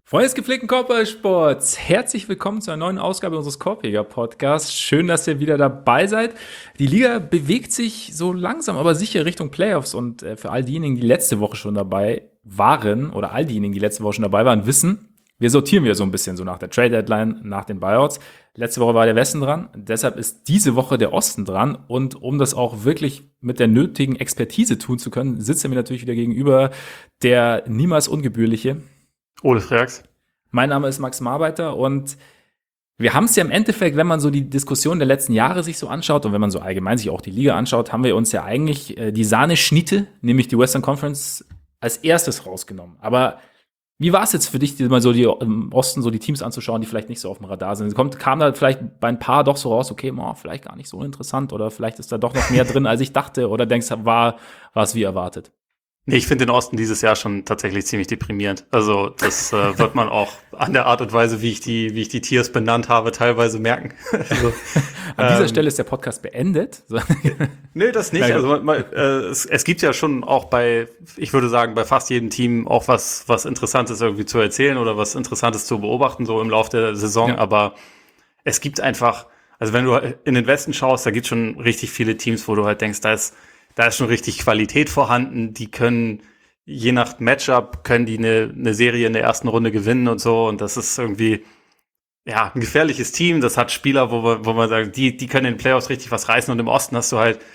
Freunde des gepflegten Korbballsports, herzlich willkommen zu einer neuen Ausgabe unseres Korbjäger-Podcasts. Schön, dass ihr wieder dabei seid. Die Liga bewegt sich so langsam, aber sicher Richtung Playoffs. Und für all diejenigen, die letzte Woche schon dabei waren, oder all diejenigen, die letzte Woche schon dabei waren, wissen, wir sortieren wieder so ein bisschen so nach der Trade-Deadline, nach den Buyouts. Letzte Woche war der Westen dran, deshalb ist diese Woche der Osten dran. Und um das auch wirklich mit der nötigen Expertise tun zu können, sitzt er mir natürlich wieder gegenüber der niemals ungebührliche Ole Freaks. Mein Name ist Max Marbeiter und wir haben es ja im Endeffekt, wenn man so die Diskussion der letzten Jahre sich so anschaut und wenn man so allgemein sich auch die Liga anschaut, haben wir uns ja eigentlich die Sahneschnitte, nämlich die Western Conference, als erstes rausgenommen. Aber wie war es jetzt für dich, mal so im Osten so die Teams anzuschauen, die vielleicht nicht so auf dem Radar sind? Kam da vielleicht bei ein paar doch so raus, okay, vielleicht gar nicht so interessant oder vielleicht ist da doch noch mehr drin, als ich dachte, oder denkst, war es wie erwartet? Nee, ich finde den Osten dieses Jahr schon tatsächlich ziemlich deprimierend. Also das wird man auch an der Art und Weise, wie ich die Tiers benannt habe, teilweise merken. Also, an dieser Stelle ist der Podcast beendet. Nee, das nicht. Also es gibt ja schon auch ich würde sagen, bei fast jedem Team auch was Interessantes irgendwie zu erzählen oder was Interessantes zu beobachten, so im Laufe der Saison. Ja. Aber es gibt einfach, also wenn du in den Westen schaust, da gibt es schon richtig viele Teams, wo du halt denkst, da ist schon richtig Qualität vorhanden. Die können, je nach Matchup, können die eine Serie in der ersten Runde gewinnen und so. Und das ist irgendwie, ja, ein gefährliches Team. Das hat Spieler, wo man sagt, die können in den Playoffs richtig was reißen. Und im Osten hast du halt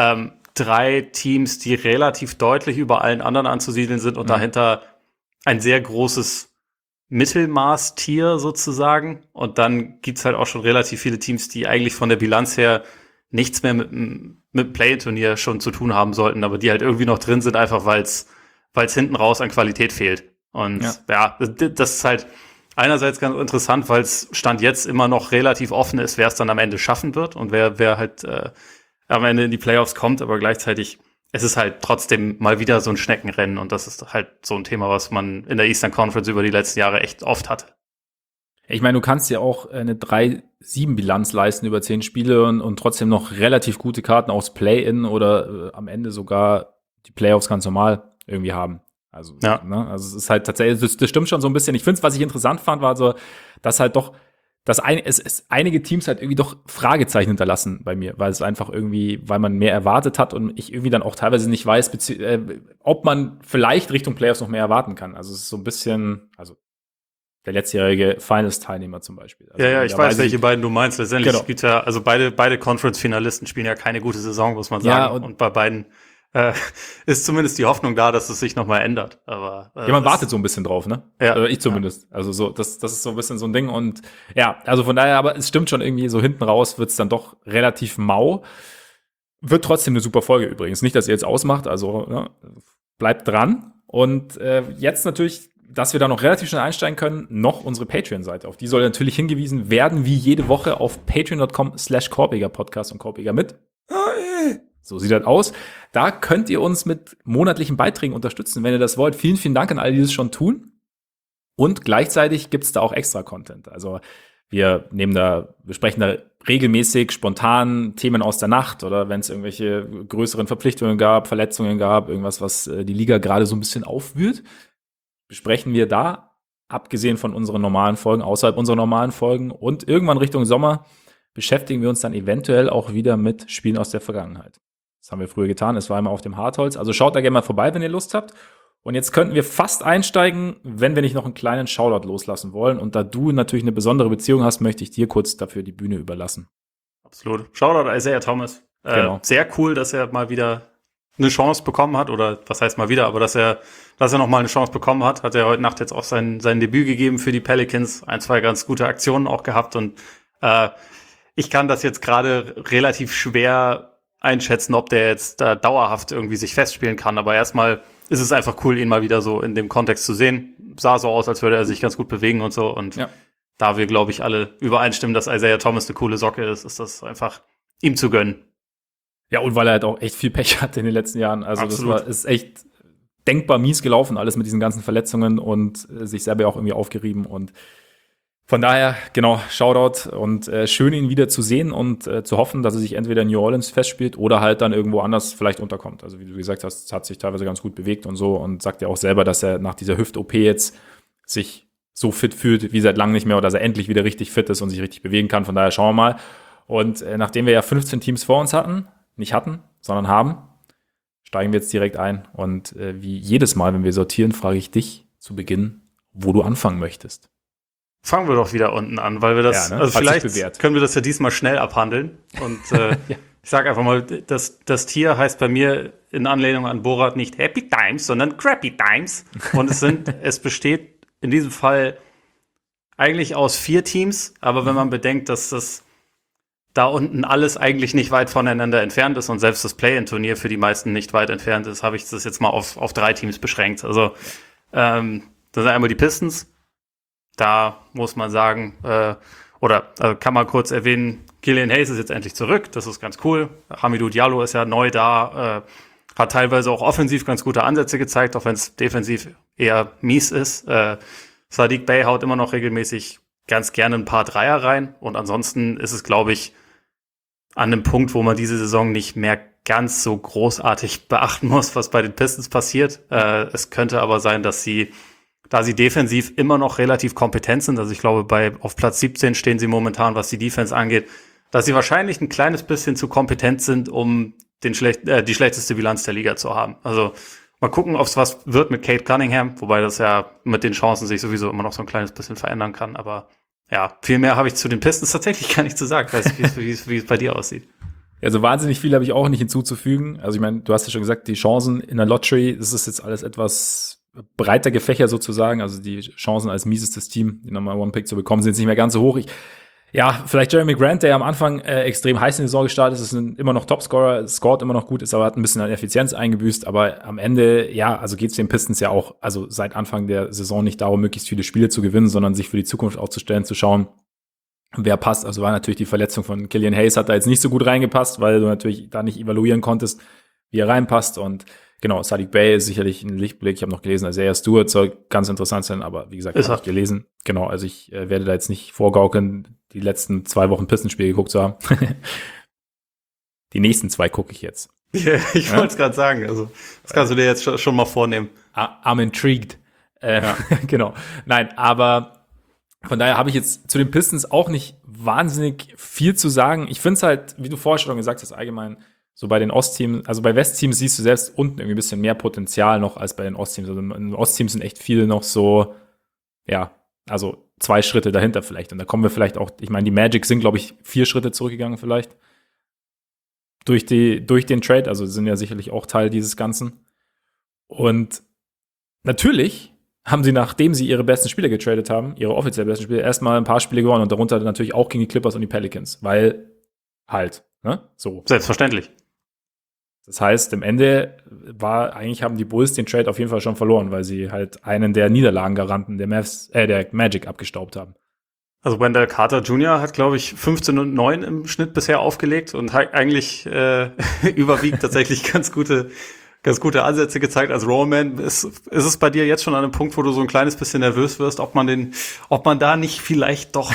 3 Teams, die relativ deutlich über allen anderen anzusiedeln sind und dahinter ein sehr großes Mittelmaß-Tier sozusagen. Und dann gibt's halt auch schon relativ viele Teams, die eigentlich von der Bilanz her nichts mehr mit dem Play-In-Turnier schon zu tun haben sollten, aber die halt irgendwie noch drin sind, einfach weil es hinten raus an Qualität fehlt. Und ja, das ist halt einerseits ganz interessant, weil es Stand jetzt immer noch relativ offen ist, wer es dann am Ende schaffen wird und wer halt am Ende in die Playoffs kommt, aber gleichzeitig es ist halt trotzdem mal wieder so ein Schneckenrennen und das ist halt so ein Thema, was man in der Eastern Conference über die letzten Jahre echt oft hatte. Ich meine, du kannst ja auch eine 3-7-Bilanz leisten über 10 Spiele und trotzdem noch relativ gute Karten aus Play-In oder am Ende sogar die Playoffs ganz normal irgendwie haben. Also, ja. Ne? Also es ist halt tatsächlich, das stimmt schon so ein bisschen. Ich finde es, was ich interessant fand, war so, dass halt doch, einige Teams halt irgendwie doch Fragezeichen hinterlassen bei mir, weil man mehr erwartet hat und ich irgendwie dann auch teilweise nicht weiß, ob man vielleicht Richtung Playoffs noch mehr erwarten kann. Also es ist so ein bisschen, der letztjährige Finals-Teilnehmer zum Beispiel. Also ja, ich weiß, welche beiden du meinst. Letztendlich gibt's ja, also beide Conference-Finalisten spielen ja keine gute Saison, muss man sagen. Ja, und bei beiden ist zumindest die Hoffnung da, dass es sich nochmal ändert. Aber man wartet so ein bisschen drauf, ne? Ja. Ich zumindest. Ja. Also so, das ist so ein bisschen so ein Ding. Und ja, also von daher, aber es stimmt schon irgendwie, so hinten raus wird's dann doch relativ mau. Wird trotzdem eine super Folge übrigens. Nicht, dass ihr jetzt ausmacht, also bleibt dran. Und jetzt natürlich, dass wir da noch relativ schnell einsteigen können, noch unsere Patreon-Seite. Auf die soll natürlich hingewiesen werden, wie jede Woche auf patreon.com/Korbjäger-Podcast und Korbjäger mit. So sieht das aus. Da könnt ihr uns mit monatlichen Beiträgen unterstützen, wenn ihr das wollt. Vielen, vielen Dank an alle, die das schon tun. Und gleichzeitig gibt's da auch extra Content. Also wir sprechen da regelmäßig spontan Themen aus der Nacht oder wenn es irgendwelche größeren Verpflichtungen gab, Verletzungen gab, irgendwas, was die Liga gerade so ein bisschen aufwühlt, besprechen wir da, abgesehen von unseren normalen Folgen, außerhalb unserer normalen Folgen. Und irgendwann Richtung Sommer beschäftigen wir uns dann eventuell auch wieder mit Spielen aus der Vergangenheit. Das haben wir früher getan, es war immer auf dem Hartholz. Also schaut da gerne mal vorbei, wenn ihr Lust habt. Und jetzt könnten wir fast einsteigen, wenn wir nicht noch einen kleinen Shoutout loslassen wollen. Und da du natürlich eine besondere Beziehung hast, möchte ich dir kurz dafür die Bühne überlassen. Absolut. Shoutout Isaiah Thomas. Genau. Sehr cool, dass er mal wieder eine Chance bekommen hat, oder was heißt mal wieder, aber dass er noch mal eine Chance bekommen hat, hat er heute Nacht jetzt auch sein Debüt gegeben für die Pelicans, 2 ganz gute Aktionen auch gehabt und ich kann das jetzt gerade relativ schwer einschätzen, ob der jetzt dauerhaft irgendwie sich festspielen kann, aber erstmal ist es einfach cool, ihn mal wieder so in dem Kontext zu sehen. Sah so aus, als würde er sich ganz gut bewegen und so und da wir, glaube ich, alle übereinstimmen, dass Isaiah Thomas eine coole Socke ist, ist das einfach ihm zu gönnen. Ja, und weil er halt auch echt viel Pech hatte in den letzten Jahren. Also Absolut. ist echt denkbar mies gelaufen, alles mit diesen ganzen Verletzungen und sich selber auch irgendwie aufgerieben. Und von daher, genau, Shoutout und schön, ihn wieder zu sehen und zu hoffen, dass er sich entweder in New Orleans festspielt oder halt dann irgendwo anders vielleicht unterkommt. Also wie du gesagt hast, hat sich teilweise ganz gut bewegt und so und sagt ja auch selber, dass er nach dieser Hüft-OP jetzt sich so fit fühlt wie seit langem nicht mehr oder dass er endlich wieder richtig fit ist und sich richtig bewegen kann. Von daher schauen wir mal. Und nachdem wir ja 15 Teams vor uns sondern haben, steigen wir jetzt direkt ein. Und wie jedes Mal, wenn wir sortieren, frage ich dich zu Beginn, wo du anfangen möchtest. Fangen wir doch wieder unten an, weil wir das, also vielleicht können wir das ja diesmal schnell abhandeln. Und ja. Ich sage einfach mal, das Tier heißt bei mir in Anlehnung an Borat nicht Happy Times, sondern Crappy Times. Und es besteht in diesem Fall eigentlich aus 4 Teams, aber wenn man bedenkt, dass das da unten alles eigentlich nicht weit voneinander entfernt ist und selbst das Play-in-Turnier für die meisten nicht weit entfernt ist, habe ich das jetzt mal auf 3 Teams beschränkt. Also das sind einmal die Pistons. Da muss man sagen, kann man kurz erwähnen, Killian Hayes ist jetzt endlich zurück. Das ist ganz cool. Hamidou Diallo ist ja neu da, hat teilweise auch offensiv ganz gute Ansätze gezeigt, auch wenn es defensiv eher mies ist. Sadiq Bey haut immer noch regelmäßig ganz gerne ein paar Dreier rein. Und ansonsten ist es, glaube ich, an einem Punkt, wo man diese Saison nicht mehr ganz so großartig beachten muss, was bei den Pistons passiert. Es könnte aber sein, dass da sie defensiv immer noch relativ kompetent sind, also ich glaube, auf Platz 17 stehen sie momentan, was die Defense angeht, dass sie wahrscheinlich ein kleines bisschen zu kompetent sind, um die schlechteste Bilanz der Liga zu haben. Also mal gucken, ob es was wird mit Cade Cunningham, wobei das ja mit den Chancen sich sowieso immer noch so ein kleines bisschen verändern kann. Aber ja, viel mehr habe ich zu den Pistons tatsächlich gar nicht zu sagen. Weiß nicht, wie es bei dir aussieht. Ja, so wahnsinnig viel habe ich auch nicht hinzuzufügen. Also ich meine, du hast ja schon gesagt, die Chancen in der Lottery, das ist jetzt alles etwas breiter Gefächer sozusagen. Also die Chancen als miesestes Team, die Nummer One Pick zu bekommen, sind jetzt nicht mehr ganz so hoch. Vielleicht Jeremy Grant, der ja am Anfang extrem heiß in die Saison gestartet ist immer noch Topscorer, scored immer noch gut, ist aber hat ein bisschen an Effizienz eingebüßt. Aber am Ende, also geht es den Pistons ja auch, also seit Anfang der Saison nicht darum, möglichst viele Spiele zu gewinnen, sondern sich für die Zukunft aufzustellen, zu schauen, wer passt. Also war natürlich die Verletzung von Killian Hayes, hat da jetzt nicht so gut reingepasst, weil du natürlich da nicht evaluieren konntest, wie er reinpasst. Und genau, Sadiq Bey ist sicherlich ein Lichtblick. Ich habe noch gelesen, Isaiah Stewart soll ganz interessant sein, aber wie gesagt, habe ich gelesen. Genau, also ich werde da jetzt nicht vorgaukeln, die letzten 2 Wochen Pistons-Spiele geguckt zu haben. Die nächsten 2 gucke ich jetzt. Ja, ich wollte es gerade sagen. Also das kannst du dir jetzt schon mal vornehmen. I'm intrigued. Genau. Nein, aber von daher habe ich jetzt zu den Pistons auch nicht wahnsinnig viel zu sagen. Ich finde es halt, wie du vorher schon gesagt hast, allgemein so bei den Ostteams, also bei Westteams siehst du selbst unten irgendwie ein bisschen mehr Potenzial noch als bei den Ostteams. Also in den Ostteams sind echt viele noch so, also 2 Schritte dahinter vielleicht. Und da kommen wir vielleicht auch, ich meine, die Magic sind, glaube ich, 4 Schritte zurückgegangen vielleicht. Durch den Trade, also sind ja sicherlich auch Teil dieses Ganzen. Und natürlich haben sie, nachdem sie ihre besten Spieler getradet haben, ihre offiziell besten Spieler, erstmal ein paar Spiele gewonnen und darunter natürlich auch gegen die Clippers und die Pelicans, weil halt, ne, so. Selbstverständlich. Das heißt, am Ende haben die Bulls den Trade auf jeden Fall schon verloren, weil sie halt einen der Niederlagengaranten der Magic abgestaubt haben. Also Wendell Carter Jr. hat, glaube ich, 15-9 im Schnitt bisher aufgelegt und hat eigentlich überwiegend tatsächlich ganz gute Ansätze gezeigt als Rollman. Ist es bei dir jetzt schon an einem Punkt, wo du so ein kleines bisschen nervös wirst, ob man da nicht vielleicht doch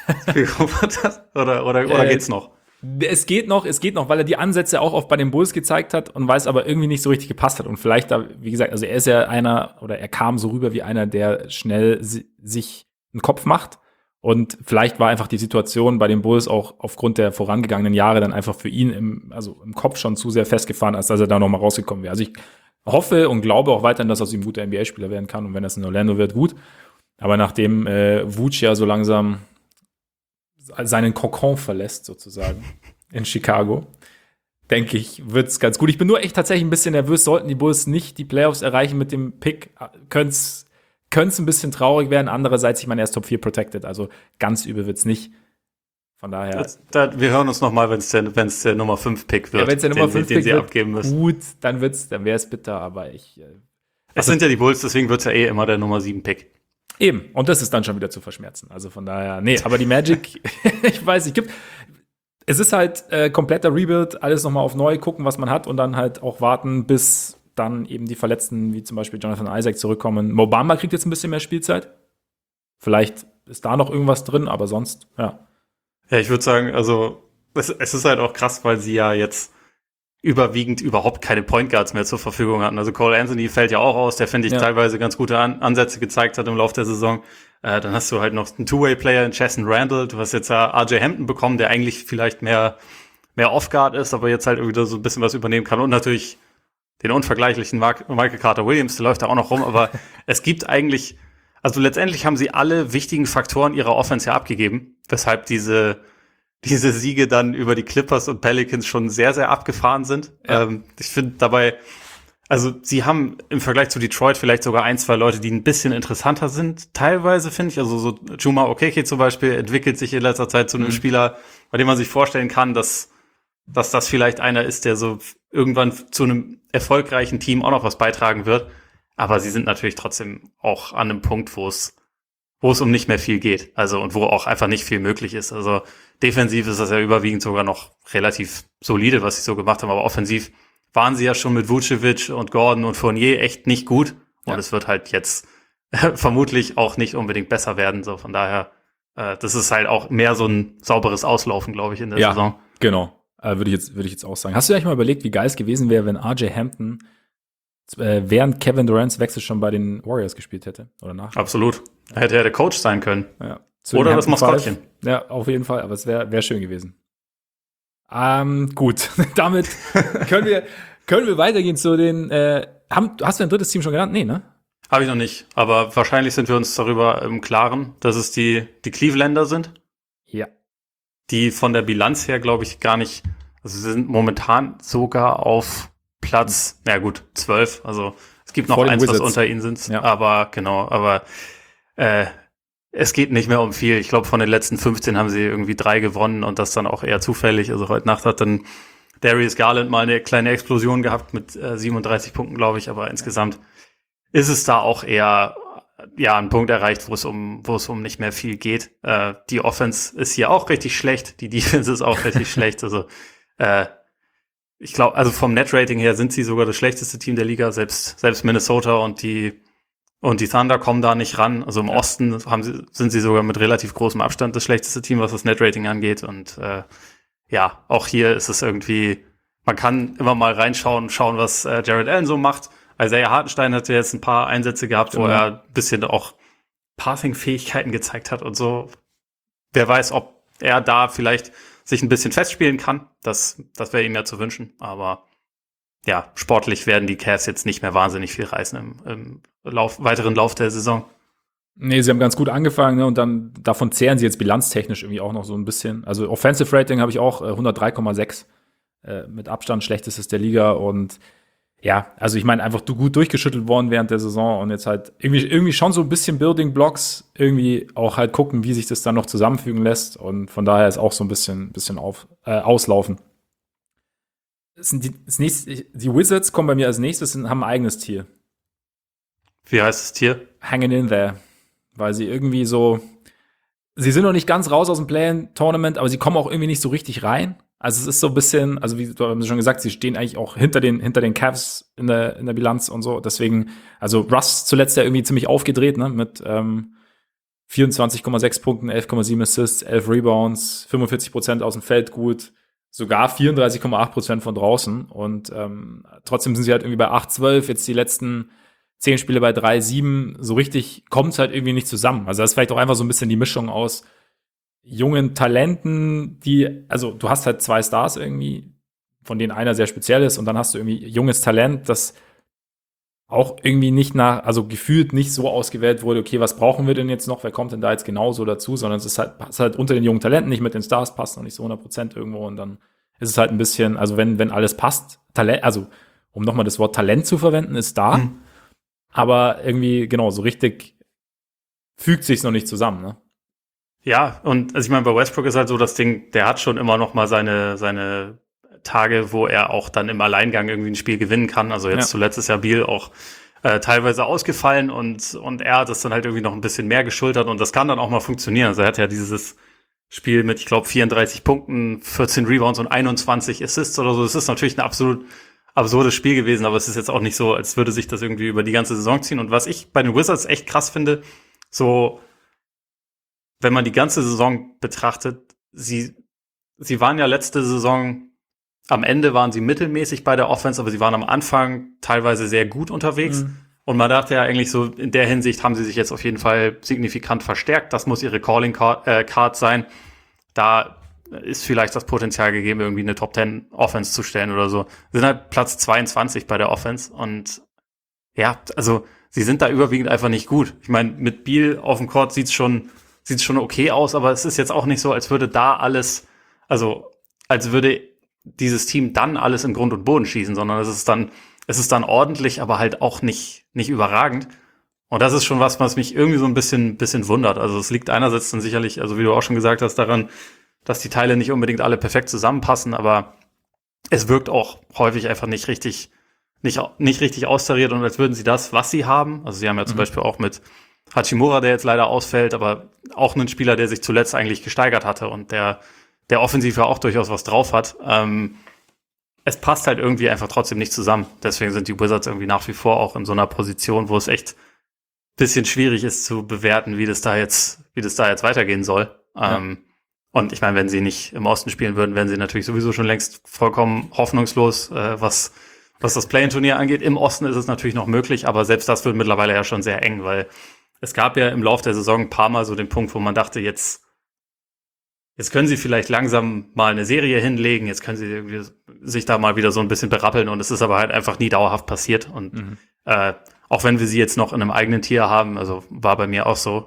oder geht's noch? Es geht noch, weil er die Ansätze auch oft bei den Bulls gezeigt hat und weil es aber irgendwie nicht so richtig gepasst hat. Und vielleicht da, wie gesagt, also er ist ja er kam so rüber wie einer, der schnell sich einen Kopf macht. Und vielleicht war einfach die Situation bei den Bulls auch aufgrund der vorangegangenen Jahre dann einfach für ihn im Kopf schon zu sehr festgefahren, als dass er da nochmal rausgekommen wäre. Also ich hoffe und glaube auch weiterhin, dass aus ihm ein guter NBA-Spieler werden kann. Und wenn das in Orlando wird, gut. Aber nachdem Vooch ja so langsam seinen Kokon verlässt, sozusagen, in Chicago, denke ich, wird's ganz gut. Ich bin nur echt tatsächlich ein bisschen nervös. Sollten die Bulls nicht die Playoffs erreichen mit dem Pick, könnte es ein bisschen traurig werden. Andererseits, ich meine, er ist Top 4 protected, also ganz übel wird's nicht. Von daher. Wir hören uns nochmal, wenn es der Nummer 5 Pick wird. Ja, wenn es der Nummer 5 Pick wird, abgeben müssen. Gut, dann wäre es bitter, aber es sind ja die Bulls, deswegen wird's ja immer der Nummer 7 Pick. Eben, und das ist dann schon wieder zu verschmerzen. Also von daher, aber die Magic, ich weiß nicht, es ist halt kompletter Rebuild, alles nochmal auf neu gucken, was man hat und dann halt auch warten, bis dann eben die Verletzten, wie zum Beispiel Jonathan Isaac, zurückkommen. Mo Bamba kriegt jetzt ein bisschen mehr Spielzeit. Vielleicht ist da noch irgendwas drin, aber sonst, ja. Ja, ich würde sagen, also es ist halt auch krass, weil sie ja jetzt überwiegend überhaupt keine Point Guards mehr zur Verfügung hatten. Also Cole Anthony fällt ja auch aus, der, finde ich, teilweise ganz gute Ansätze gezeigt hat im Laufe der Saison. Dann hast du halt noch einen Two-Way-Player in Chesson Randall. Du hast jetzt RJ Hampton bekommen, der eigentlich vielleicht mehr Off-Guard ist, aber jetzt halt irgendwie so ein bisschen was übernehmen kann. Und natürlich den unvergleichlichen Michael Carter Williams, der läuft da auch noch rum. Aber es gibt eigentlich, also letztendlich haben sie alle wichtigen Faktoren ihrer Offense ja abgegeben, weshalb diese Siege dann über die Clippers und Pelicans schon sehr, sehr abgefahren sind. Ja. Ich finde dabei, also sie haben im Vergleich zu Detroit vielleicht sogar 1, 2 Leute, die ein bisschen interessanter sind. Teilweise finde ich, also so Juma Okeke zum Beispiel entwickelt sich in letzter Zeit zu einem Spieler, bei dem man sich vorstellen kann, dass das vielleicht einer ist, der so irgendwann zu einem erfolgreichen Team auch noch was beitragen wird. Aber sie sind natürlich trotzdem auch an einem Punkt, wo es um nicht mehr viel geht. Also, und wo auch einfach nicht viel möglich ist. Also, defensiv ist das ja überwiegend sogar noch relativ solide, was sie so gemacht haben. Aber offensiv waren sie ja schon mit Vucevic und Gordon und Fournier echt nicht gut. Und es wird halt jetzt vermutlich auch nicht unbedingt besser werden. So, von daher, das ist halt auch mehr so ein sauberes Auslaufen, glaube ich, in der Saison. Genau. Würde ich jetzt auch sagen. Hast du dir eigentlich mal überlegt, wie geil es gewesen wäre, wenn RJ Hampton während Kevin Durant's Wechsel schon bei den Warriors gespielt hätte? Oder nach? Absolut. Hätte er der Coach sein können. Ja. Oder das Maskottchen. Ja, auf jeden Fall. Aber es wäre schön gewesen. Gut. Damit können wir weitergehen zu den, hast du ein drittes Team schon genannt? Nee, ne? Habe ich noch nicht. Aber wahrscheinlich sind wir uns darüber im Klaren, dass es die Clevelander sind. Ja. Die von der Bilanz her, glaube ich, gar nicht, also sie sind momentan sogar auf Platz, 12. Also es gibt noch eins, was unter ihnen sind. Ja. Aber es geht nicht mehr um viel. Ich glaube, von den letzten 15 haben sie irgendwie 3 gewonnen und das dann auch eher zufällig. Also heute Nacht hat dann Darius Garland mal eine kleine Explosion gehabt mit 37 Punkten, glaube ich. Aber insgesamt ist es da auch eher ein Punkt erreicht, wo es um nicht mehr viel geht. Die Offense ist hier auch richtig schlecht. Die Defense ist auch richtig schlecht. Also ich glaube, also vom Net-Rating her sind sie sogar das schlechteste Team der Liga. Selbst Minnesota und die Thunder kommen da nicht ran. Also im Osten sind sie sogar mit relativ großem Abstand das schlechteste Team, was das Net-Rating angeht. Und auch hier ist es irgendwie, man kann immer mal reinschauen, was Jared Allen so macht. Isaiah Hartenstein hat ja jetzt ein paar Einsätze gehabt, wo er ein bisschen auch Passing-Fähigkeiten gezeigt hat und so. Wer weiß, ob er da vielleicht sich ein bisschen festspielen kann. Das wäre ihm ja zu wünschen. Aber ja, sportlich werden die Cavs jetzt nicht mehr wahnsinnig viel reißen im weiteren Lauf der Saison. Nee, sie haben ganz gut angefangen, ne, und dann davon zehren sie jetzt bilanztechnisch irgendwie auch noch so ein bisschen. Also Offensive Rating habe ich auch 103,6 mit Abstand schlechtestes der Liga und ja, also ich meine, einfach gut durchgeschüttelt worden während der Saison und jetzt halt irgendwie schon so ein bisschen Building Blocks, irgendwie auch halt gucken, wie sich das dann noch zusammenfügen lässt und von daher ist auch so ein bisschen auslaufen. Die Wizards kommen bei mir als nächstes und haben ein eigenes Tier. Wie heißt das Tier? Hanging in there. Weil sie irgendwie so, sie sind noch nicht ganz raus aus dem Play-in-Tournament, aber sie kommen auch irgendwie nicht so richtig rein. Also es ist so ein bisschen, also wie du hast schon gesagt, sie stehen eigentlich auch hinter den Cavs in der Bilanz und so. Deswegen, also Russ zuletzt ja irgendwie ziemlich aufgedreht, ne, mit 24,6 Punkten, 11,7 Assists, 11 Rebounds, 45% aus dem Feld gut, sogar 34,8% von draußen. Und trotzdem sind sie halt irgendwie bei 8-12, jetzt die letzten 10 Spiele bei 3-7. So richtig kommt es halt irgendwie nicht zusammen. Also das ist vielleicht auch einfach so ein bisschen die Mischung aus jungen Talenten, also du hast halt 2 Stars irgendwie, von denen einer sehr speziell ist und dann hast du irgendwie junges Talent, das auch irgendwie nicht also gefühlt nicht so ausgewählt wurde, okay, was brauchen wir denn jetzt noch, wer kommt denn da jetzt genauso dazu, sondern es ist halt unter den jungen Talenten, nicht mit den Stars, passt noch nicht so 100% irgendwo und dann ist es halt ein bisschen, also wenn alles passt, Talent, also um nochmal das Wort Talent zu verwenden, ist da, aber irgendwie, genau, so richtig fügt sich's noch nicht zusammen, ne? Ja, und also ich meine, bei Westbrook ist halt so das Ding, der hat schon immer noch mal seine Tage, wo er auch dann im Alleingang irgendwie ein Spiel gewinnen kann. Also jetzt zuletzt ist ja Beal auch teilweise ausgefallen und er hat das dann halt irgendwie noch ein bisschen mehr geschultert und das kann dann auch mal funktionieren. Also er hat ja dieses Spiel mit, ich glaube, 34 Punkten, 14 Rebounds und 21 Assists oder so. Das ist natürlich ein absolut absurdes Spiel gewesen, aber es ist jetzt auch nicht so, als würde sich das irgendwie über die ganze Saison ziehen. Und was ich bei den Wizards echt krass finde, so wenn man die ganze Saison betrachtet, sie waren ja letzte Saison am Ende waren sie mittelmäßig bei der Offense, aber sie waren am Anfang teilweise sehr gut unterwegs. Und man dachte ja eigentlich so, in der Hinsicht haben sie sich jetzt auf jeden Fall signifikant verstärkt. Das muss ihre Calling Card sein. Da ist vielleicht das Potenzial gegeben, irgendwie eine Top 10 Offense zu stellen oder so. Sie sind halt Platz 22 bei der Offense. Und ja, also sie sind da überwiegend einfach nicht gut. Ich meine, mit Beal auf dem Court sieht's schon okay aus, aber es ist jetzt auch nicht so, als würde da alles, also als würde dieses Team dann alles in Grund und Boden schießen, sondern es ist dann ordentlich, aber halt auch nicht überragend. Und das ist schon was mich irgendwie so ein bisschen wundert. Also es liegt einerseits dann sicherlich, also wie du auch schon gesagt hast, daran, dass die Teile nicht unbedingt alle perfekt zusammenpassen, aber es wirkt auch häufig einfach nicht richtig austariert und als würden sie das, was sie haben, also sie haben ja zum Beispiel auch mit Hachimura, der jetzt leider ausfällt, aber auch einen Spieler, der sich zuletzt eigentlich gesteigert hatte und der offensiv ja auch durchaus was drauf hat. Es passt halt irgendwie einfach trotzdem nicht zusammen. Deswegen sind die Wizards irgendwie nach wie vor auch in so einer Position, wo es echt ein bisschen schwierig ist zu bewerten, wie das da jetzt weitergehen soll. Ja. Und ich meine, wenn sie nicht im Osten spielen würden, wären sie natürlich sowieso schon längst vollkommen hoffnungslos, was das Play-in-Turnier angeht. Im Osten ist es natürlich noch möglich, aber selbst das wird mittlerweile ja schon sehr eng, weil es gab ja im Laufe der Saison ein paar Mal so den Punkt, wo man dachte, jetzt können sie vielleicht langsam mal eine Serie hinlegen, jetzt können sie irgendwie sich da mal wieder so ein bisschen berappeln und es ist aber halt einfach nie dauerhaft passiert. Und auch wenn wir sie jetzt noch in einem eigenen Tier haben, also war bei mir auch so,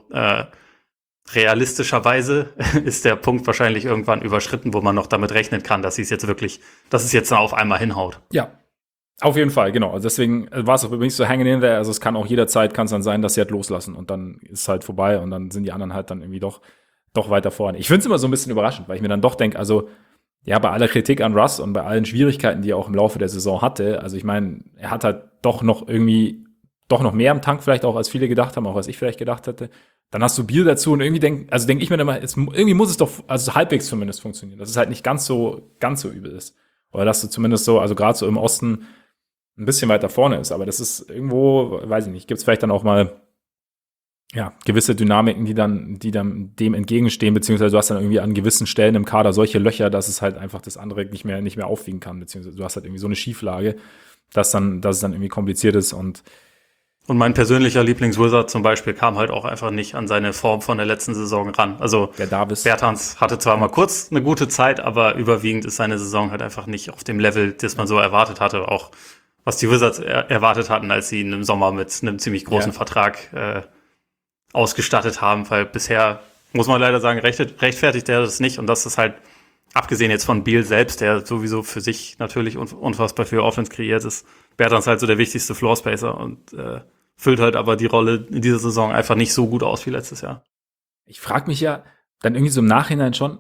realistischerweise ist der Punkt wahrscheinlich irgendwann überschritten, wo man noch damit rechnen kann, dass es jetzt auf einmal hinhaut. Ja. Auf jeden Fall, genau. Also deswegen war es auch übrigens so hanging in there. Also es kann auch jederzeit, kann es dann sein, dass sie halt loslassen und dann ist es halt vorbei und dann sind die anderen halt dann irgendwie doch weiter vorne. Ich finde es immer so ein bisschen überraschend, weil ich mir dann doch denke, also ja, bei aller Kritik an Russ und bei allen Schwierigkeiten, die er auch im Laufe der Saison hatte, also ich meine, er hat halt doch noch mehr im Tank vielleicht auch, als viele gedacht haben, auch als ich vielleicht gedacht hätte. Dann hast du Beal dazu und irgendwie denke ich mir dann mal, irgendwie muss es doch, also halbwegs zumindest funktionieren, dass es halt nicht ganz so übel ist. Oder dass du zumindest so, also gerade so im Osten ein bisschen weiter vorne ist. Aber das ist irgendwo, weiß ich nicht, gibt es vielleicht dann auch mal ja, gewisse Dynamiken, die dann dem entgegenstehen, beziehungsweise du hast dann irgendwie an gewissen Stellen im Kader solche Löcher, dass es halt einfach das andere nicht mehr aufwiegen kann, beziehungsweise du hast halt irgendwie so eine Schieflage, dass es dann irgendwie kompliziert ist und mein persönlicher Lieblingswizard zum Beispiel kam halt auch einfach nicht an seine Form von der letzten Saison ran. Also der Davis. Bertans hatte zwar mal kurz eine gute Zeit, aber überwiegend ist seine Saison halt einfach nicht auf dem Level, das man so erwartet hatte. Auch was die Wizards erwartet hatten, als sie ihn im Sommer mit einem ziemlich großen Vertrag ausgestattet haben, weil bisher, muss man leider sagen, rechtfertigt er das nicht und das ist halt, abgesehen jetzt von Beal selbst, der sowieso für sich natürlich unfassbar viel Offense kreiert ist, Bertans halt so der wichtigste Floorspacer und füllt halt aber die Rolle in dieser Saison einfach nicht so gut aus wie letztes Jahr. Ich frage mich ja dann irgendwie so im Nachhinein schon,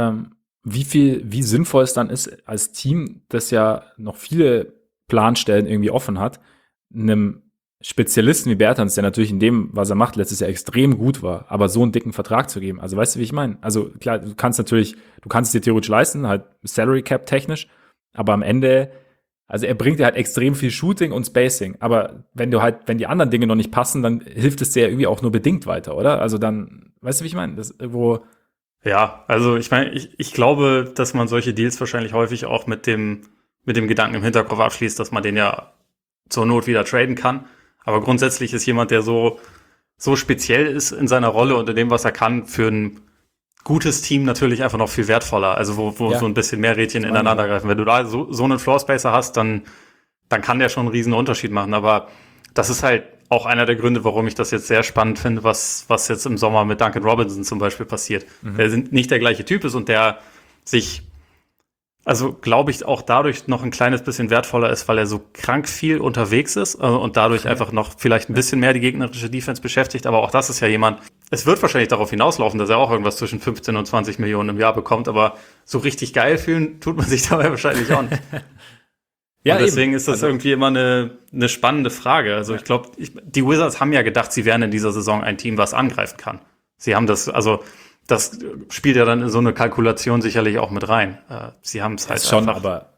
wie sinnvoll es dann ist, als Team, das ja noch viele Planstellen irgendwie offen hat, einem Spezialisten wie Bertans, der natürlich in dem, was er macht, letztes Jahr extrem gut war, aber so einen dicken Vertrag zu geben. Also weißt du, wie ich meine? Also klar, du kannst es dir theoretisch leisten, halt Salary Cap technisch, aber am Ende, also er bringt dir halt extrem viel Shooting und Spacing, aber wenn die anderen Dinge noch nicht passen, dann hilft es dir ja irgendwie auch nur bedingt weiter, oder? Also dann, weißt du, wie ich meine? Das irgendwo. Ja, also ich meine, ich glaube, dass man solche Deals wahrscheinlich häufig auch mit dem Gedanken im Hinterkopf abschließt, dass man den ja zur Not wieder traden kann. Aber grundsätzlich ist jemand, der so speziell ist in seiner Rolle und in dem, was er kann, für ein gutes Team natürlich einfach noch viel wertvoller. Also wo so ein bisschen mehr Rädchen ineinander greifen. Wenn du da so einen Floorspacer hast, dann kann der schon einen riesen Unterschied machen. Aber das ist halt auch einer der Gründe, warum ich das jetzt sehr spannend finde, was jetzt im Sommer mit Duncan Robinson zum Beispiel passiert. Der nicht der gleiche Typ ist und der sich, also glaube ich, auch dadurch noch ein kleines bisschen wertvoller ist, weil er so krank viel unterwegs ist und dadurch einfach noch vielleicht ein bisschen mehr die gegnerische Defense beschäftigt. Aber auch das ist ja jemand, es wird wahrscheinlich darauf hinauslaufen, dass er auch irgendwas zwischen 15 und 20 Millionen im Jahr bekommt, aber so richtig geil fühlen tut man sich dabei wahrscheinlich auch nicht. Ja, und deswegen ist das irgendwie immer eine spannende Frage. Also ich glaube, die Wizards haben ja gedacht, sie wären in dieser Saison ein Team, was angreifen kann. Sie haben das spielt ja dann in so eine Kalkulation sicherlich auch mit rein. Sie haben es halt schon, einfach aber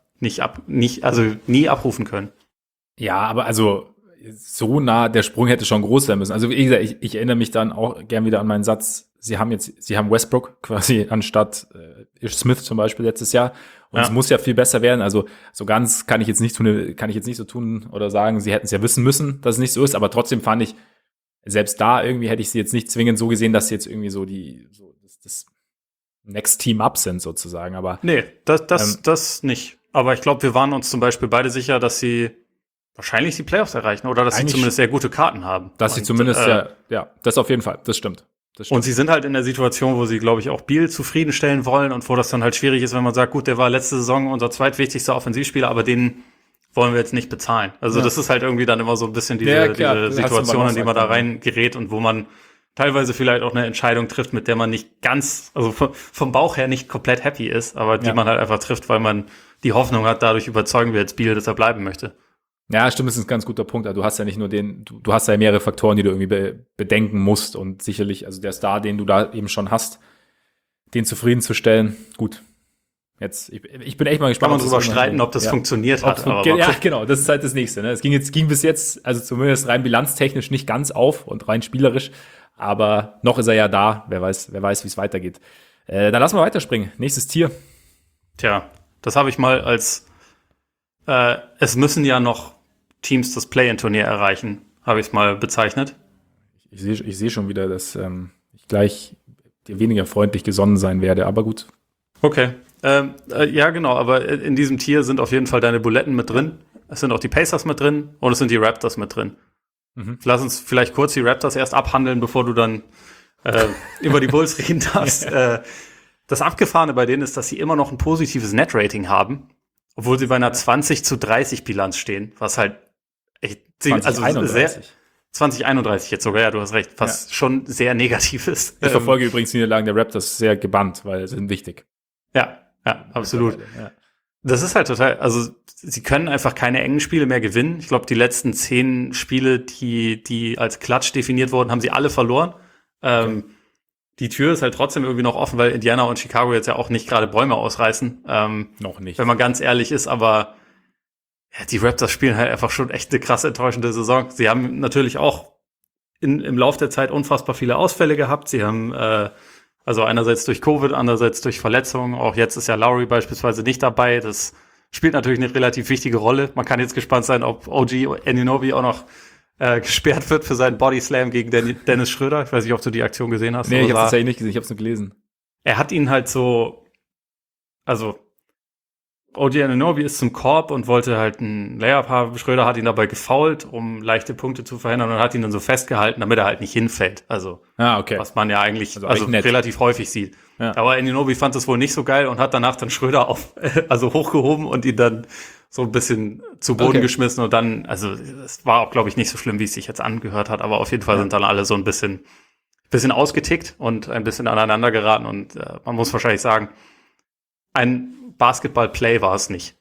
nie abrufen können. Ja, aber also so nah, der Sprung hätte schon groß sein müssen. Also wie gesagt, ich erinnere mich dann auch gern wieder an meinen Satz, sie haben Westbrook quasi anstatt Ish Smith zum Beispiel letztes Jahr. Und es muss ja viel besser werden. Also so ganz kann ich jetzt nicht so tun oder sagen, sie hätten es ja wissen müssen, dass es nicht so ist. Aber trotzdem fand ich, selbst da irgendwie hätte ich sie jetzt nicht zwingend so gesehen, dass sie jetzt irgendwie so das Next Team Up sind sozusagen. Aber nee, das nicht. Aber ich glaube, wir waren uns zum Beispiel beide sicher, dass sie wahrscheinlich die Playoffs erreichen oder dass sie zumindest sehr gute Karten haben. Dass sie zumindest, das auf jeden Fall, das stimmt. Und sie sind halt in der Situation, wo sie, glaube ich, auch Beal zufriedenstellen wollen und wo das dann halt schwierig ist, wenn man sagt, gut, der war letzte Saison unser zweitwichtigster Offensivspieler, aber den wollen wir jetzt nicht bezahlen. Also das ist halt irgendwie dann immer so ein bisschen diese Situation, in die man da reingerät und wo man teilweise vielleicht auch eine Entscheidung trifft, mit der man nicht ganz, also vom Bauch her nicht komplett happy ist, aber die man halt einfach trifft, weil man die Hoffnung hat, dadurch überzeugen wir jetzt Beal, dass er bleiben möchte. Ja, stimmt, das ist ein ganz guter Punkt. Also du hast ja nicht nur du hast ja mehrere Faktoren, die du irgendwie bedenken musst und sicherlich, also der Star, den du da eben schon hast, den zufriedenzustellen, gut. Jetzt, ich bin echt mal gespannt. Kann man drüber streiten, ob das funktioniert hat. Ja, genau, das ist halt das Nächste. Ne? Es ging bis jetzt, also zumindest rein bilanztechnisch nicht ganz auf und rein spielerisch, aber noch ist er ja da. Wer weiß, wie es weitergeht. Dann lassen wir weiterspringen. Nächstes Tier. Tja, das habe ich mal als es müssen ja noch Teams das Play-in-Turnier erreichen, habe ich es mal bezeichnet. Ich seh schon wieder, dass ich gleich dir weniger freundlich gesonnen sein werde, aber gut. Okay. Ja, genau, aber in diesem Tier sind auf jeden Fall deine Buletten mit drin. Es sind auch die Pacers mit drin und es sind die Raptors mit drin. Lass uns vielleicht kurz die Raptors erst abhandeln, bevor du dann über die Bulls reden darfst. Das Abgefahrene bei denen ist, dass sie immer noch ein positives Net-Rating haben, obwohl sie bei einer 20:30 Bilanz stehen, was halt echt 2031 jetzt sogar, ja, du hast recht, was schon sehr negativ ist. Ich verfolge übrigens die Niederlagen der Raptors sehr gebannt, weil sie sind wichtig. Ja, absolut. Ja. Das ist halt total, also sie können einfach keine engen Spiele mehr gewinnen. Ich glaube, die letzten 10 Spiele, die als Klatsch definiert wurden, haben sie alle verloren. Okay. Die Tür ist halt trotzdem irgendwie noch offen, weil Indiana und Chicago jetzt ja auch nicht gerade Bäume ausreißen. Noch nicht. Wenn man ganz ehrlich ist, aber ja, die Raptors spielen halt einfach schon echt eine krass enttäuschende Saison. Sie haben natürlich auch im Lauf der Zeit unfassbar viele Ausfälle gehabt. Sie haben also einerseits durch Covid, andererseits durch Verletzungen. Auch jetzt ist ja Lowry beispielsweise nicht dabei. Das spielt natürlich eine relativ wichtige Rolle. Man kann jetzt gespannt sein, ob OG Anunoby auch noch gesperrt wird für seinen Bodyslam gegen Dennis Schröder. Ich weiß nicht, ob du die Aktion gesehen hast. Nee, ich habe es tatsächlich nicht gesehen, ich habe es nur gelesen. Er hat ihn halt so, also OG Anunoby ist zum Korb und wollte halt einen Layup haben. Schröder hat ihn dabei gefoult, um leichte Punkte zu verhindern und hat ihn dann so festgehalten, damit er halt nicht hinfällt. Also, okay. Was man ja eigentlich relativ häufig sieht. Ja. Aber Anunoby fand das wohl nicht so geil und hat danach dann Schröder hochgehoben und ihn dann so ein bisschen zu Boden geschmissen und dann, also es war auch, glaube ich, nicht so schlimm, wie es sich jetzt angehört hat, aber auf jeden Fall sind dann alle so ein bisschen ausgetickt und ein bisschen aneinander geraten und man muss wahrscheinlich sagen, ein Basketball-Play war es nicht.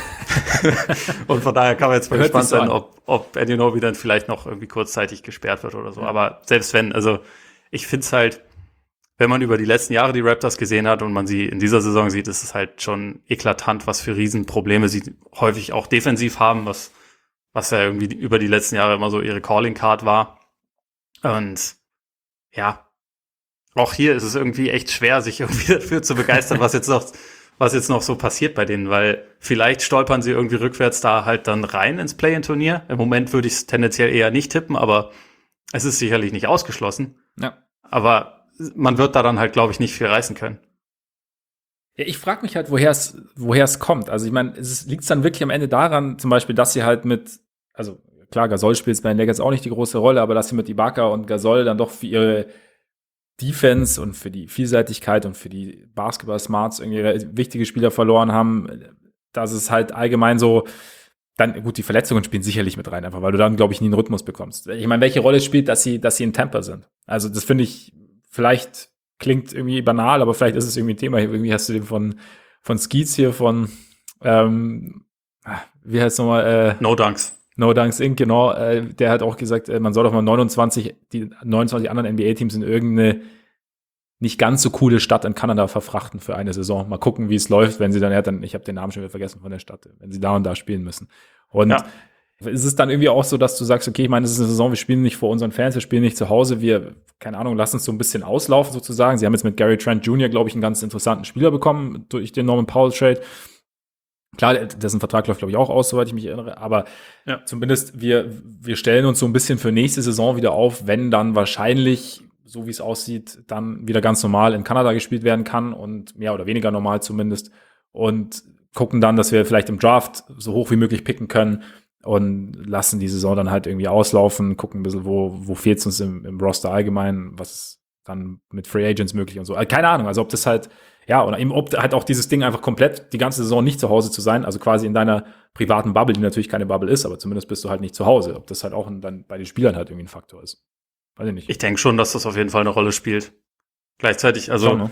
Und von daher kann man jetzt mal gespannt sein, ob Anunoby dann vielleicht noch irgendwie kurzzeitig gesperrt wird oder so. Ja. Aber selbst wenn, also ich finde es halt, wenn man über die letzten Jahre die Raptors gesehen hat und man sie in dieser Saison sieht, ist es halt schon eklatant, was für Riesenprobleme sie häufig auch defensiv haben, was ja irgendwie über die letzten Jahre immer so ihre Calling-Card war. Und ja, auch hier ist es irgendwie echt schwer, sich irgendwie dafür zu begeistern, was jetzt noch so passiert bei denen, weil vielleicht stolpern sie irgendwie rückwärts da halt dann rein ins Play-in-Turnier. Im Moment würde ich es tendenziell eher nicht tippen, aber es ist sicherlich nicht ausgeschlossen. Ja. Aber man wird da dann halt, glaube ich, nicht viel reißen können. Ja, ich frage mich halt, woher es kommt. Also ich meine, liegt es dann wirklich am Ende daran, zum Beispiel, dass sie halt also klar, Gasol spielt bei den Lakers auch nicht die große Rolle, aber dass sie mit Ibaka und Gasol dann doch für ihre Defense und für die Vielseitigkeit und für die Basketball-Smarts irgendwie wichtige Spieler verloren haben, dass es halt allgemein so, dann, gut, die Verletzungen spielen sicherlich mit rein, einfach, weil du dann, glaube ich, nie einen Rhythmus bekommst. Ich meine, welche Rolle spielt, dass sie in Tampa sind? Also, das finde ich, vielleicht klingt irgendwie banal, aber vielleicht ist es irgendwie ein Thema. Irgendwie hast du den von Skeets hier wie heißt es nochmal? No Dunks. No Dunks Inc., genau. Der hat auch gesagt, man soll doch mal die 29 anderen NBA-Teams in irgendeine nicht ganz so coole Stadt in Kanada verfrachten für eine Saison. Mal gucken, wie es läuft, wenn sie dann, ich habe den Namen schon wieder vergessen von der Stadt, wenn sie da und da spielen müssen. Und Ist es dann irgendwie auch so, dass du sagst, okay, ich meine, das ist eine Saison, wir spielen nicht vor unseren Fans, wir spielen nicht zu Hause, keine Ahnung, lassen uns so ein bisschen auslaufen sozusagen. Sie haben jetzt mit Gary Trent Jr., glaube ich, einen ganz interessanten Spieler bekommen durch den Norman Powell-Trade. Klar, dessen Vertrag läuft, glaube ich, auch aus, soweit ich mich erinnere, aber zumindest wir stellen uns so ein bisschen für nächste Saison wieder auf, wenn dann wahrscheinlich, so wie es aussieht, dann wieder ganz normal in Kanada gespielt werden kann und mehr oder weniger normal zumindest und gucken dann, dass wir vielleicht im Draft so hoch wie möglich picken können und lassen die Saison dann halt irgendwie auslaufen, gucken ein bisschen, wo fehlt es uns im Roster allgemein, was ist dann mit Free Agents möglich und so. Also keine Ahnung, also ob das halt, oder eben ob halt auch dieses Ding einfach komplett die ganze Saison nicht zu Hause zu sein, also quasi in deiner privaten Bubble, die natürlich keine Bubble ist, aber zumindest bist du halt nicht zu Hause, ob das halt auch dann bei den Spielern halt irgendwie ein Faktor ist. Weiß ich nicht. Ich denke schon, dass das auf jeden Fall eine Rolle spielt. Gleichzeitig, also schon, ne?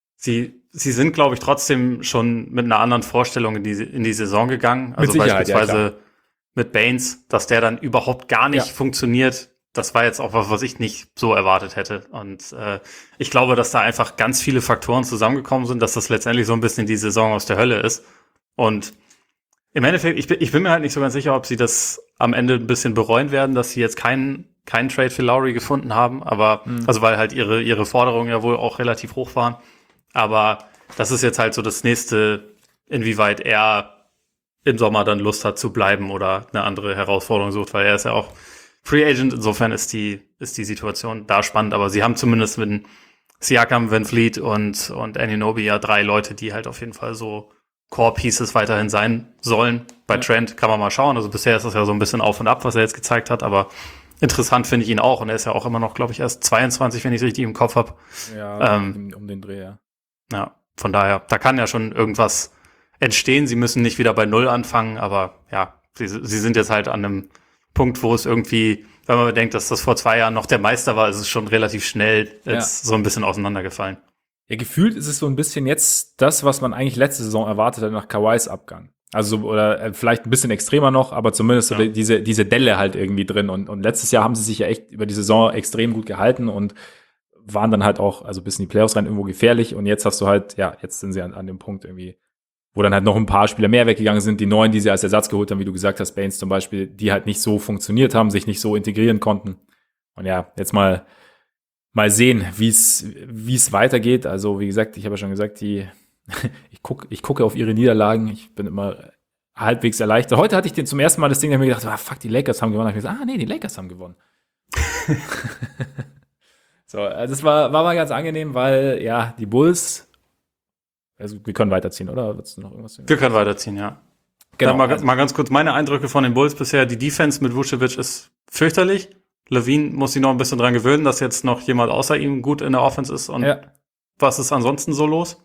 Sie sind, glaube ich, trotzdem schon mit einer anderen Vorstellung in die Saison gegangen. Also beispielsweise mit Baines, dass der dann überhaupt gar nicht funktioniert. Das war jetzt auch was ich nicht so erwartet hätte. Und ich glaube, dass da einfach ganz viele Faktoren zusammengekommen sind, dass das letztendlich so ein bisschen die Saison aus der Hölle ist. Und im Endeffekt, ich bin mir halt nicht so ganz sicher, ob sie das am Ende ein bisschen bereuen werden, dass sie jetzt keinen Trade für Lowry gefunden haben. Aber also weil halt ihre Forderungen ja wohl auch relativ hoch waren. Aber das ist jetzt halt so das nächste, inwieweit er im Sommer dann Lust hat zu bleiben oder eine andere Herausforderung sucht, weil er ist ja auch Free Agent. Insofern ist die Situation da spannend. Aber sie haben zumindest mit Siakam, Van Vliet und Anunoby ja 3 Leute, die halt auf jeden Fall so Core Pieces weiterhin sein sollen. Bei Trent kann man mal schauen. Also bisher ist das ja so ein bisschen auf und ab, was er jetzt gezeigt hat. Aber interessant finde ich ihn auch. Und er ist ja auch immer noch, glaube ich, erst 22, wenn ich es richtig im Kopf habe. Ja, um den Dreh, ja. Ja, von daher, da kann ja schon irgendwas entstehen. Sie müssen nicht wieder bei Null anfangen, aber ja, sie sind jetzt halt an einem Punkt, wo es irgendwie, wenn man bedenkt, dass das vor 2 Jahren noch der Meister war, ist es schon relativ schnell jetzt so ein bisschen auseinandergefallen. Ja, gefühlt ist es so ein bisschen jetzt das, was man eigentlich letzte Saison erwartet hat nach Kawhis Abgang. Also, oder vielleicht ein bisschen extremer noch, aber zumindest so diese Delle halt irgendwie drin. Und letztes Jahr haben sie sich ja echt über die Saison extrem gut gehalten und waren dann halt auch, also bis in die Playoffs rein irgendwo gefährlich. Und jetzt hast du halt, jetzt sind sie an dem Punkt irgendwie, wo dann halt noch ein paar Spieler mehr weggegangen sind. Die 9, die sie als Ersatz geholt haben, wie du gesagt hast, Baines zum Beispiel, die halt nicht so funktioniert haben, sich nicht so integrieren konnten. Und jetzt mal sehen, wie es weitergeht. Also, wie gesagt, ich habe ja schon gesagt, ich gucke auf ihre Niederlagen. Ich bin immer halbwegs erleichtert. Heute hatte ich zum ersten Mal das Ding, da habe ich gedacht, fuck, die Lakers haben gewonnen. Da habe ich gesagt, nee, die Lakers haben gewonnen. So, also das war mal ganz angenehm, weil, die Bulls, also wir können weiterziehen, oder? Willst du noch irgendwas sagen? Wir können weiterziehen, ja. Genau. Dann mal ganz kurz meine Eindrücke von den Bulls bisher. Die Defense mit Vucevic ist fürchterlich. Levine muss sich noch ein bisschen dran gewöhnen, dass jetzt noch jemand außer ihm gut in der Offense ist. Und was ist ansonsten so los?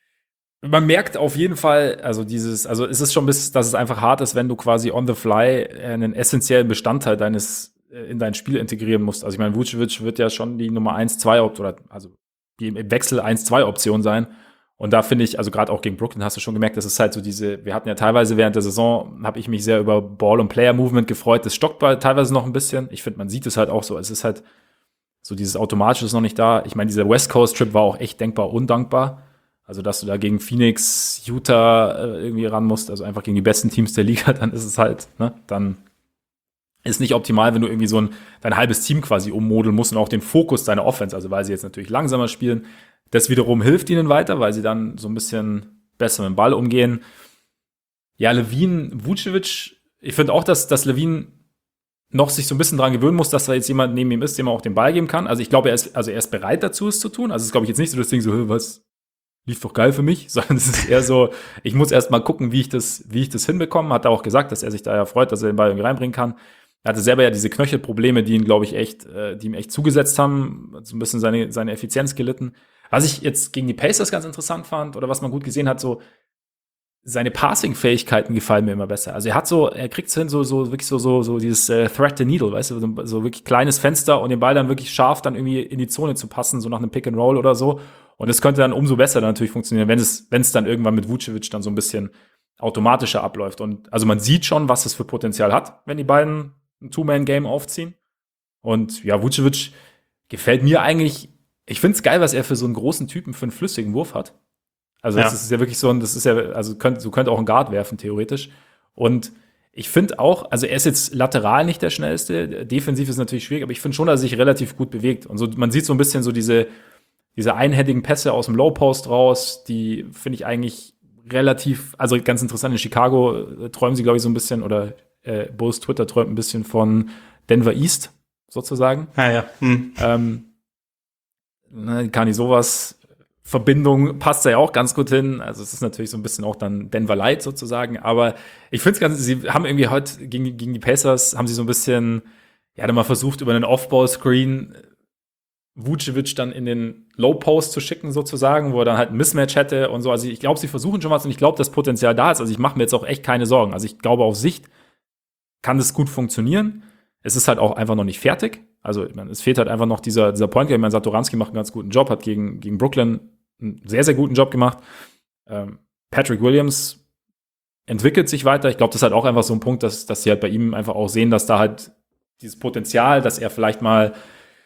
Man merkt auf jeden Fall, also es ist schon dass es einfach hart ist, wenn du quasi on the fly einen essentiellen Bestandteil in dein Spiel integrieren musst. Also ich meine, Vucevic wird ja schon die Nummer 1-2 oder also die im Wechsel 1-2 Option sein. Und da finde ich, also gerade auch gegen Brooklyn hast du schon gemerkt, das ist halt so wir hatten ja teilweise während der Saison, habe ich mich sehr über Ball- und Player-Movement gefreut. Das stockt teilweise noch ein bisschen. Ich finde, man sieht es halt auch so. Es ist halt so, dieses Automatische ist noch nicht da. Ich meine, dieser West Coast-Trip war auch echt denkbar undankbar. Also, dass du da gegen Phoenix, Utah irgendwie ran musst, also einfach gegen die besten Teams der Liga, dann ist es halt, dann ist nicht optimal, wenn du irgendwie dein halbes Team quasi ummodeln musst und auch den Fokus deiner Offense, also weil sie jetzt natürlich langsamer spielen. Das wiederum hilft ihnen weiter, weil sie dann so ein bisschen besser mit dem Ball umgehen. Ja, Levine, Vucevic, ich finde auch, dass Levine noch sich so ein bisschen dran gewöhnen muss, dass da jetzt jemand neben ihm ist, dem er auch den Ball geben kann. Also ich glaube, er ist bereit dazu, es zu tun. Also es ist, glaube ich, jetzt nicht so das Ding so, was lief doch geil für mich, sondern es ist eher so, ich muss erst mal gucken, wie ich das hinbekomme. Hat er auch gesagt, dass er sich da ja freut, dass er den Ball irgendwie reinbringen kann. Er hatte selber ja diese Knöchelprobleme, die ihn, glaube ich, die ihm echt zugesetzt haben, so ein bisschen seine Effizienz gelitten. Was ich jetzt gegen die Pacers ganz interessant fand, oder was man gut gesehen hat, so seine Passing-Fähigkeiten gefallen mir immer besser. Also er kriegt es hin, so wirklich so dieses Thread the Needle, weißt du, so wirklich kleines Fenster und den Ball dann wirklich scharf dann irgendwie in die Zone zu passen, so nach einem Pick and Roll oder so. Und das könnte dann umso besser dann natürlich funktionieren, wenn es dann irgendwann mit Vucevic dann so ein bisschen automatischer abläuft. Und also man sieht schon, was es für Potenzial hat, wenn die beiden ein Two-Man-Game aufziehen. Und ja, Vucevic gefällt mir eigentlich. Ich finde es geil, was er für so einen großen Typen für einen flüssigen Wurf hat. Also das ist ja wirklich so könnte auch ein Guard werfen, theoretisch. Und Ich finde auch, also er ist jetzt lateral nicht der schnellste, defensiv ist natürlich schwierig, aber ich finde schon, dass er sich relativ gut bewegt. Und so, man sieht so ein bisschen so diese einhändigen Pässe aus dem Low Post raus, die finde ich eigentlich relativ, also ganz interessant. In Chicago träumen sie, glaube ich, so ein bisschen, oder Bulls Twitter träumt ein bisschen von Denver East, sozusagen. Ja. Kann ich sowas, Verbindung passt da ja auch ganz gut hin. Also es ist natürlich so ein bisschen auch dann Denver Light sozusagen. Aber ich finde es ganz, sie haben irgendwie heute gegen die Pacers, haben sie so ein bisschen, ja, dann mal versucht, über einen Off-Ball-Screen Vucevic dann in den Low-Post zu schicken sozusagen, wo er dann halt ein Mismatch hätte und so. Also ich glaube, sie versuchen schon was und ich glaube, das Potenzial da ist. Also ich mache mir jetzt auch echt keine Sorgen. Also ich glaube, auf Sicht kann das gut funktionieren. Es ist halt auch einfach noch nicht fertig. Also ich meine, es fehlt halt einfach noch dieser Point Guard. Ich meine, Satoranski macht einen ganz guten Job, hat gegen Brooklyn einen sehr, sehr guten Job gemacht. Patrick Williams entwickelt sich weiter. Ich glaube, das ist halt auch einfach so ein Punkt, dass sie halt bei ihm einfach auch sehen, dass da halt dieses Potenzial, dass er vielleicht mal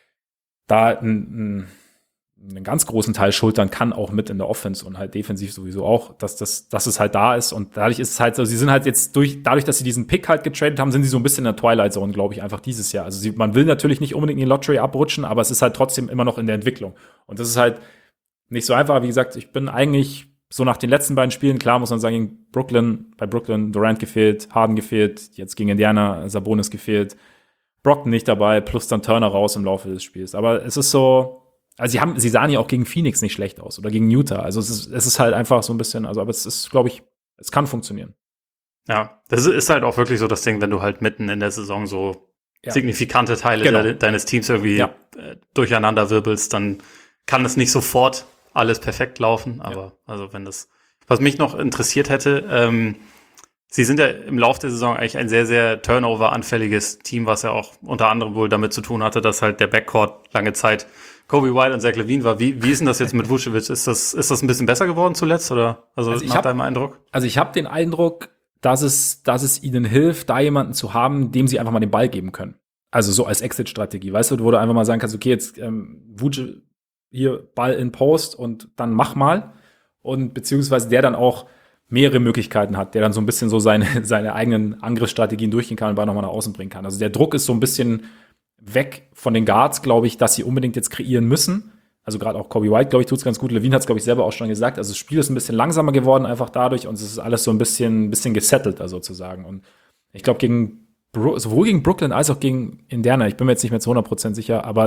da einen ganz großen Teil schultern kann, auch mit in der Offense und halt defensiv sowieso auch, dass es halt da ist. Und dadurch ist es halt so, sie sind halt jetzt dadurch, dass sie diesen Pick halt getradet haben, sind sie so ein bisschen in der Twilight Zone, glaube ich, einfach dieses Jahr. Also man will natürlich nicht unbedingt in die Lottery abrutschen, aber es ist halt trotzdem immer noch in der Entwicklung. Und das ist halt nicht so einfach. Wie gesagt, ich bin eigentlich so nach den letzten beiden Spielen, klar muss man sagen, bei Brooklyn Durant gefehlt, Harden gefehlt, jetzt gegen Indiana Sabonis gefehlt, Brockton nicht dabei, plus dann Turner raus im Laufe des Spiels. Aber es ist so, also sie sahen ja auch gegen Phoenix nicht schlecht aus oder gegen Utah. Also es ist halt einfach so ein bisschen, also aber es ist, glaube ich, es kann funktionieren. Ja, das ist halt auch wirklich so das Ding, wenn du halt mitten in der Saison so signifikante Teile deines Teams irgendwie durcheinander wirbelst, dann kann es nicht sofort alles perfekt laufen. Aber also wenn das, was mich noch interessiert hätte, sie sind ja im Laufe der Saison eigentlich ein sehr, sehr Turnover-anfälliges Team, was ja auch unter anderem wohl damit zu tun hatte, dass halt der Backcourt lange Zeit Kobe White und Zach LaVine war. Wie ist denn das jetzt mit Vucevic? Ist das ein bisschen besser geworden zuletzt oder nach deinem Eindruck? Also ich habe den Eindruck, dass es ihnen hilft, da jemanden zu haben, dem sie einfach mal den Ball geben können. Also so als Exit-Strategie, weißt du, wo du einfach mal sagen kannst, okay, jetzt Vucevic hier Ball in Post und dann mach mal. Und beziehungsweise der dann auch mehrere Möglichkeiten hat, der dann so ein bisschen so seine eigenen Angriffsstrategien durchgehen kann und Ball nochmal nach außen bringen kann. Also der Druck ist so ein bisschen weg von den Guards, glaube ich, dass sie unbedingt jetzt kreieren müssen. Also gerade auch Kobe White, glaube ich, tut's ganz gut. LaVine hat's, glaube ich, selber auch schon gesagt. Also das Spiel ist ein bisschen langsamer geworden einfach dadurch und es ist alles so ein bisschen gesettelter sozusagen. Und ich glaube, sowohl gegen Brooklyn als auch gegen Indiana, ich bin mir jetzt nicht mehr zu 100% sicher, aber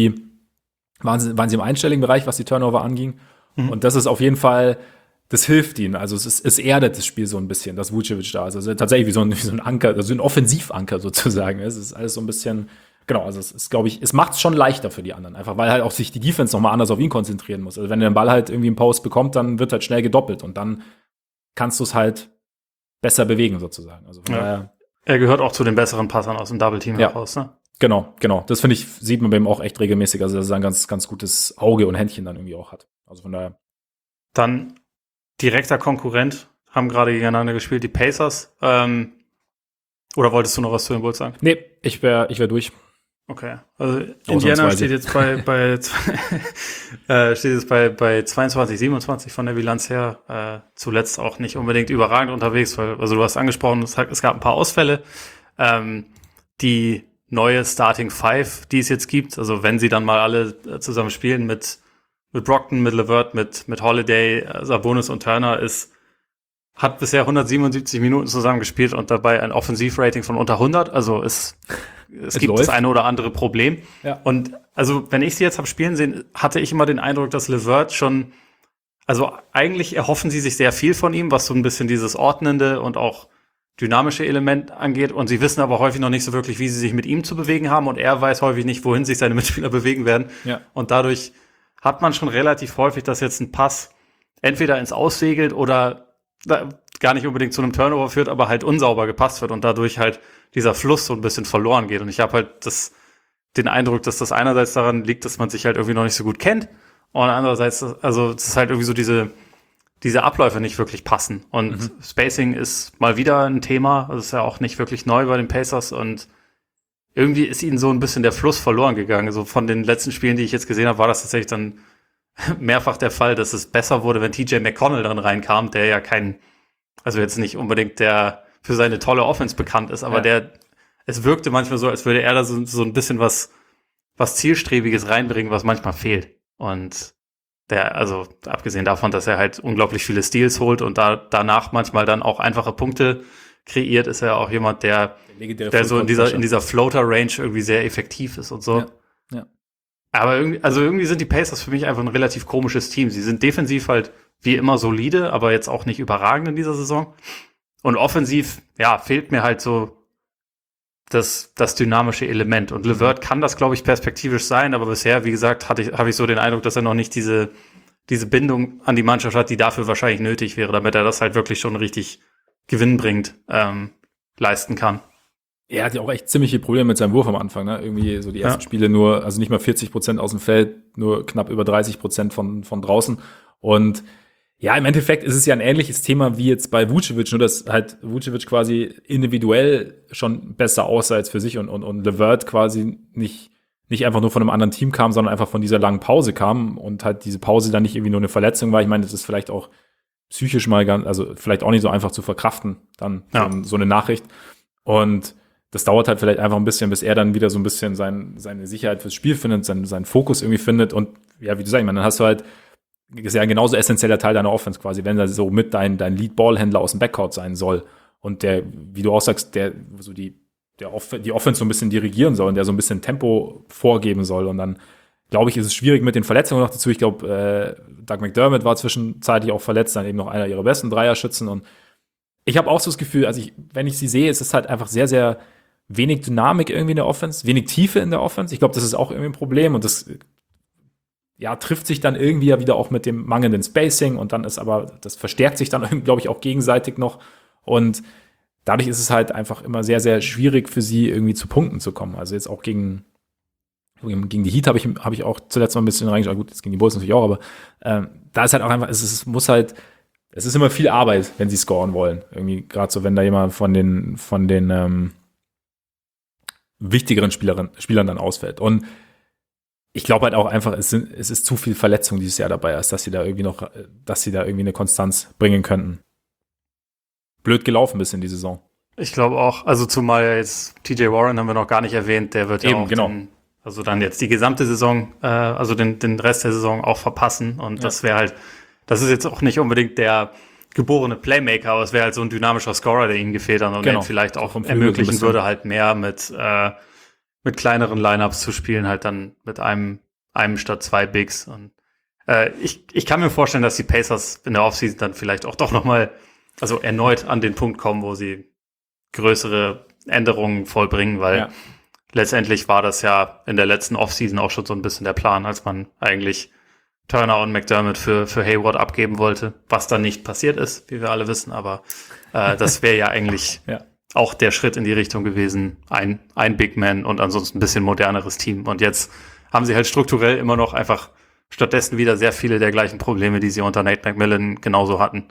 waren sie im einstelligen Bereich, was die Turnover anging. Mhm. Und das ist auf jeden Fall, das hilft ihnen. Also es erdet das Spiel so ein bisschen, dass Vucevic da ist. Also tatsächlich wie so ein Anker, also ein Offensivanker sozusagen. Es ist alles so ein bisschen, genau, also es ist, glaube ich, es macht es schon leichter für die anderen. Einfach, weil halt auch sich die Defense nochmal anders auf ihn konzentrieren muss. Also wenn er den Ball halt irgendwie im Post bekommt, dann wird halt schnell gedoppelt und dann kannst du es halt besser bewegen sozusagen. Also von daher. Er gehört auch zu den besseren Passern aus dem Double Team heraus, ne? Genau. Das finde ich, sieht man bei ihm auch echt regelmäßig. Also, dass er ein ganz, ganz gutes Auge und Händchen dann irgendwie auch hat. Also von daher. Dann direkter Konkurrent, haben gerade gegeneinander gespielt, die Pacers. Oder wolltest du noch was zu den Bulls sagen? Nee, ich wär durch. Okay. Also Indiana steht jetzt bei 22, 27 von der Bilanz her. Zuletzt auch nicht unbedingt überragend unterwegs, weil, also du hast angesprochen, es gab ein paar Ausfälle. Die neue Starting Five, die es jetzt gibt, also wenn sie dann mal alle zusammen spielen mit Brockton, mit LeVert, mit Holiday, Sabonis und Turner, hat bisher 177 Minuten zusammen gespielt und dabei ein Offensivrating von unter 100. Also es gibt läuft. Das eine oder andere Problem. Ja. Und also wenn ich sie jetzt habe spielen sehen, hatte ich immer den Eindruck, dass LeVert schon, also eigentlich erhoffen sie sich sehr viel von ihm, was so ein bisschen dieses ordnende und auch dynamische Element angeht. Und sie wissen aber häufig noch nicht so wirklich, wie sie sich mit ihm zu bewegen haben. Und er weiß häufig nicht, wohin sich seine Mitspieler bewegen werden. Ja. Und dadurch hat man schon relativ häufig, dass jetzt ein Pass entweder ins Aussegelt oder gar nicht unbedingt zu einem Turnover führt, aber halt unsauber gepasst wird und dadurch halt dieser Fluss so ein bisschen verloren geht. Und ich habe halt den Eindruck, dass das einerseits daran liegt, dass man sich halt irgendwie noch nicht so gut kennt und andererseits, also es ist halt irgendwie so diese Abläufe nicht wirklich passen. Und Spacing ist mal wieder ein Thema. Das ist ja auch nicht wirklich neu bei den Pacers. Und irgendwie ist ihnen so ein bisschen der Fluss verloren gegangen. Also von den letzten Spielen, die ich jetzt gesehen habe, war das tatsächlich dann mehrfach der Fall, dass es besser wurde, wenn TJ McConnell dann reinkam, der ja also jetzt nicht unbedingt der für seine tolle Offense bekannt ist, aber es wirkte manchmal so, als würde er da so ein bisschen was Zielstrebiges reinbringen, was manchmal fehlt. Und also abgesehen davon, dass er halt unglaublich viele Steals holt und danach manchmal dann auch einfache Punkte kreiert, ist er auch jemand, der so in dieser Floater-Range irgendwie sehr effektiv ist und so. Ja. Aber irgendwie sind die Pacers für mich einfach ein relativ komisches Team. Sie sind defensiv halt wie immer solide, aber jetzt auch nicht überragend in dieser Saison. Und offensiv, fehlt mir halt so das dynamische Element. Und LeVert kann das, glaube ich, perspektivisch sein, aber bisher, wie gesagt, habe ich so den Eindruck, dass er noch nicht diese Bindung an die Mannschaft hat, die dafür wahrscheinlich nötig wäre, damit er das halt wirklich schon richtig gewinnbringend leisten kann. Er hat ja auch echt ziemliche Probleme mit seinem Wurf am Anfang, ne? Irgendwie so die ersten Spiele nur, also nicht mal 40% aus dem Feld, nur knapp über 30% von draußen. Und ja, im Endeffekt ist es ja ein ähnliches Thema wie jetzt bei Vucevic, nur dass halt Vucevic quasi individuell schon besser aussah als für sich und LeVert quasi nicht einfach nur von einem anderen Team kam, sondern einfach von dieser langen Pause kam und halt diese Pause dann nicht irgendwie nur eine Verletzung war. Ich meine, das ist vielleicht auch psychisch mal also vielleicht auch nicht so einfach zu verkraften, dann so eine Nachricht. Und das dauert halt vielleicht einfach ein bisschen, bis er dann wieder so ein bisschen seine Sicherheit fürs Spiel findet, seinen Fokus irgendwie findet. Und ja, wie du sagst, dann hast du halt, ist ja ein genauso essentieller Teil deiner Offense quasi, wenn er so mit dein Lead-Ball-Händler aus dem Backcourt sein soll und der, wie du auch sagst, der so die Offense so ein bisschen dirigieren soll und der so ein bisschen Tempo vorgeben soll. Und dann, glaube ich, ist es schwierig mit den Verletzungen noch dazu. Ich glaube, Doug McDermott war zwischenzeitlich auch verletzt, dann eben noch einer ihrer besten Dreierschützen. Und ich habe auch so das Gefühl, also wenn ich sie sehe, ist es halt einfach sehr, sehr wenig Dynamik irgendwie in der Offense, wenig Tiefe in der Offense. Ich glaube, das ist auch irgendwie ein Problem und das trifft sich dann irgendwie ja wieder auch mit dem mangelnden Spacing und dann ist aber, das verstärkt sich dann, glaube ich, auch gegenseitig noch und dadurch ist es halt einfach immer sehr, sehr schwierig für sie irgendwie zu Punkten zu kommen. Also jetzt auch gegen die Heat habe ich auch zuletzt mal ein bisschen reingeschaut. Gut, jetzt gegen die Bulls natürlich auch, aber da ist halt auch einfach, es ist immer viel Arbeit, wenn sie scoren wollen. Irgendwie gerade so, wenn da jemand von den wichtigeren Spielern dann ausfällt. Und ich glaube halt auch einfach, es ist zu viel Verletzung dieses Jahr dabei, als dass sie da irgendwie eine Konstanz bringen könnten. Blöd gelaufen bis in die Saison. Ich glaube auch, also zumal jetzt TJ Warren haben wir noch gar nicht erwähnt, der wird ja auch dann jetzt die gesamte Saison, also den Rest der Saison auch verpassen und das wäre halt, das ist jetzt auch nicht unbedingt der geborene Playmaker, aber es wäre halt so ein dynamischer Scorer, der ihnen gefehlt hat und der vielleicht auch ermöglichen würde, halt mehr mit kleineren Lineups zu spielen, halt dann mit einem statt zwei Bigs. Und ich kann mir vorstellen, dass die Pacers in der Offseason dann vielleicht auch doch nochmal, also erneut an den Punkt kommen, wo sie größere Änderungen vollbringen, weil letztendlich war das ja in der letzten Offseason auch schon so ein bisschen der Plan, als man eigentlich Turner und McDermott für Hayward abgeben wollte, was dann nicht passiert ist, wie wir alle wissen, aber das wäre ja eigentlich auch der Schritt in die Richtung gewesen, ein Big Man und ansonsten ein bisschen moderneres Team. Und jetzt haben sie halt strukturell immer noch einfach stattdessen wieder sehr viele der gleichen Probleme, die sie unter Nate McMillan genauso hatten.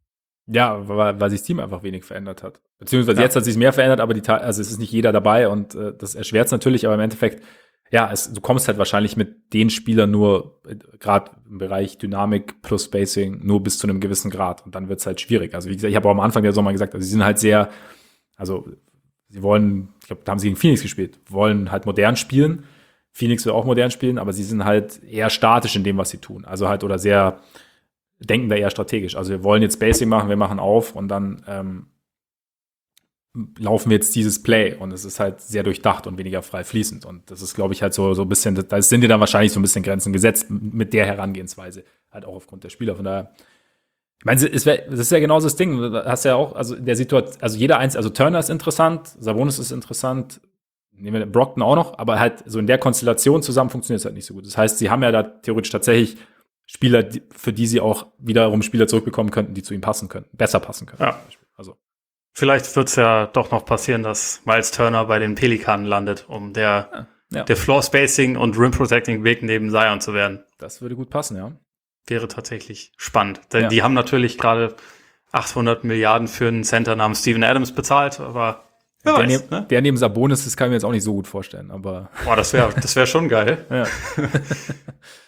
Ja, weil sich das Team einfach wenig verändert hat. Beziehungsweise jetzt hat sich mehr verändert, aber es ist nicht jeder dabei und das erschwert es natürlich, aber im Endeffekt, du kommst halt wahrscheinlich mit den Spielern nur, gerade im Bereich Dynamik plus Spacing, nur bis zu einem gewissen Grad und dann wird es halt schwierig. Also wie gesagt, ich habe auch am Anfang der Sommer gesagt, also sie sind halt sehr, also sie wollen, ich glaube, da haben sie gegen Phoenix gespielt, wollen halt modern spielen. Phoenix will auch modern spielen, aber sie sind halt eher statisch in dem, was sie tun. Also halt oder sehr, denken da eher strategisch. Also wir wollen jetzt Spacing machen, wir machen auf und dann laufen wir jetzt dieses Play und es ist halt sehr durchdacht und weniger frei fließend. Und das ist, glaube ich, halt so ein bisschen, da sind dir dann wahrscheinlich so ein bisschen Grenzen gesetzt mit der Herangehensweise. Halt auch aufgrund der Spieler. Von daher, ich meine, das ist ja genauso das Ding. Du hast ja auch, also in der Situation, also also Turner ist interessant, Sabonis ist interessant, nehmen wir Brockton auch noch, aber halt so in der Konstellation zusammen funktioniert es halt nicht so gut. Das heißt, sie haben ja da theoretisch tatsächlich Spieler, für die sie auch wiederum Spieler zurückbekommen könnten, die zu ihm passen könnten, besser passen könnten. Ja. Also. Vielleicht wird es ja doch noch passieren, dass Miles Turner bei den Pelikanen landet, um der Floor-Spacing und Rim-Protecting-Weg neben Zion zu werden. Das würde gut passen, ja. Wäre tatsächlich spannend. Denn die haben natürlich gerade 800 Milliarden für einen Center namens Steven Adams bezahlt, aber der neben Sabonis, das kann ich mir jetzt auch nicht so gut vorstellen. Aber boah, das wär schon geil. Ja.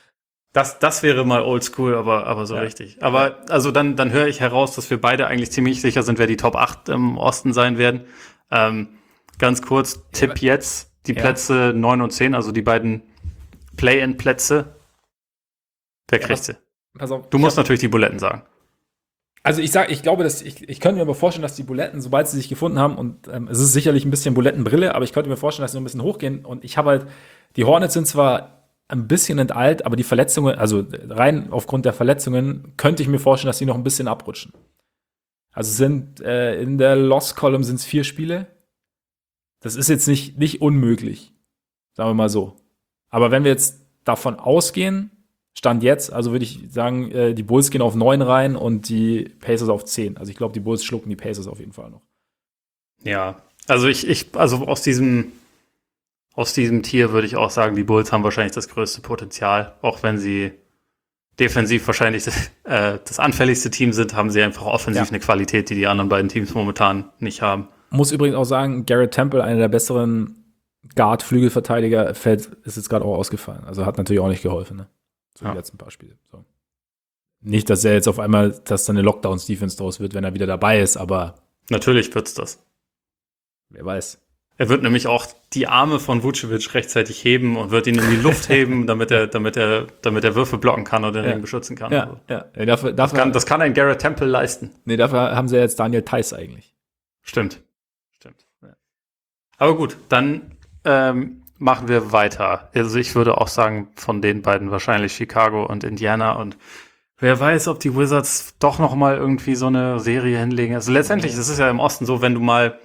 Das wäre mal oldschool, aber so richtig. Aber also dann höre ich heraus, dass wir beide eigentlich ziemlich sicher sind, wer die Top 8 im Osten sein werden. Ganz kurz, Tipp jetzt, die Plätze 9 und 10, also die beiden Play-in-Plätze. Wer kriegt sie? Pass auf, du musst natürlich die Buletten sagen. Also ich glaube, ich könnte mir aber vorstellen, dass die Buletten, sobald sie sich gefunden haben, und es ist sicherlich ein bisschen Bulettenbrille, aber ich könnte mir vorstellen, dass sie noch ein bisschen hochgehen. Und ich habe halt, die Hornets sind zwar ein bisschen enteilt, aber die Verletzungen, also rein aufgrund der Verletzungen, könnte ich mir vorstellen, dass sie noch ein bisschen abrutschen. Also sind in der Loss Column sind es 4 Spiele. Das ist jetzt nicht unmöglich, sagen wir mal so. Aber wenn wir jetzt davon ausgehen, Stand jetzt, also würde ich sagen, die Bulls gehen auf 9 rein und die Pacers auf 10. Also ich glaube, die Bulls schlucken die Pacers auf jeden Fall noch. Ja, also also aus diesem Tier würde ich auch sagen, die Bulls haben wahrscheinlich das größte Potenzial. Auch wenn sie defensiv wahrscheinlich das anfälligste Team sind, haben sie einfach offensiv eine Qualität, die die anderen beiden Teams momentan nicht haben. Muss übrigens auch sagen, Garrett Temple, einer der besseren Guard-Flügelverteidiger, ist jetzt gerade auch ausgefallen. Also hat natürlich auch nicht geholfen, ne? So die letzten paar Spiele. So. Nicht, dass er jetzt auf einmal, dass dann eine Lockdowns-Defense draus wird, wenn er wieder dabei ist, aber natürlich wird's das. Wer weiß. Er wird nämlich auch die Arme von Vucevic rechtzeitig heben und wird ihn in die Luft heben, damit er Würfe blocken kann oder den Ring beschützen kann. Ja. Das kann ein Garrett Temple leisten. Nee, dafür haben sie ja jetzt Daniel Theis eigentlich. Stimmt. Ja. Aber gut, dann machen wir weiter. Also ich würde auch sagen, von den beiden wahrscheinlich Chicago und Indiana. Und wer weiß, ob die Wizards doch noch mal irgendwie so eine Serie hinlegen. Also letztendlich, das ist ja im Osten so, wenn du mal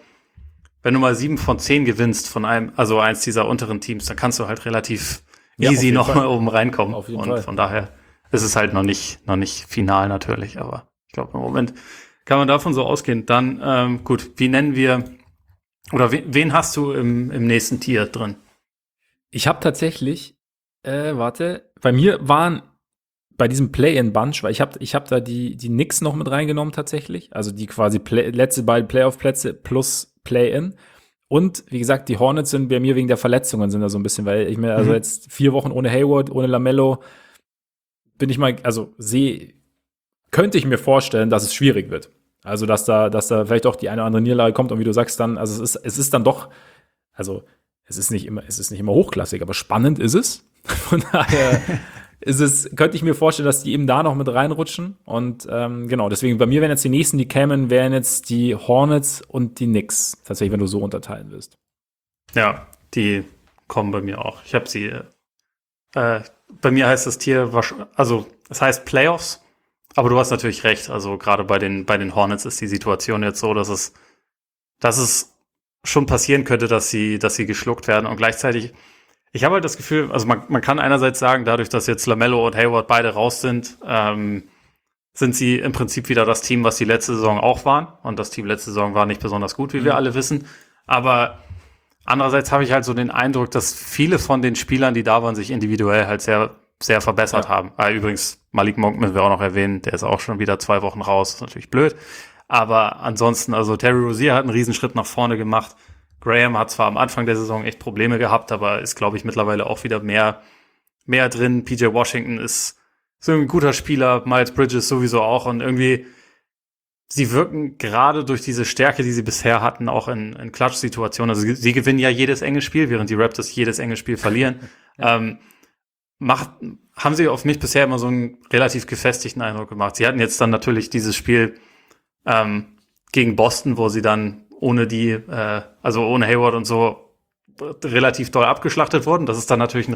7 von 10 gewinnst von also eins dieser unteren Teams, dann kannst du halt relativ easy noch mal oben reinkommen. Auf jeden Fall. Von daher ist es halt noch nicht final natürlich. Aber ich glaube, im Moment kann man davon so ausgehen. Dann, gut, wie nennen wir, oder wen hast du im nächsten Tier drin? Ich habe tatsächlich, bei mir waren bei diesem Play-in-Bunch, weil ich hab da die Knicks noch mit reingenommen tatsächlich, also die quasi letzte beiden Playoff-Plätze plus Play-in. Und wie gesagt, die Hornets sind bei mir wegen der Verletzungen sind da so ein bisschen, weil ich mir also jetzt 4 Wochen ohne Hayward, ohne LaMelo, könnte ich mir vorstellen, dass es schwierig wird. Also dass da vielleicht auch die eine oder andere Niederlage kommt und wie du sagst dann, also es ist dann doch, also es ist nicht immer hochklassig, aber spannend ist es. Von daher könnte ich mir vorstellen, dass die eben da noch mit reinrutschen. Und genau, deswegen bei mir wären jetzt die nächsten, die kämen, wären jetzt die Hornets und die Knicks. Tatsächlich, wenn du so unterteilen willst. Ja, die kommen bei mir auch. Ich habe sie, bei mir heißt das Tier, also es heißt Playoffs, aber du hast natürlich recht. Also gerade bei den Hornets ist die Situation jetzt so, dass es schon passieren könnte, dass sie geschluckt werden. Und gleichzeitig, ich habe halt das Gefühl, also man kann einerseits sagen, dadurch, dass jetzt LaMelo und Hayward beide raus sind, sind sie im Prinzip wieder das Team, was die letzte Saison auch waren. Und das Team letzte Saison war nicht besonders gut, wie wir alle wissen. Aber andererseits habe ich halt so den Eindruck, dass viele von den Spielern, die da waren, sich individuell halt sehr, sehr verbessert haben. Übrigens, Malik Monk müssen wir auch noch erwähnen, der ist auch schon wieder 2 Wochen raus. Das ist natürlich blöd. Aber ansonsten, also Terry Rozier hat einen Riesenschritt nach vorne gemacht. Graham hat zwar am Anfang der Saison echt Probleme gehabt, aber ist, glaube ich, mittlerweile auch wieder mehr drin. PJ Washington ist so ein guter Spieler, Miles Bridges sowieso auch. Und irgendwie, sie wirken gerade durch diese Stärke, die sie bisher hatten, auch in Klatsch-Situationen. Also sie gewinnen ja jedes enge Spiel, während die Raptors jedes enge Spiel verlieren. Haben sie auf mich bisher immer so einen relativ gefestigten Eindruck gemacht. Sie hatten jetzt dann natürlich dieses Spiel gegen Boston, wo sie dann ohne Hayward und so relativ doll abgeschlachtet wurden. Das ist dann natürlich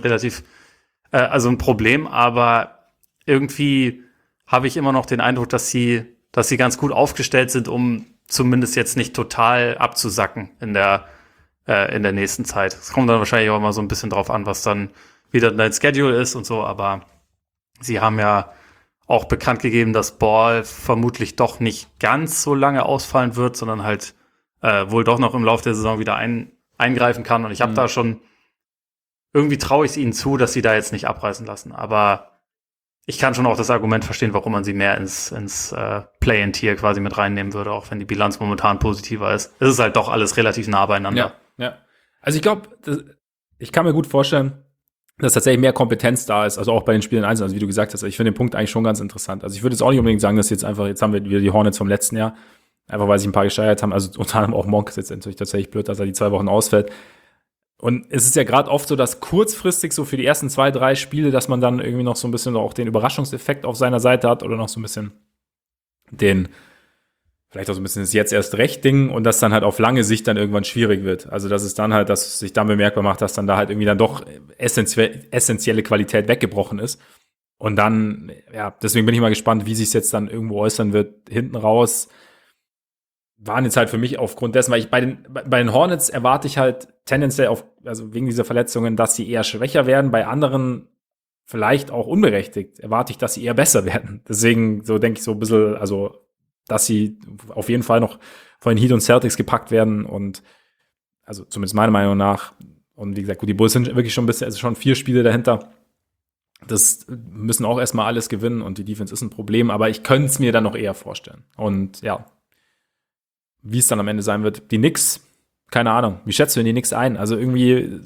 ein Problem, aber irgendwie habe ich immer noch den Eindruck, dass sie ganz gut aufgestellt sind, um zumindest jetzt nicht total abzusacken in der nächsten Zeit. Es kommt dann wahrscheinlich auch mal so ein bisschen drauf an, was dann wieder dein Schedule ist und so, aber sie haben ja auch bekannt gegeben, dass Ball vermutlich doch nicht ganz so lange ausfallen wird, sondern halt wohl doch noch im Laufe der Saison wieder eingreifen kann. Und ich habe da schon, irgendwie traue ich es ihnen zu, dass sie da jetzt nicht abreißen lassen. Aber ich kann schon auch das Argument verstehen, warum man sie mehr ins Play-in-Tier quasi mit reinnehmen würde, auch wenn die Bilanz momentan positiver ist. Es ist halt doch alles relativ nah beieinander. Ja. Also ich glaube, ich kann mir gut vorstellen, dass tatsächlich mehr Kompetenz da ist, also auch bei den Spielen einzeln, also wie du gesagt hast, ich finde den Punkt eigentlich schon ganz interessant. Also ich würde jetzt auch nicht unbedingt sagen, dass jetzt haben wir wieder die Hornets vom letzten Jahr, einfach weil sich ein paar gesteigert haben, also unter anderem auch Monk ist jetzt natürlich tatsächlich blöd, dass er die 2 Wochen ausfällt. Und es ist ja gerade oft so, dass kurzfristig so für die ersten 2, 3 Spiele, dass man dann irgendwie noch so ein bisschen auch den Überraschungseffekt auf seiner Seite hat oder noch so ein bisschen vielleicht auch so ein bisschen das jetzt erst recht Ding und das dann halt auf lange Sicht dann irgendwann schwierig wird. Also dass es dann halt, dass es sich dann bemerkbar macht, dass dann da halt irgendwie dann doch essentielle Qualität weggebrochen ist. Und dann, ja, deswegen bin ich mal gespannt, wie sich es jetzt dann irgendwo äußern wird. Hinten raus waren jetzt halt für mich aufgrund dessen, weil ich bei den Hornets erwarte ich halt tendenziell also wegen dieser Verletzungen, dass sie eher schwächer werden. Bei anderen vielleicht auch unberechtigt erwarte ich, dass sie eher besser werden. Deswegen so denke ich so ein bisschen, also dass sie auf jeden Fall noch von den Heat und Celtics gepackt werden und also zumindest meiner Meinung nach. Und wie gesagt, gut, die Bulls sind wirklich schon ein bisschen, also schon 4 Spiele dahinter. Das müssen auch erstmal alles gewinnen und die Defense ist ein Problem, aber ich könnte es mir dann noch eher vorstellen. Und ja, wie es dann am Ende sein wird, die Knicks, keine Ahnung, wie schätzt du denn die Knicks ein? Also irgendwie,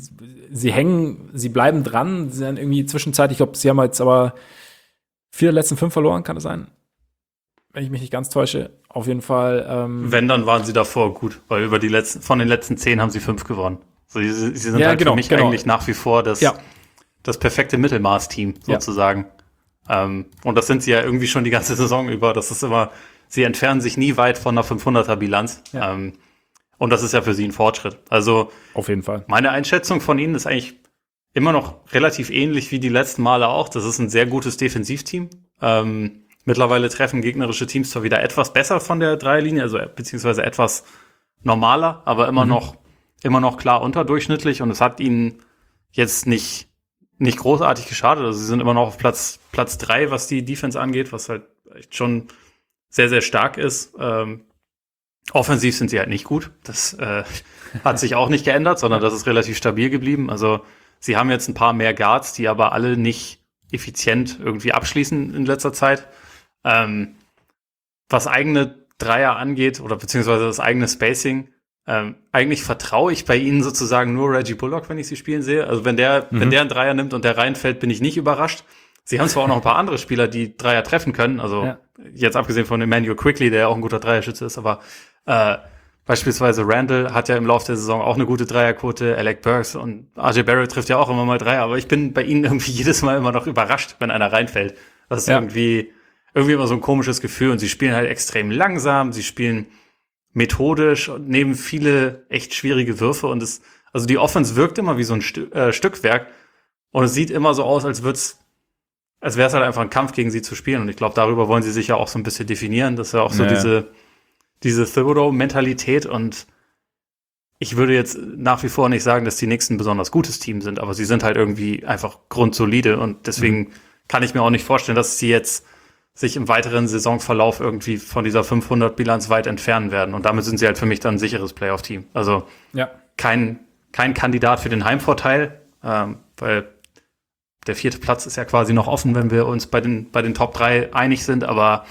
sie bleiben dran, sie sind irgendwie zwischenzeitlich, ich glaube, sie haben jetzt aber 4 der letzten 5 verloren, kann das sein? Wenn ich mich nicht ganz täusche, auf jeden Fall. Wenn, dann waren sie davor gut, weil von den letzten 10 haben sie 5 gewonnen. Also sie sind ja, halt genau, für mich eigentlich nach wie vor das perfekte Mittelmaß-Team sozusagen. Ja. Und das sind sie ja irgendwie schon die ganze Saison über. Das ist immer, sie entfernen sich nie weit von einer 500er-Bilanz. Ja. Und das ist ja für sie ein Fortschritt. Also auf jeden Fall. Meine Einschätzung von ihnen ist eigentlich immer noch relativ ähnlich wie die letzten Male auch. Das ist ein sehr gutes Defensivteam. Mittlerweile treffen gegnerische Teams zwar wieder etwas besser von der Dreierlinie, also beziehungsweise etwas normaler, aber immer noch klar unterdurchschnittlich und es hat ihnen jetzt nicht großartig geschadet. Also sie sind immer noch auf Platz 3, was die Defense angeht, was halt echt schon sehr, sehr stark ist. Offensiv sind sie halt nicht gut. Das hat sich auch nicht geändert, sondern das ist relativ stabil geblieben. Also sie haben jetzt ein paar mehr Guards, die aber alle nicht effizient irgendwie abschließen in letzter Zeit. Was eigene Dreier angeht oder beziehungsweise das eigene Spacing, eigentlich vertraue ich bei ihnen sozusagen nur Reggie Bullock, wenn ich sie spielen sehe. Also wenn der einen Dreier nimmt und der reinfällt, bin ich nicht überrascht. Sie haben zwar auch noch ein paar andere Spieler, die Dreier treffen können, also jetzt abgesehen von Emmanuel Quickley, der ja auch ein guter Dreierschütze ist, aber beispielsweise Randall hat ja im Laufe der Saison auch eine gute Dreierquote, Alec Burks und RJ Barrett trifft ja auch immer mal Dreier, aber ich bin bei ihnen irgendwie jedes Mal immer noch überrascht, wenn einer reinfällt. Das ist irgendwie immer so ein komisches Gefühl und sie spielen halt extrem langsam, sie spielen methodisch und nehmen viele echt schwierige Würfe und also die Offense wirkt immer wie so ein Stückwerk und es sieht immer so aus, als wäre es halt einfach ein Kampf gegen sie zu spielen und ich glaube, darüber wollen sie sich ja auch so ein bisschen definieren, das ist ja auch so diese Thibodeau-Mentalität und ich würde jetzt nach wie vor nicht sagen, dass die Knicks ein besonders gutes Team sind, aber sie sind halt irgendwie einfach grundsolide und deswegen kann ich mir auch nicht vorstellen, dass sie jetzt sich im weiteren Saisonverlauf irgendwie von dieser 500-Bilanz weit entfernen werden. Und damit sind sie halt für mich dann ein sicheres Playoff-Team. Also kein Kandidat für den Heimvorteil, weil der 4. Platz ist ja quasi noch offen, wenn wir uns bei den Top 3 einig sind. Aber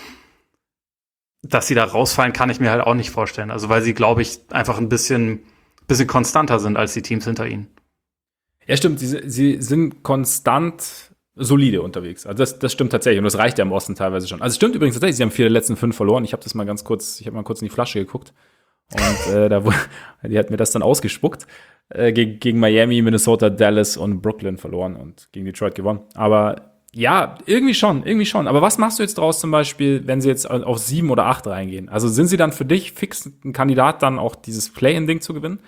dass sie da rausfallen, kann ich mir halt auch nicht vorstellen. Also weil sie, glaube ich, einfach ein bisschen konstanter sind als die Teams hinter ihnen. Ja, stimmt. Sie sind konstant solide unterwegs. Also das stimmt tatsächlich. Und das reicht ja im Osten teilweise schon. Also es stimmt übrigens tatsächlich, sie haben 4 der letzten 5 verloren. Ich habe mal kurz in die Flasche geguckt. Und die hat mir das dann ausgespuckt. Gegen Miami, Minnesota, Dallas und Brooklyn verloren und gegen Detroit gewonnen. Aber ja, irgendwie schon. Aber was machst du jetzt draus zum Beispiel, wenn sie jetzt auf 7 oder 8 reingehen? Also sind sie dann für dich fix ein Kandidat, dann auch dieses Play-in-Ding zu gewinnen?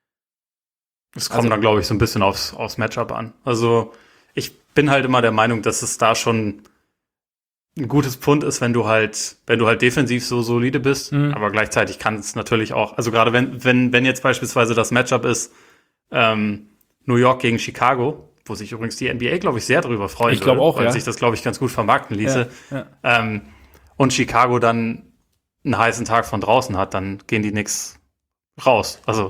Es kommt dann, glaube ich, so ein bisschen aufs Matchup an. Also ich bin halt immer der Meinung, dass es da schon ein gutes Pfund ist, wenn du halt defensiv so solide bist, aber gleichzeitig kann es natürlich auch, also gerade wenn jetzt beispielsweise das Matchup ist New York gegen Chicago, wo sich übrigens die NBA, glaube ich, sehr darüber freuen würde, auch, weil sich das, glaube ich, ganz gut vermarkten ließe. Und Chicago dann einen heißen Tag von draußen hat, dann gehen die Knicks raus. Also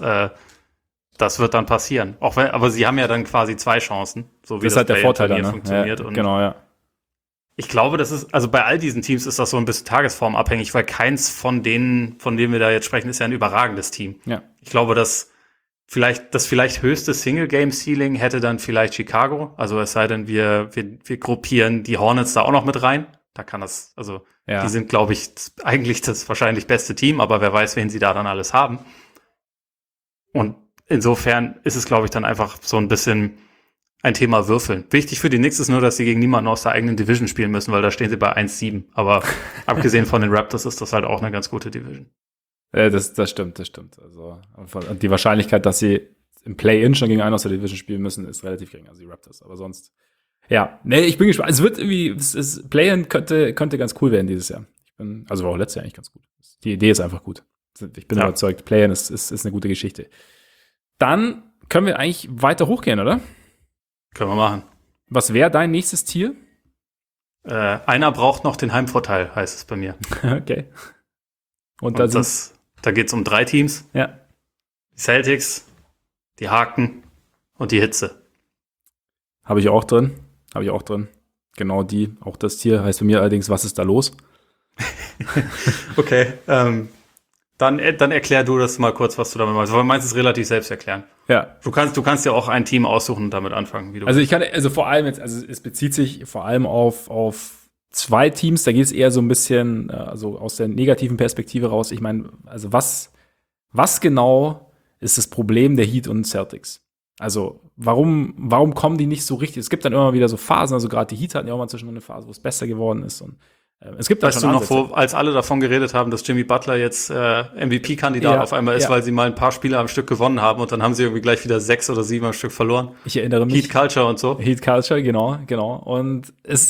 das wird dann passieren. Aber sie haben ja dann quasi 2 Chancen, so wie das halt der Vorteil dann, funktioniert. Ja, genau, ja. Ich glaube, also bei all diesen Teams ist das so ein bisschen tagesformabhängig, weil keins von denen wir da jetzt sprechen, ist ja ein überragendes Team. Ja. Ich glaube, dass vielleicht höchste Single-Game-Ceiling hätte dann vielleicht Chicago. Also es sei denn, wir gruppieren die Hornets da auch noch mit rein. Da kann das, also die sind, glaube ich, eigentlich das wahrscheinlich beste Team, aber wer weiß, wen sie da dann alles haben. Und insofern ist es, glaube ich, dann einfach so ein bisschen ein Thema Würfeln. Wichtig für die Knicks ist nur, dass sie gegen niemanden aus der eigenen Division spielen müssen, weil da stehen sie bei 1-7. Aber abgesehen von den Raptors ist das halt auch eine ganz gute Division. Das stimmt. Also die Wahrscheinlichkeit, dass sie im Play-In schon gegen einen aus der Division spielen müssen, ist relativ gering, also die Raptors. Aber sonst, ich bin gespannt. Es wird irgendwie, Play-In könnte ganz cool werden dieses Jahr. War auch letztes Jahr eigentlich ganz gut. Die Idee ist einfach gut. Ich bin überzeugt, Play-In ist eine gute Geschichte. Dann können wir eigentlich weiter hochgehen, oder? Können wir machen. Was wäre dein nächstes Tier? Einer braucht noch den Heimvorteil, heißt es bei mir. Okay. Und da geht's um 3 Teams. Ja. Die Celtics, die Haken und die Hitze. Habe ich auch drin. Genau die. Auch das Tier heißt bei mir allerdings, was ist da los? Okay. Dann erklär du das mal kurz, was du damit meinst. Weil du meinst es relativ selbst erklären. Ja. Du kannst ja auch ein Team aussuchen und damit anfangen, wie du vor allem jetzt, es bezieht sich vor allem auf 2 Teams, da geht es eher so ein bisschen, also aus der negativen Perspektive raus. Ich meine, also was genau ist das Problem der Heat und Celtics? Also, warum kommen die nicht so richtig? Es gibt dann immer mal wieder so Phasen, also gerade die Heat hatten ja auch mal zwischen eine Phase, wo es besser geworden ist und es gibt da schon Ansätze. Weißt du noch, als alle davon geredet haben, dass Jimmy Butler jetzt MVP-Kandidat auf einmal ist, weil sie mal ein paar Spiele am Stück gewonnen haben und dann haben sie irgendwie gleich wieder 6 oder 7 am Stück verloren. Ich erinnere mich. Heat Culture und so. Heat Culture, genau. Und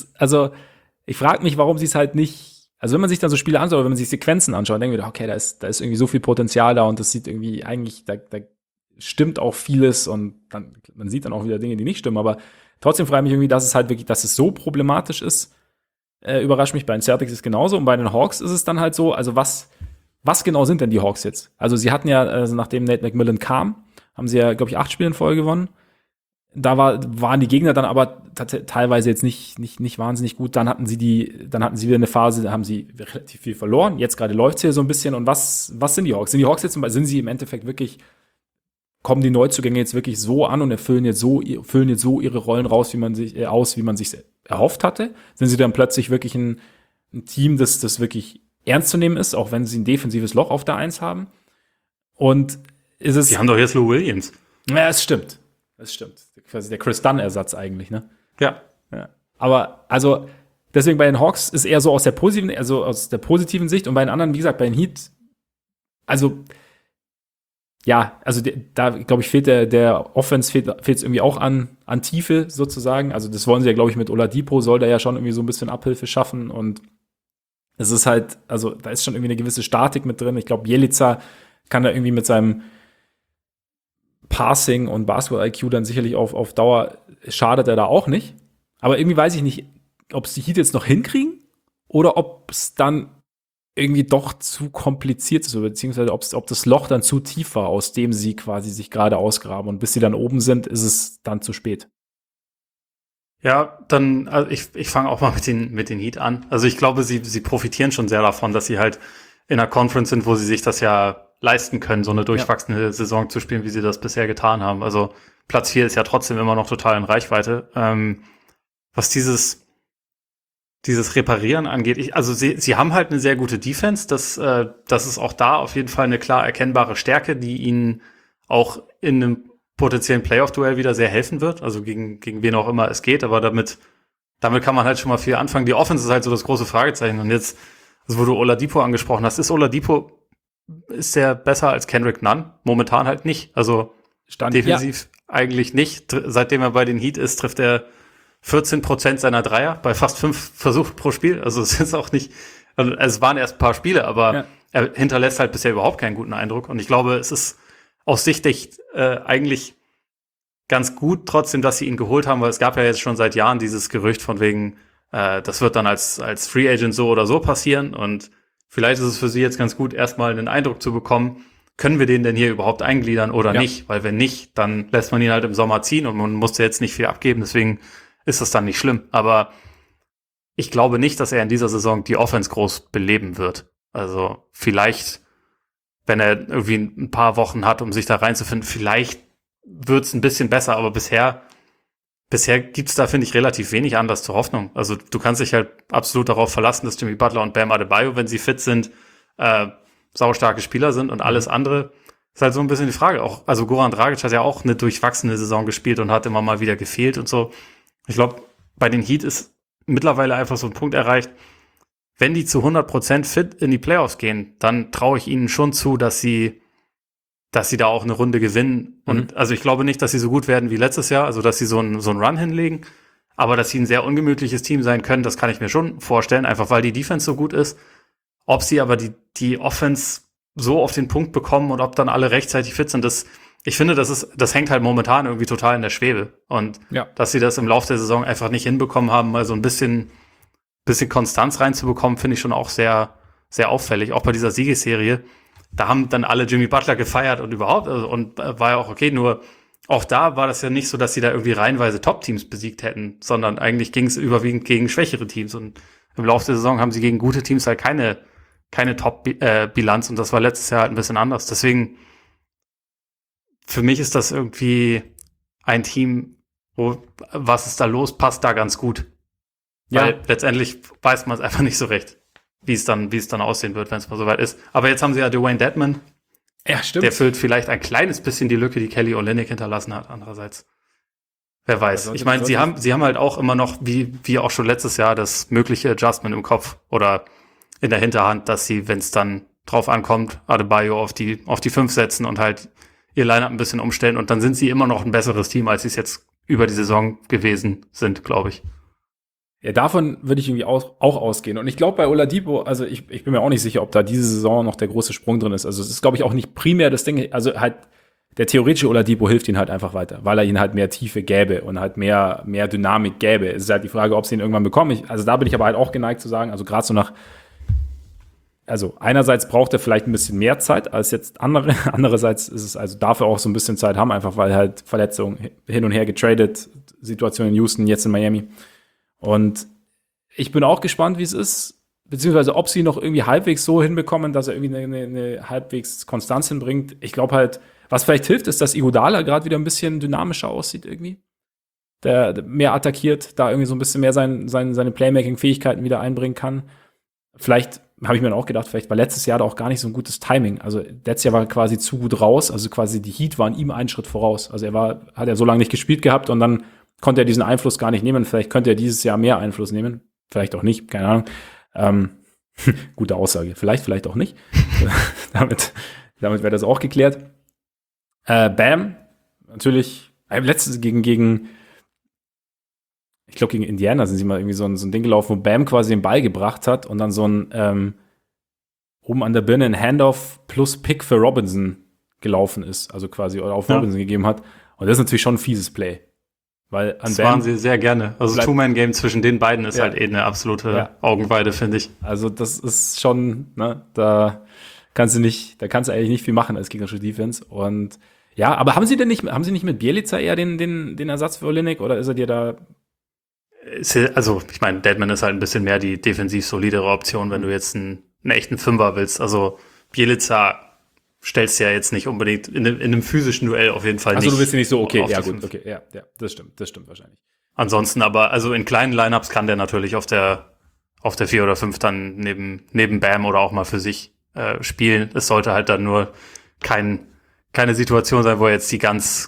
ich frage mich, warum sie es halt nicht, also wenn man sich dann so Spiele anschaut, wenn man sich Sequenzen anschaut, denken wir, okay, da ist irgendwie so viel Potenzial da und das sieht irgendwie eigentlich, da stimmt auch vieles und dann, man sieht dann auch wieder Dinge, die nicht stimmen, aber trotzdem frage ich mich irgendwie, dass es halt wirklich, dass es so problematisch ist. Überrascht mich. Bei den Celtics ist es genauso und bei den Hawks ist es dann halt so, also was genau sind denn die Hawks jetzt? Also sie hatten ja, nachdem Nate McMillan kam, haben sie ja, glaube ich, 8 Spiele in Folge gewonnen. Da waren die Gegner dann aber teilweise jetzt nicht wahnsinnig gut. Dann hatten sie wieder eine Phase, da haben sie relativ viel verloren. Jetzt gerade läuft's hier so ein bisschen. Und was sind die Hawks? Sind die Hawks jetzt, sind sie im Endeffekt wirklich, kommen die Neuzugänge jetzt wirklich so an und füllen jetzt so ihre Rollen raus, wie man sich erhofft hatte? Sind sie dann plötzlich wirklich ein Team, das wirklich ernst zu nehmen ist, auch wenn sie ein defensives Loch auf der 1 haben? Und ist es. Sie haben doch jetzt Lou Williams. Ja, es stimmt. Quasi der Chris Dunn-Ersatz eigentlich, ne? Ja. Aber, also, deswegen bei den Hawks ist eher so aus der positiven Sicht und bei den anderen, wie gesagt, bei den Heat, also, ja, also da, glaube ich, fehlt der Offense fehlt es irgendwie auch an Tiefe sozusagen. Also das wollen sie ja, glaube ich, mit Oladipo soll da ja schon irgendwie so ein bisschen Abhilfe schaffen und es ist halt, also da ist schon irgendwie eine gewisse Statik mit drin. Ich glaube, Bjelica kann da irgendwie mit seinem Passing und Basketball-IQ dann sicherlich auf Dauer schadet er da auch nicht. Aber irgendwie weiß ich nicht, ob es die Heat jetzt noch hinkriegen oder ob es dann irgendwie doch zu kompliziert ist, beziehungsweise ob das Loch dann zu tief war, aus dem sie quasi sich gerade ausgraben. Und bis sie dann oben sind, ist es dann zu spät. Ja, dann, also ich fange auch mal mit den Heat an. Also ich glaube, sie profitieren schon sehr davon, dass sie halt in einer Conference sind, wo sie sich das ja leisten können, so eine durchwachsene Saison zu spielen, wie sie das bisher getan haben. Also Platz 4 ist ja trotzdem immer noch total in Reichweite. Was dieses Reparieren angeht, also sie haben halt eine sehr gute Defense, das ist auch da auf jeden Fall eine klar erkennbare Stärke, die ihnen auch in einem potenziellen Playoff-Duell wieder sehr helfen wird, also gegen wen auch immer es geht, aber damit kann man halt schon mal viel anfangen. Die Offense ist halt so das große Fragezeichen und jetzt, also wo du Oladipo angesprochen hast, ist der besser als Kendrick Nunn? Momentan halt nicht, also defensiv eigentlich nicht. Seitdem er bei den Heat ist, trifft er 14% seiner Dreier bei fast 5 Versuchen pro Spiel. Also es ist auch nicht, also es waren erst ein paar Spiele, aber er hinterlässt halt bisher überhaupt keinen guten Eindruck. Und ich glaube, es ist aus Sicht eigentlich ganz gut trotzdem, dass sie ihn geholt haben, weil es gab ja jetzt schon seit Jahren dieses Gerücht von wegen, das wird dann als Free Agent so oder so passieren. Und vielleicht ist es für sie jetzt ganz gut, erstmal einen Eindruck zu bekommen, können wir den denn hier überhaupt eingliedern oder nicht? Weil wenn nicht, dann lässt man ihn halt im Sommer ziehen und man musste jetzt nicht viel abgeben. Deswegen ist das dann nicht schlimm. Aber ich glaube nicht, dass er in dieser Saison die Offense groß beleben wird. Also vielleicht wenn er irgendwie ein paar Wochen hat, um sich da reinzufinden. Vielleicht wird's ein bisschen besser, aber bisher gibt's da, finde ich, relativ wenig Anlass zur Hoffnung. Also du kannst dich halt absolut darauf verlassen, dass Jimmy Butler und Bam Adebayo, wenn sie fit sind, saustarke Spieler sind und alles andere ist halt so ein bisschen die Frage. Auch, also Goran Dragic hat ja auch eine durchwachsene Saison gespielt und hat immer mal wieder gefehlt und so. Ich glaube, bei den Heat ist mittlerweile einfach so ein Punkt erreicht, wenn die zu 100% fit in die Playoffs gehen, dann traue ich ihnen schon zu, dass sie da auch eine Runde gewinnen. Und also ich glaube nicht, dass sie so gut werden wie letztes Jahr, also dass sie so einen Run hinlegen, aber dass sie ein sehr ungemütliches Team sein können, das kann ich mir schon vorstellen, einfach weil die Defense so gut ist. Ob sie aber die Offense so auf den Punkt bekommen und ob dann alle rechtzeitig fit sind, ich finde, das hängt halt momentan irgendwie total in der Schwebe. Und dass sie das im Laufe der Saison einfach nicht hinbekommen haben, mal so ein bisschen Konstanz reinzubekommen, finde ich schon auch sehr, sehr auffällig. Auch bei dieser Siegesserie, da haben dann alle Jimmy Butler gefeiert und überhaupt, und war ja auch okay, nur auch da war das ja nicht so, dass sie da irgendwie reihenweise Top-Teams besiegt hätten, sondern eigentlich ging es überwiegend gegen schwächere Teams. Und im Laufe der Saison haben sie gegen gute Teams halt keine Top-Bilanz, und das war letztes Jahr halt ein bisschen anders. Deswegen, für mich ist das irgendwie ein Team, was ist da los, passt da ganz gut. Ja. Weil letztendlich weiß man es einfach nicht so recht, wie es dann aussehen wird, wenn es mal soweit ist. Aber jetzt haben sie ja Dwayne Dedmon. Ja, stimmt. Der füllt vielleicht ein kleines bisschen die Lücke, die Kelly Olynyk hinterlassen hat. Andererseits, wer weiß. Ich meine, sie haben halt auch immer noch, wie auch schon letztes Jahr, das mögliche Adjustment im Kopf oder in der Hinterhand, dass sie, wenn es dann drauf ankommt, Adebayo auf die 5 setzen und halt ihr Lineup ein bisschen umstellen. Und dann sind sie immer noch ein besseres Team, als sie es jetzt über die Saison gewesen sind, glaube ich. Ja, davon würde ich irgendwie auch ausgehen. Und ich glaube bei Oladipo, also ich bin mir auch nicht sicher, ob da diese Saison noch der große Sprung drin ist. Also es ist, glaube ich, auch nicht primär das Ding, also halt der theoretische Oladipo hilft ihnen halt einfach weiter, weil er ihnen halt mehr Tiefe gäbe und halt mehr Dynamik gäbe. Es ist halt die Frage, ob sie ihn irgendwann bekommen. Also da bin ich aber halt auch geneigt zu sagen, also gerade so also einerseits braucht er vielleicht ein bisschen mehr Zeit als jetzt andere. Andererseits ist es, also darf er auch so ein bisschen Zeit haben, einfach weil halt Verletzungen hin und her getradet, Situation in Houston, jetzt in Miami. Und ich bin auch gespannt, wie es ist, beziehungsweise ob sie noch irgendwie halbwegs so hinbekommen, dass er irgendwie eine halbwegs Konstanz hinbringt. Ich glaube halt, was vielleicht hilft, ist, dass Iguodala gerade wieder ein bisschen dynamischer aussieht irgendwie. Der mehr attackiert, da irgendwie so ein bisschen mehr seine Playmaking-Fähigkeiten wieder einbringen kann. Vielleicht habe ich mir dann auch gedacht, vielleicht war letztes Jahr da auch gar nicht so ein gutes Timing. Also letztes Jahr war er quasi zu gut raus, also quasi die Heat waren ihm einen Schritt voraus. Also hat er so lange nicht gespielt gehabt und dann konnte er diesen Einfluss gar nicht nehmen. Vielleicht könnte er dieses Jahr mehr Einfluss nehmen. Vielleicht auch nicht, keine Ahnung. Gute Aussage. Vielleicht auch nicht. damit wäre das auch geklärt. Bam, natürlich, letztes gegen ich glaube, gegen Indiana sind sie mal irgendwie so ein Ding gelaufen, wo Bam quasi den Ball gebracht hat und dann so ein oben an der Birne ein Handoff plus Pick für Robinson gelaufen ist, also quasi, oder auf Robinson gegeben hat. Und das ist natürlich schon ein fieses Play. Weil das waren sie sehr gerne. Also Two-Man-Game zwischen den beiden ist halt eine absolute Augenweide, finde ich. Also das ist schon, ne, da kannst du eigentlich nicht viel machen als gegnerische Defense. Und ja, aber haben sie nicht mit Bjelica eher den Ersatz für Olynyk, oder ist er dir da? Also, ich meine, Dedmon ist halt ein bisschen mehr die defensiv solidere Option, wenn du jetzt einen echten Fünfer willst. Also Bjelica stellst du ja jetzt nicht unbedingt in einem physischen Duell auf jeden Fall nicht. Also du bist ja nicht so, okay, ja gut, okay, ja, das stimmt wahrscheinlich. Ansonsten aber, also in kleinen Lineups kann der natürlich auf der 4 oder 5 dann neben Bam oder auch mal für sich spielen. Es sollte halt dann nur keine Situation sein, wo er jetzt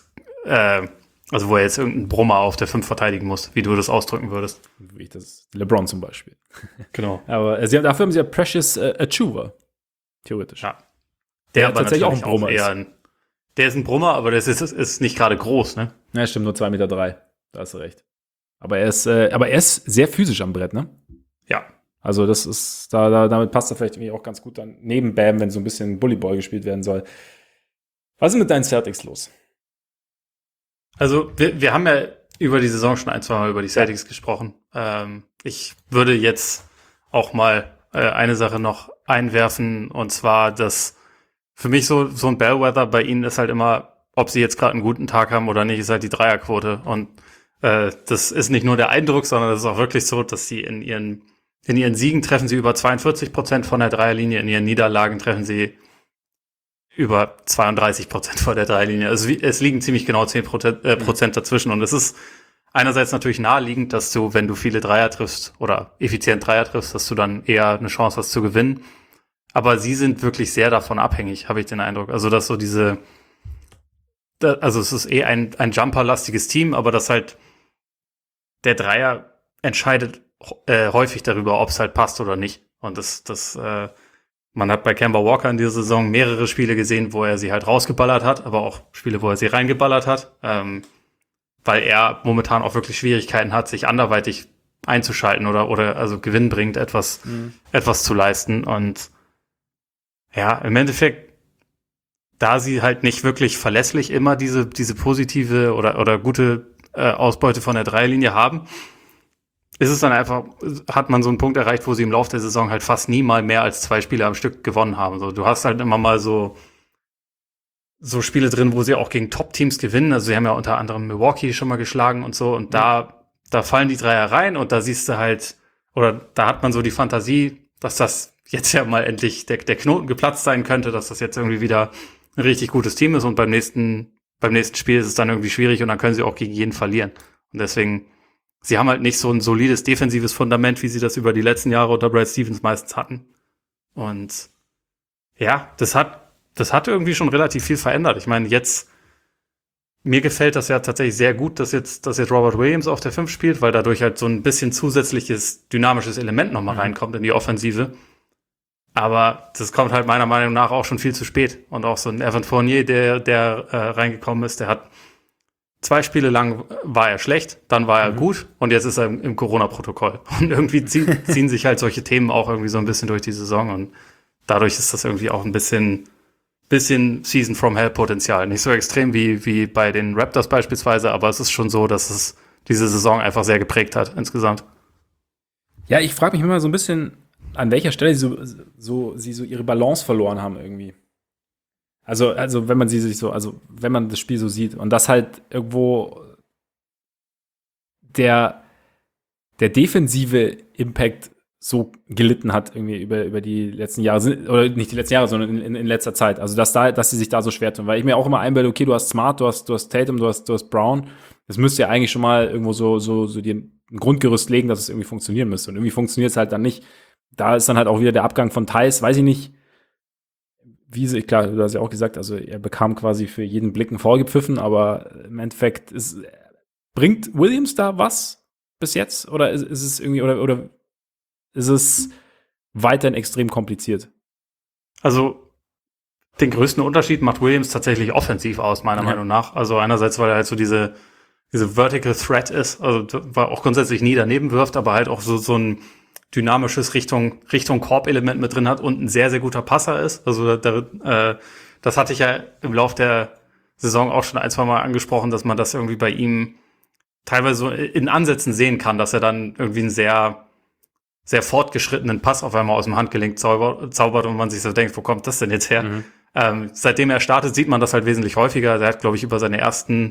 wo er jetzt irgendeinen Brummer auf der 5 verteidigen muss, wie du das ausdrücken würdest. Wie das LeBron zum Beispiel. Genau. Aber dafür haben sie ja Precious Achiuwa, theoretisch. Ja. Der tatsächlich auch ein Brummer ist. Der ist ein Brummer, aber der ist nicht gerade groß, ne? Ja, stimmt, nur 2,3 Meter. Da hast du recht. Aber er ist sehr physisch am Brett, ne? Ja. Also das ist, damit passt er vielleicht irgendwie auch ganz gut dann neben Bam, wenn so ein bisschen Bullyball gespielt werden soll. Was ist mit deinen Celtics los? Also wir haben ja über die Saison schon ein, zwei Mal über die Celtics gesprochen. Ich würde jetzt auch mal eine Sache noch einwerfen, und zwar, dass für mich so ein Bellwether bei ihnen ist halt immer, ob sie jetzt gerade einen guten Tag haben oder nicht, ist halt die Dreierquote. Und das ist nicht nur der Eindruck, sondern das ist auch wirklich so, dass sie in ihren Siegen treffen sie über 42% von der Dreierlinie, in ihren Niederlagen treffen sie über 32% vor der Dreilinie. Also es liegen ziemlich genau 10% dazwischen. Und es ist einerseits natürlich naheliegend, dass du, wenn du viele Dreier triffst oder effizient Dreier triffst, dass du dann eher eine Chance hast zu gewinnen. Aber sie sind wirklich sehr davon abhängig, habe ich den Eindruck. Also dass so also es ist ein Jumper-lastiges Team, aber dass halt der Dreier entscheidet häufig darüber, ob es halt passt oder nicht. Und man hat bei Kemba Walker in dieser Saison mehrere Spiele gesehen, wo er sie halt rausgeballert hat, aber auch Spiele, wo er sie reingeballert hat, weil er momentan auch wirklich Schwierigkeiten hat, sich anderweitig einzuschalten oder also gewinnbringend etwas zu leisten. Und ja, im Endeffekt, da sie halt nicht wirklich verlässlich immer diese positive oder gute Ausbeute von der Dreierlinie haben, ist es dann einfach, hat man so einen Punkt erreicht, wo sie im Laufe der Saison halt fast nie mal mehr als 2 Spiele am Stück gewonnen haben. So, du hast halt immer mal so Spiele drin, wo sie auch gegen Top-Teams gewinnen. Also sie haben ja unter anderem Milwaukee schon mal geschlagen und so. Und da fallen die Dreier rein und da siehst du halt, oder da hat man so die Fantasie, dass das jetzt ja mal endlich der Knoten geplatzt sein könnte, dass das jetzt irgendwie wieder ein richtig gutes Team ist und beim nächsten Spiel ist es dann irgendwie schwierig und dann können sie auch gegen jeden verlieren. Und deswegen, sie haben halt nicht so ein solides defensives Fundament, wie sie das über die letzten Jahre unter Brad Stevens meistens hatten. Und ja, das hat irgendwie schon relativ viel verändert. Ich meine, mir gefällt das ja tatsächlich sehr gut, dass jetzt Robert Williams auf der 5 spielt, weil dadurch halt so ein bisschen zusätzliches dynamisches Element nochmal reinkommt in die Offensive. Aber das kommt halt meiner Meinung nach auch schon viel zu spät. Und auch so ein Evan Fournier, der reingekommen ist, der hat 2 Spiele lang war er schlecht, dann war er gut und jetzt ist er im Corona-Protokoll. Und irgendwie ziehen sich halt solche Themen auch irgendwie so ein bisschen durch die Saison und dadurch ist das irgendwie auch ein bisschen Season from Hell Potenzial. Nicht so extrem wie bei den Raptors beispielsweise, aber es ist schon so, dass es diese Saison einfach sehr geprägt hat insgesamt. Ja, ich frage mich immer so ein bisschen, an welcher Stelle sie so ihre Balance verloren haben irgendwie. Also wenn man wenn man das Spiel so sieht und das halt irgendwo der defensive Impact so gelitten hat irgendwie über die letzten Jahre, oder nicht die letzten Jahre, sondern in letzter Zeit. Also dass sie sich da so schwer tun, weil ich mir auch immer einbilde, okay, du hast Smart, du hast Tatum, du hast Brown. Das müsste ja eigentlich schon mal irgendwo so dir ein Grundgerüst legen, dass es irgendwie funktionieren müsste. Und irgendwie funktioniert es halt dann nicht. Da ist dann halt auch wieder der Abgang von Theis, weiß ich nicht, klar, du hast ja auch gesagt, also er bekam quasi für jeden Blick einen Foul gepfiffen, aber im Endeffekt bringt Williams da was bis jetzt? Oder ist es irgendwie, oder ist es weiterhin extrem kompliziert? Also den größten Unterschied macht Williams tatsächlich offensiv aus, meiner Meinung nach. Also einerseits, weil er halt so diese Vertical Threat ist, also weil er auch grundsätzlich nie daneben wirft, aber halt auch so ein dynamisches Richtung Korb-Element mit drin hat und ein sehr, sehr guter Passer ist. Also das hatte ich ja im Lauf der Saison auch schon 1-2 Mal angesprochen, dass man das irgendwie bei ihm teilweise so in Ansätzen sehen kann, dass er dann irgendwie einen sehr, sehr fortgeschrittenen Pass auf einmal aus dem Handgelenk zaubert und man sich so denkt, wo kommt das denn jetzt her? Seitdem er startet, sieht man das halt wesentlich häufiger. Er hat, glaube ich, über seine ersten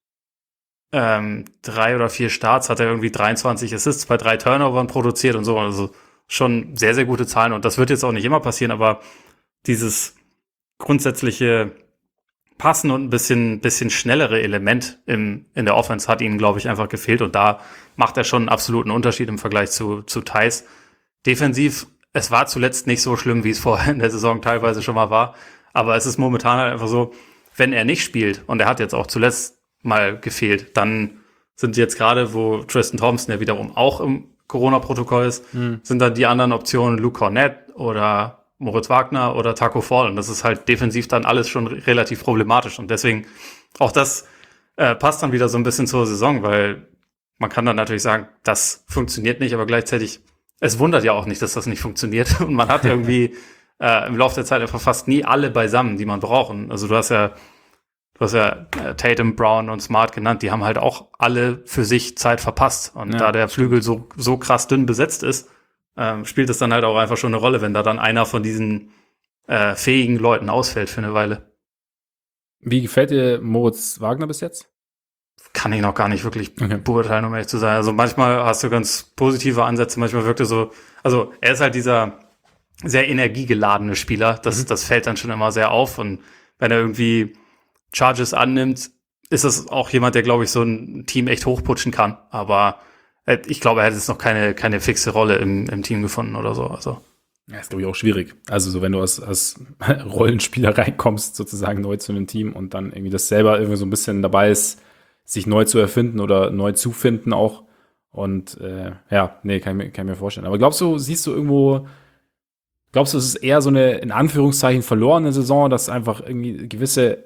3 oder 4 Starts hat er irgendwie 23 Assists bei 3 Turnovern produziert und so. Also schon sehr, sehr gute Zahlen. Und das wird jetzt auch nicht immer passieren, aber dieses grundsätzliche Passen und ein bisschen schnellere Element in der Offense hat ihnen, glaube ich, einfach gefehlt. Und da macht er schon einen absoluten Unterschied im Vergleich zu Theis. Defensiv, es war zuletzt nicht so schlimm, wie es vorher in der Saison teilweise schon mal war. Aber es ist momentan halt einfach so, wenn er nicht spielt, und er hat jetzt auch zuletzt mal gefehlt, dann sind jetzt gerade, wo Tristan Thompson ja wiederum auch im Corona-Protokoll ist, sind dann die anderen Optionen Luke Cornett oder Moritz Wagner oder Taco Fall. Und das ist halt defensiv dann alles schon relativ problematisch. Und deswegen auch das passt dann wieder so ein bisschen zur Saison, weil man kann dann natürlich sagen, das funktioniert nicht, aber gleichzeitig, es wundert ja auch nicht, dass das nicht funktioniert. Und man hat irgendwie im Laufe der Zeit einfach fast nie alle beisammen, die man braucht. Also du hast ja Tatum, Brown und Smart genannt, die haben halt auch alle für sich Zeit verpasst. Und da der Flügel so krass dünn besetzt ist, spielt es dann halt auch einfach schon eine Rolle, wenn da dann einer von diesen fähigen Leuten ausfällt für eine Weile. Wie gefällt dir Moritz Wagner bis jetzt? Kann ich noch gar nicht wirklich beurteilen, um ehrlich zu sein. Also manchmal hast du ganz positive Ansätze, manchmal wirkt er so, also er ist halt dieser sehr energiegeladene Spieler. Das fällt dann schon immer sehr auf. Und wenn er irgendwie Charges annimmt, ist es auch jemand, der, glaube ich, so ein Team echt hochputschen kann. Aber ich glaube, er hätte jetzt noch keine fixe Rolle im Team gefunden oder so. Also. Ja, ist, glaube ich, auch schwierig. Also so, wenn du als Rollenspieler reinkommst, sozusagen neu zu einem Team und dann irgendwie das selber irgendwie so ein bisschen dabei ist, sich neu zu erfinden oder neu zu finden auch. Und kann ich mir vorstellen. Aber glaubst du, es ist eher so eine, in Anführungszeichen, verlorene Saison, dass einfach irgendwie gewisse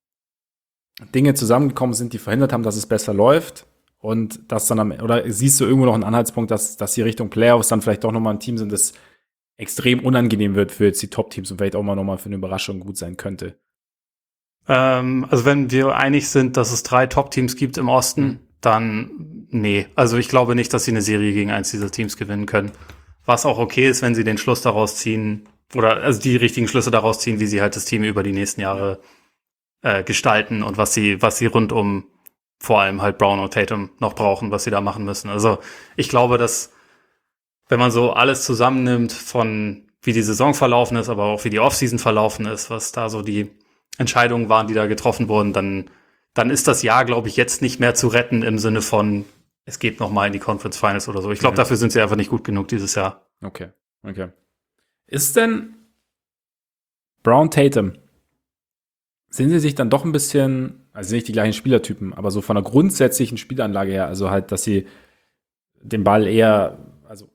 Dinge zusammengekommen sind, die verhindert haben, dass es besser läuft? Und das dann oder siehst du irgendwo noch einen Anhaltspunkt, dass die Richtung Playoffs dann vielleicht doch nochmal ein Team sind, das extrem unangenehm wird für jetzt die Top-Teams und vielleicht auch mal für eine Überraschung gut sein könnte? Also wenn wir einig sind, dass es 3 Top-Teams gibt im Osten, dann nee. Also ich glaube nicht, dass sie eine Serie gegen eins dieser Teams gewinnen können. Was auch okay ist, wenn sie den Schluss daraus ziehen, oder also die richtigen Schlüsse daraus ziehen, wie sie halt das Team über die nächsten Jahre gestalten und was sie rund um vor allem halt Brown und Tatum noch brauchen, was sie da machen müssen. Also ich glaube, dass wenn man so alles zusammennimmt von wie die Saison verlaufen ist, aber auch wie die Offseason verlaufen ist, was da so die Entscheidungen waren, die da getroffen wurden, dann ist das Jahr, glaube ich, jetzt nicht mehr zu retten im Sinne von, es geht noch mal in die Conference Finals oder so. Ich glaube, dafür sind sie einfach nicht gut genug dieses Jahr. Okay. Ist denn Brown, Tatum, sind sie sich dann doch ein bisschen, also nicht die gleichen Spielertypen, aber so von der grundsätzlichen Spielanlage her, also halt, dass sie den Ball eher, also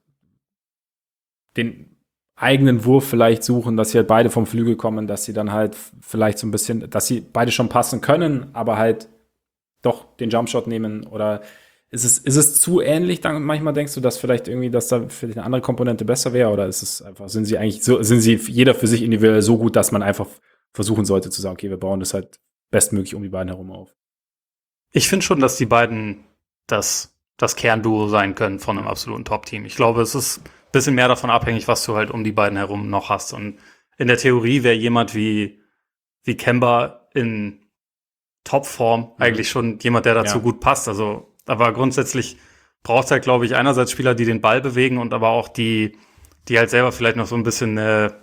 den eigenen Wurf vielleicht suchen, dass sie halt beide vom Flügel kommen, dass sie dann halt vielleicht so ein bisschen, dass sie beide schon passen können, aber halt doch den Jumpshot nehmen, oder ist es zu ähnlich, dann manchmal denkst du, dass vielleicht irgendwie, dass da für eine andere Komponente besser wäre, oder ist es einfach, sind sie jeder für sich individuell so gut, dass man einfach versuchen sollte zu sagen, okay, wir bauen das halt bestmöglich um die beiden herum auf? Ich finde schon, dass die beiden das Kernduo sein können von einem absoluten Top-Team. Ich glaube, es ist ein bisschen mehr davon abhängig, was du halt um die beiden herum noch hast. Und in der Theorie wäre jemand wie Kemba in Topform eigentlich schon jemand, der dazu gut passt. Also, aber grundsätzlich braucht es halt, glaube ich, einerseits Spieler, die den Ball bewegen und aber auch die halt selber vielleicht noch so ein bisschen eine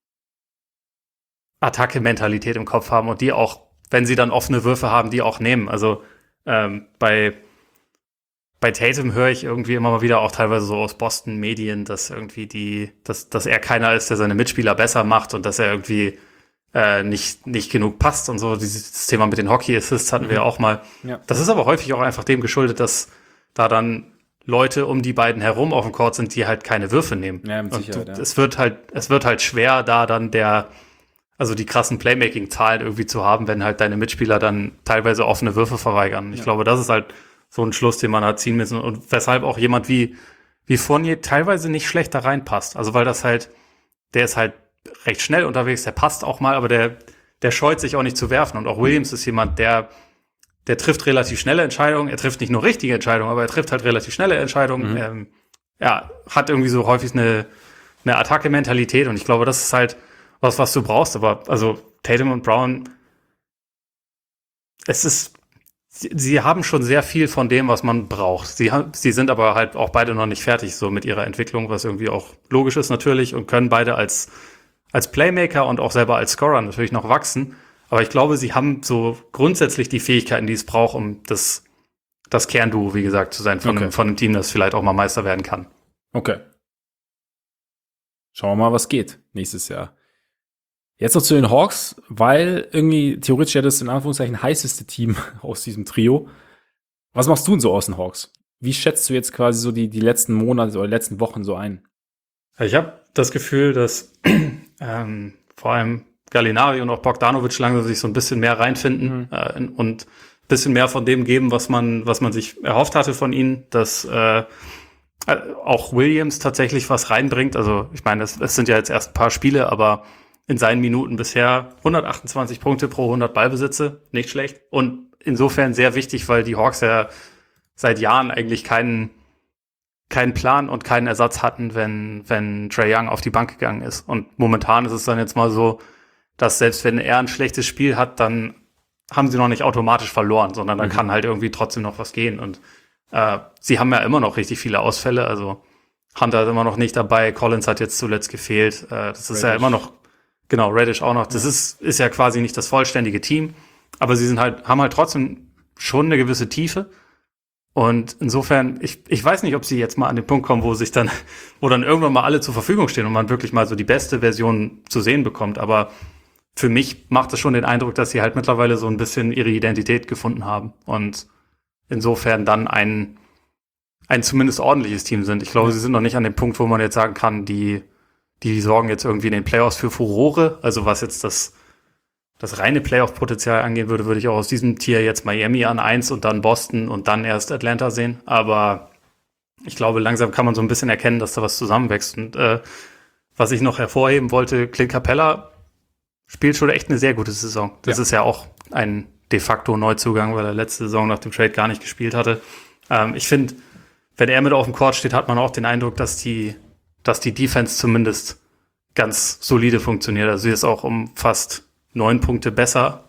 Attacke-Mentalität im Kopf haben und die auch, wenn sie dann offene Würfe haben, die auch nehmen. Also bei Tatum höre ich irgendwie immer mal wieder auch teilweise so aus Boston-Medien, dass irgendwie dass er keiner ist, der seine Mitspieler besser macht und dass er irgendwie nicht genug passt und so. Dieses Thema mit den Hockey-Assists hatten wir auch mal. Ja. Das ist aber häufig auch einfach dem geschuldet, dass da dann Leute um die beiden herum auf dem Court sind, die halt keine Würfe nehmen. Ja, mit Sicherheit, und es wird halt schwer, da dann die krassen Playmaking-Zahlen irgendwie zu haben, wenn halt deine Mitspieler dann teilweise offene Würfe verweigern. Ich glaube, das ist halt so ein Schluss, den man hat ziehen müssen und weshalb auch jemand wie Fournier teilweise nicht schlecht da reinpasst. Also weil der ist halt recht schnell unterwegs, der passt auch mal, aber der scheut sich auch nicht zu werfen. Und auch Williams ist jemand, der trifft relativ schnelle Entscheidungen. Er trifft nicht nur richtige Entscheidungen, aber er trifft halt relativ schnelle Entscheidungen. Hat irgendwie so häufig eine Attacke-Mentalität und ich glaube, das ist halt was du brauchst. Aber also Tatum und Brown, sie haben schon sehr viel von dem, was man braucht. Sie sind aber halt auch beide noch nicht fertig so mit ihrer Entwicklung, was irgendwie auch logisch ist natürlich, und können beide als Playmaker und auch selber als Scorer natürlich noch wachsen. Aber ich glaube, sie haben so grundsätzlich die Fähigkeiten, die es braucht, um das Kernduo, wie gesagt, zu sein von einem Team, das vielleicht auch mal Meister werden kann. Okay. Schauen wir mal, was geht nächstes Jahr. Jetzt noch zu den Hawks, weil irgendwie theoretisch ja das in Anführungszeichen heißeste Team aus diesem Trio. Was machst du denn so aus den Hawks? Wie schätzt du jetzt quasi so die letzten Monate oder letzten Wochen so ein? Ich habe das Gefühl, dass vor allem Gallinari und auch Bogdanovic langsam sich so ein bisschen mehr reinfinden und ein bisschen mehr von dem geben, was man sich erhofft hatte von ihnen, dass auch Williams tatsächlich was reinbringt. Also ich meine, es sind ja jetzt erst ein paar Spiele, aber in seinen Minuten bisher 128 Punkte pro 100 Ballbesitze, nicht schlecht. Und insofern sehr wichtig, weil die Hawks ja seit Jahren eigentlich keinen Plan und keinen Ersatz hatten, wenn Trae Young auf die Bank gegangen ist. Und momentan ist es dann jetzt mal so, dass selbst wenn er ein schlechtes Spiel hat, dann haben sie noch nicht automatisch verloren, sondern dann kann halt irgendwie trotzdem noch was gehen. Und sie haben ja immer noch richtig viele Ausfälle. Also Hunter ist immer noch nicht dabei, Collins hat jetzt zuletzt gefehlt. Das ist ja immer noch, genau, Reddish auch noch. Das ist ja quasi nicht das vollständige Team, aber sie haben halt trotzdem schon eine gewisse Tiefe. Und insofern, ich weiß nicht, ob sie jetzt mal an den Punkt kommen, wo dann irgendwann mal alle zur Verfügung stehen und man wirklich mal so die beste Version zu sehen bekommt. Aber für mich macht es schon den Eindruck, dass sie halt mittlerweile so ein bisschen ihre Identität gefunden haben und insofern dann ein zumindest ordentliches Team sind. Ich glaube, sie sind noch nicht an dem Punkt, wo man jetzt sagen kann, die sorgen jetzt irgendwie in den Playoffs für Furore. Also was jetzt das reine Playoff-Potenzial angehen würde ich auch aus diesem Tier jetzt Miami an 1 und dann Boston und dann erst Atlanta sehen. Aber ich glaube, langsam kann man so ein bisschen erkennen, dass da was zusammenwächst. Und was ich noch hervorheben wollte, Clint Capella spielt schon echt eine sehr gute Saison. Das ist ja auch ein de facto Neuzugang, weil er letzte Saison nach dem Trade gar nicht gespielt hatte. Ich finde, wenn er mit auf dem Court steht, hat man auch den Eindruck, dass die Defense zumindest ganz solide funktioniert. Also sie ist auch um fast 9 Punkte besser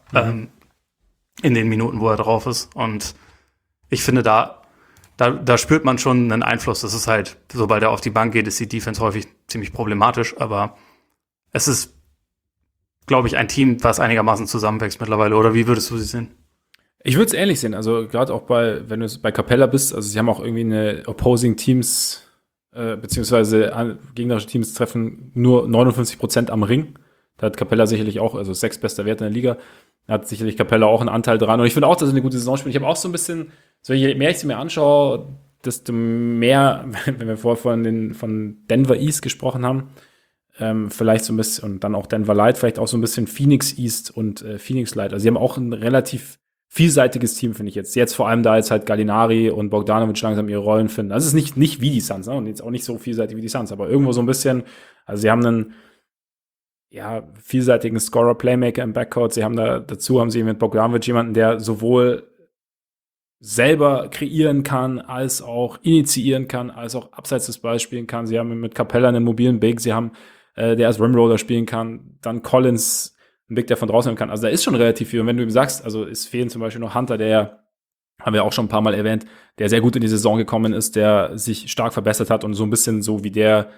in den Minuten, wo er drauf ist. Und ich finde, da spürt man schon einen Einfluss. Das ist halt, sobald er auf die Bank geht, ist die Defense häufig ziemlich problematisch. Aber es ist, glaube ich, ein Team, was einigermaßen zusammenwächst mittlerweile. Oder wie würdest du sie sehen? Ich würde es ähnlich sehen. Also gerade auch wenn du bei Capella bist, also sie haben auch irgendwie eine Opposing Teams beziehungsweise gegnerische Teams treffen nur 59% am Ring. Da hat Capella sicherlich auch, also 6 bester Wert in der Liga, da hat sicherlich Capella auch einen Anteil dran. Und ich finde auch, dass er eine gute Saison spielt. Ich habe auch so ein bisschen, so je mehr ich sie mir anschaue, desto mehr, wenn wir vorher von Denver East gesprochen haben, vielleicht so ein bisschen, und dann auch Denver Light, vielleicht auch so ein bisschen Phoenix East und Phoenix Light. Also sie haben auch ein relativ vielseitiges Team, finde ich jetzt. Jetzt vor allem da jetzt halt Gallinari und Bogdanovic langsam ihre Rollen finden. Also es ist nicht wie die Suns, ne? Und jetzt auch nicht so vielseitig wie die Suns, aber irgendwo so ein bisschen, also sie haben einen vielseitigen Scorer, Playmaker im Backcourt. Haben sie mit Bogdanovic jemanden, der sowohl selber kreieren kann, als auch initiieren kann, als auch abseits des Balls spielen kann. Sie haben mit Capella einen mobilen Big, sie haben, der als Rimroller spielen kann, dann Collins, ein Big, der von draußen nehmen kann. Also da ist schon relativ viel. Und wenn du ihm sagst, also es fehlen zum Beispiel noch Hunter, der, haben wir auch schon ein paar Mal erwähnt, der sehr gut in die Saison gekommen ist, der sich stark verbessert hat und so ein bisschen so wie der,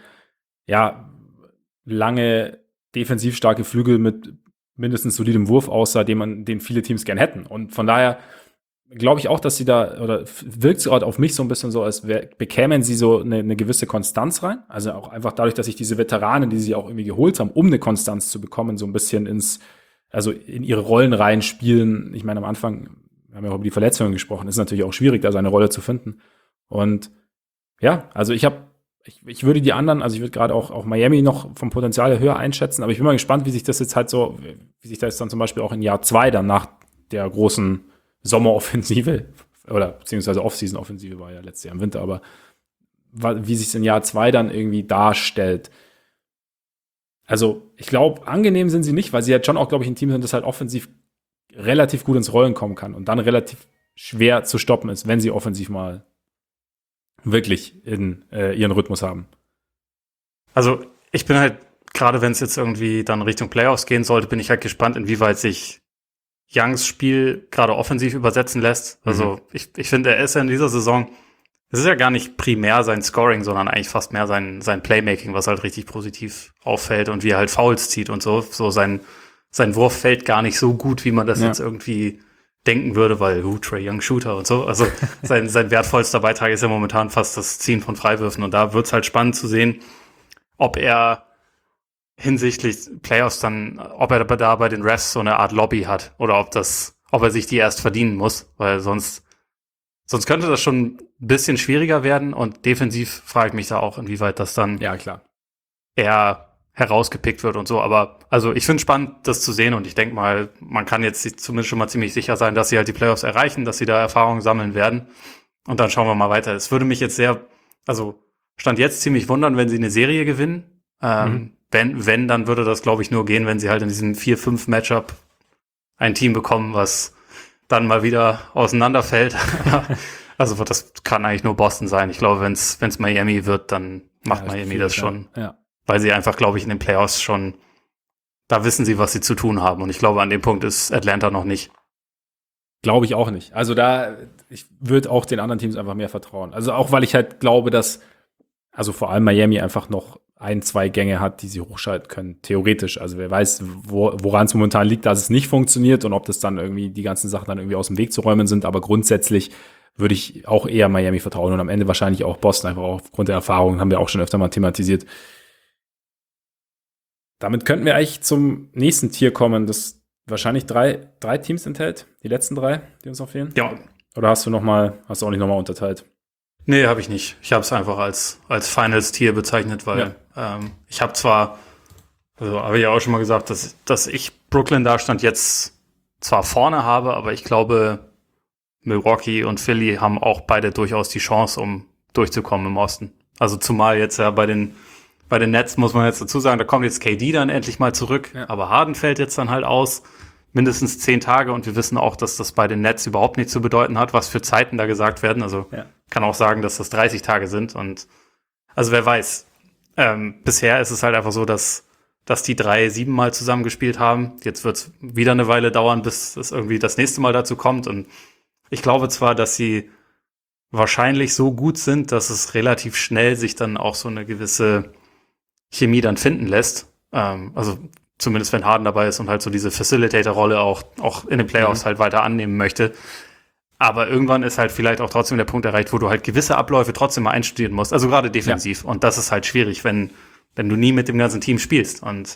lange defensiv starke Flügel mit mindestens solidem Wurf aussah, den viele Teams gern hätten. Und von daher glaube ich auch, dass sie da, oder wirkt es gerade auf mich so ein bisschen so, als bekämen sie so eine gewisse Konstanz rein. Also auch einfach dadurch, dass sich diese Veteranen, die sie auch irgendwie geholt haben, um eine Konstanz zu bekommen, so ein bisschen in ihre Rollen reinspielen. Ich meine, am Anfang, wir haben ja auch über die Verletzungen gesprochen, ist natürlich auch schwierig, da seine Rolle zu finden. Und also ich würde die anderen, also ich würde gerade auch Miami noch vom Potenzial her höher einschätzen, aber ich bin mal gespannt, wie sich das dann zum Beispiel auch in Jahr 2 dann nach der großen Sommeroffensive oder beziehungsweise Off-Season-Offensive war ja letztes Jahr im Winter, aber wie sich es in Jahr 2 dann irgendwie darstellt. Also ich glaube, angenehm sind sie nicht, weil sie halt schon auch, glaube ich, ein Team sind, das halt offensiv relativ gut ins Rollen kommen kann und dann relativ schwer zu stoppen ist, wenn sie offensiv mal wirklich in ihren Rhythmus haben. Also ich bin halt, gerade wenn es jetzt irgendwie dann Richtung Playoffs gehen sollte, bin ich halt gespannt, inwieweit sich Youngs Spiel gerade offensiv übersetzen lässt. Also ich finde, er ist ja in dieser Saison, es ist ja gar nicht primär sein Scoring, sondern eigentlich fast mehr sein Playmaking, was halt richtig positiv auffällt und wie er halt Fouls zieht und so. So sein Wurf fällt gar nicht so gut, wie man das jetzt irgendwie denken würde, weil Trae Young Shooter und so. Also sein wertvollster Beitrag ist ja momentan fast das Ziehen von Freiwürfen. Und da wird's halt spannend zu sehen, ob er hinsichtlich Playoffs dann, ob er da bei den Refs so eine Art Lobby hat oder ob er sich die erst verdienen muss, weil sonst könnte das schon ein bisschen schwieriger werden und defensiv frage ich mich da auch, inwieweit das dann eher herausgepickt wird und so, aber also ich finde es spannend, das zu sehen und ich denke mal, man kann jetzt zumindest schon mal ziemlich sicher sein, dass sie halt die Playoffs erreichen, dass sie da Erfahrungen sammeln werden und dann schauen wir mal weiter. Es würde mich jetzt Stand jetzt ziemlich wundern, wenn sie eine Serie gewinnen, Wenn, dann würde das, glaube ich, nur gehen, wenn sie halt in diesem 4-5 Matchup ein Team bekommen, was dann mal wieder auseinanderfällt. Also das kann eigentlich nur Boston sein. Ich glaube, wenn es Miami wird, dann macht Miami das schon. Ja. Weil sie einfach, glaube ich, in den Playoffs schon, da wissen sie, was sie zu tun haben. Und ich glaube, an dem Punkt ist Atlanta noch nicht. Glaube ich auch nicht. Also ich würde auch den anderen Teams einfach mehr vertrauen. Also auch, weil ich halt glaube, dass also vor allem Miami einfach noch 1-2 Gänge hat, die sie hochschalten können, theoretisch. Also wer weiß, woran es momentan liegt, dass es nicht funktioniert und ob das dann irgendwie die ganzen Sachen dann irgendwie aus dem Weg zu räumen sind. Aber grundsätzlich würde ich auch eher Miami vertrauen und am Ende wahrscheinlich auch Boston, einfach auch aufgrund der Erfahrungen, haben wir auch schon öfter mal thematisiert. Damit könnten wir eigentlich zum nächsten Tier kommen, das wahrscheinlich drei Teams enthält, die letzten 3, die uns noch fehlen. Ja. Oder hast du auch nicht nochmal unterteilt? Nee, habe ich nicht. Ich habe es einfach als Finals-Tier bezeichnet, weil ich habe zwar, also habe ich ja auch schon mal gesagt, dass ich Brooklyn da stand jetzt zwar vorne habe, aber ich glaube, Milwaukee und Philly haben auch beide durchaus die Chance, um durchzukommen im Osten. Also zumal jetzt ja bei den Nets muss man jetzt dazu sagen, da kommt jetzt KD dann endlich mal zurück, aber Harden fällt jetzt dann halt aus. Mindestens 10 Tage und wir wissen auch, dass das bei den Nets überhaupt nichts zu bedeuten hat, was für Zeiten da gesagt werden. Also kann auch sagen, dass das 30 Tage sind und also wer weiß. Bisher ist es halt einfach so, dass die 3 7-mal zusammengespielt haben. Jetzt wird es wieder eine Weile dauern, bis es irgendwie das nächste Mal dazu kommt und ich glaube zwar, dass sie wahrscheinlich so gut sind, dass es relativ schnell sich dann auch so eine gewisse Chemie dann finden lässt. Also zumindest wenn Harden dabei ist und halt so diese Facilitator-Rolle auch in den Playoffs halt weiter annehmen möchte. Aber irgendwann ist halt vielleicht auch trotzdem der Punkt erreicht, wo du halt gewisse Abläufe trotzdem mal einstudieren musst. Also gerade defensiv. Ja. Und das ist halt schwierig, wenn du nie mit dem ganzen Team spielst. Und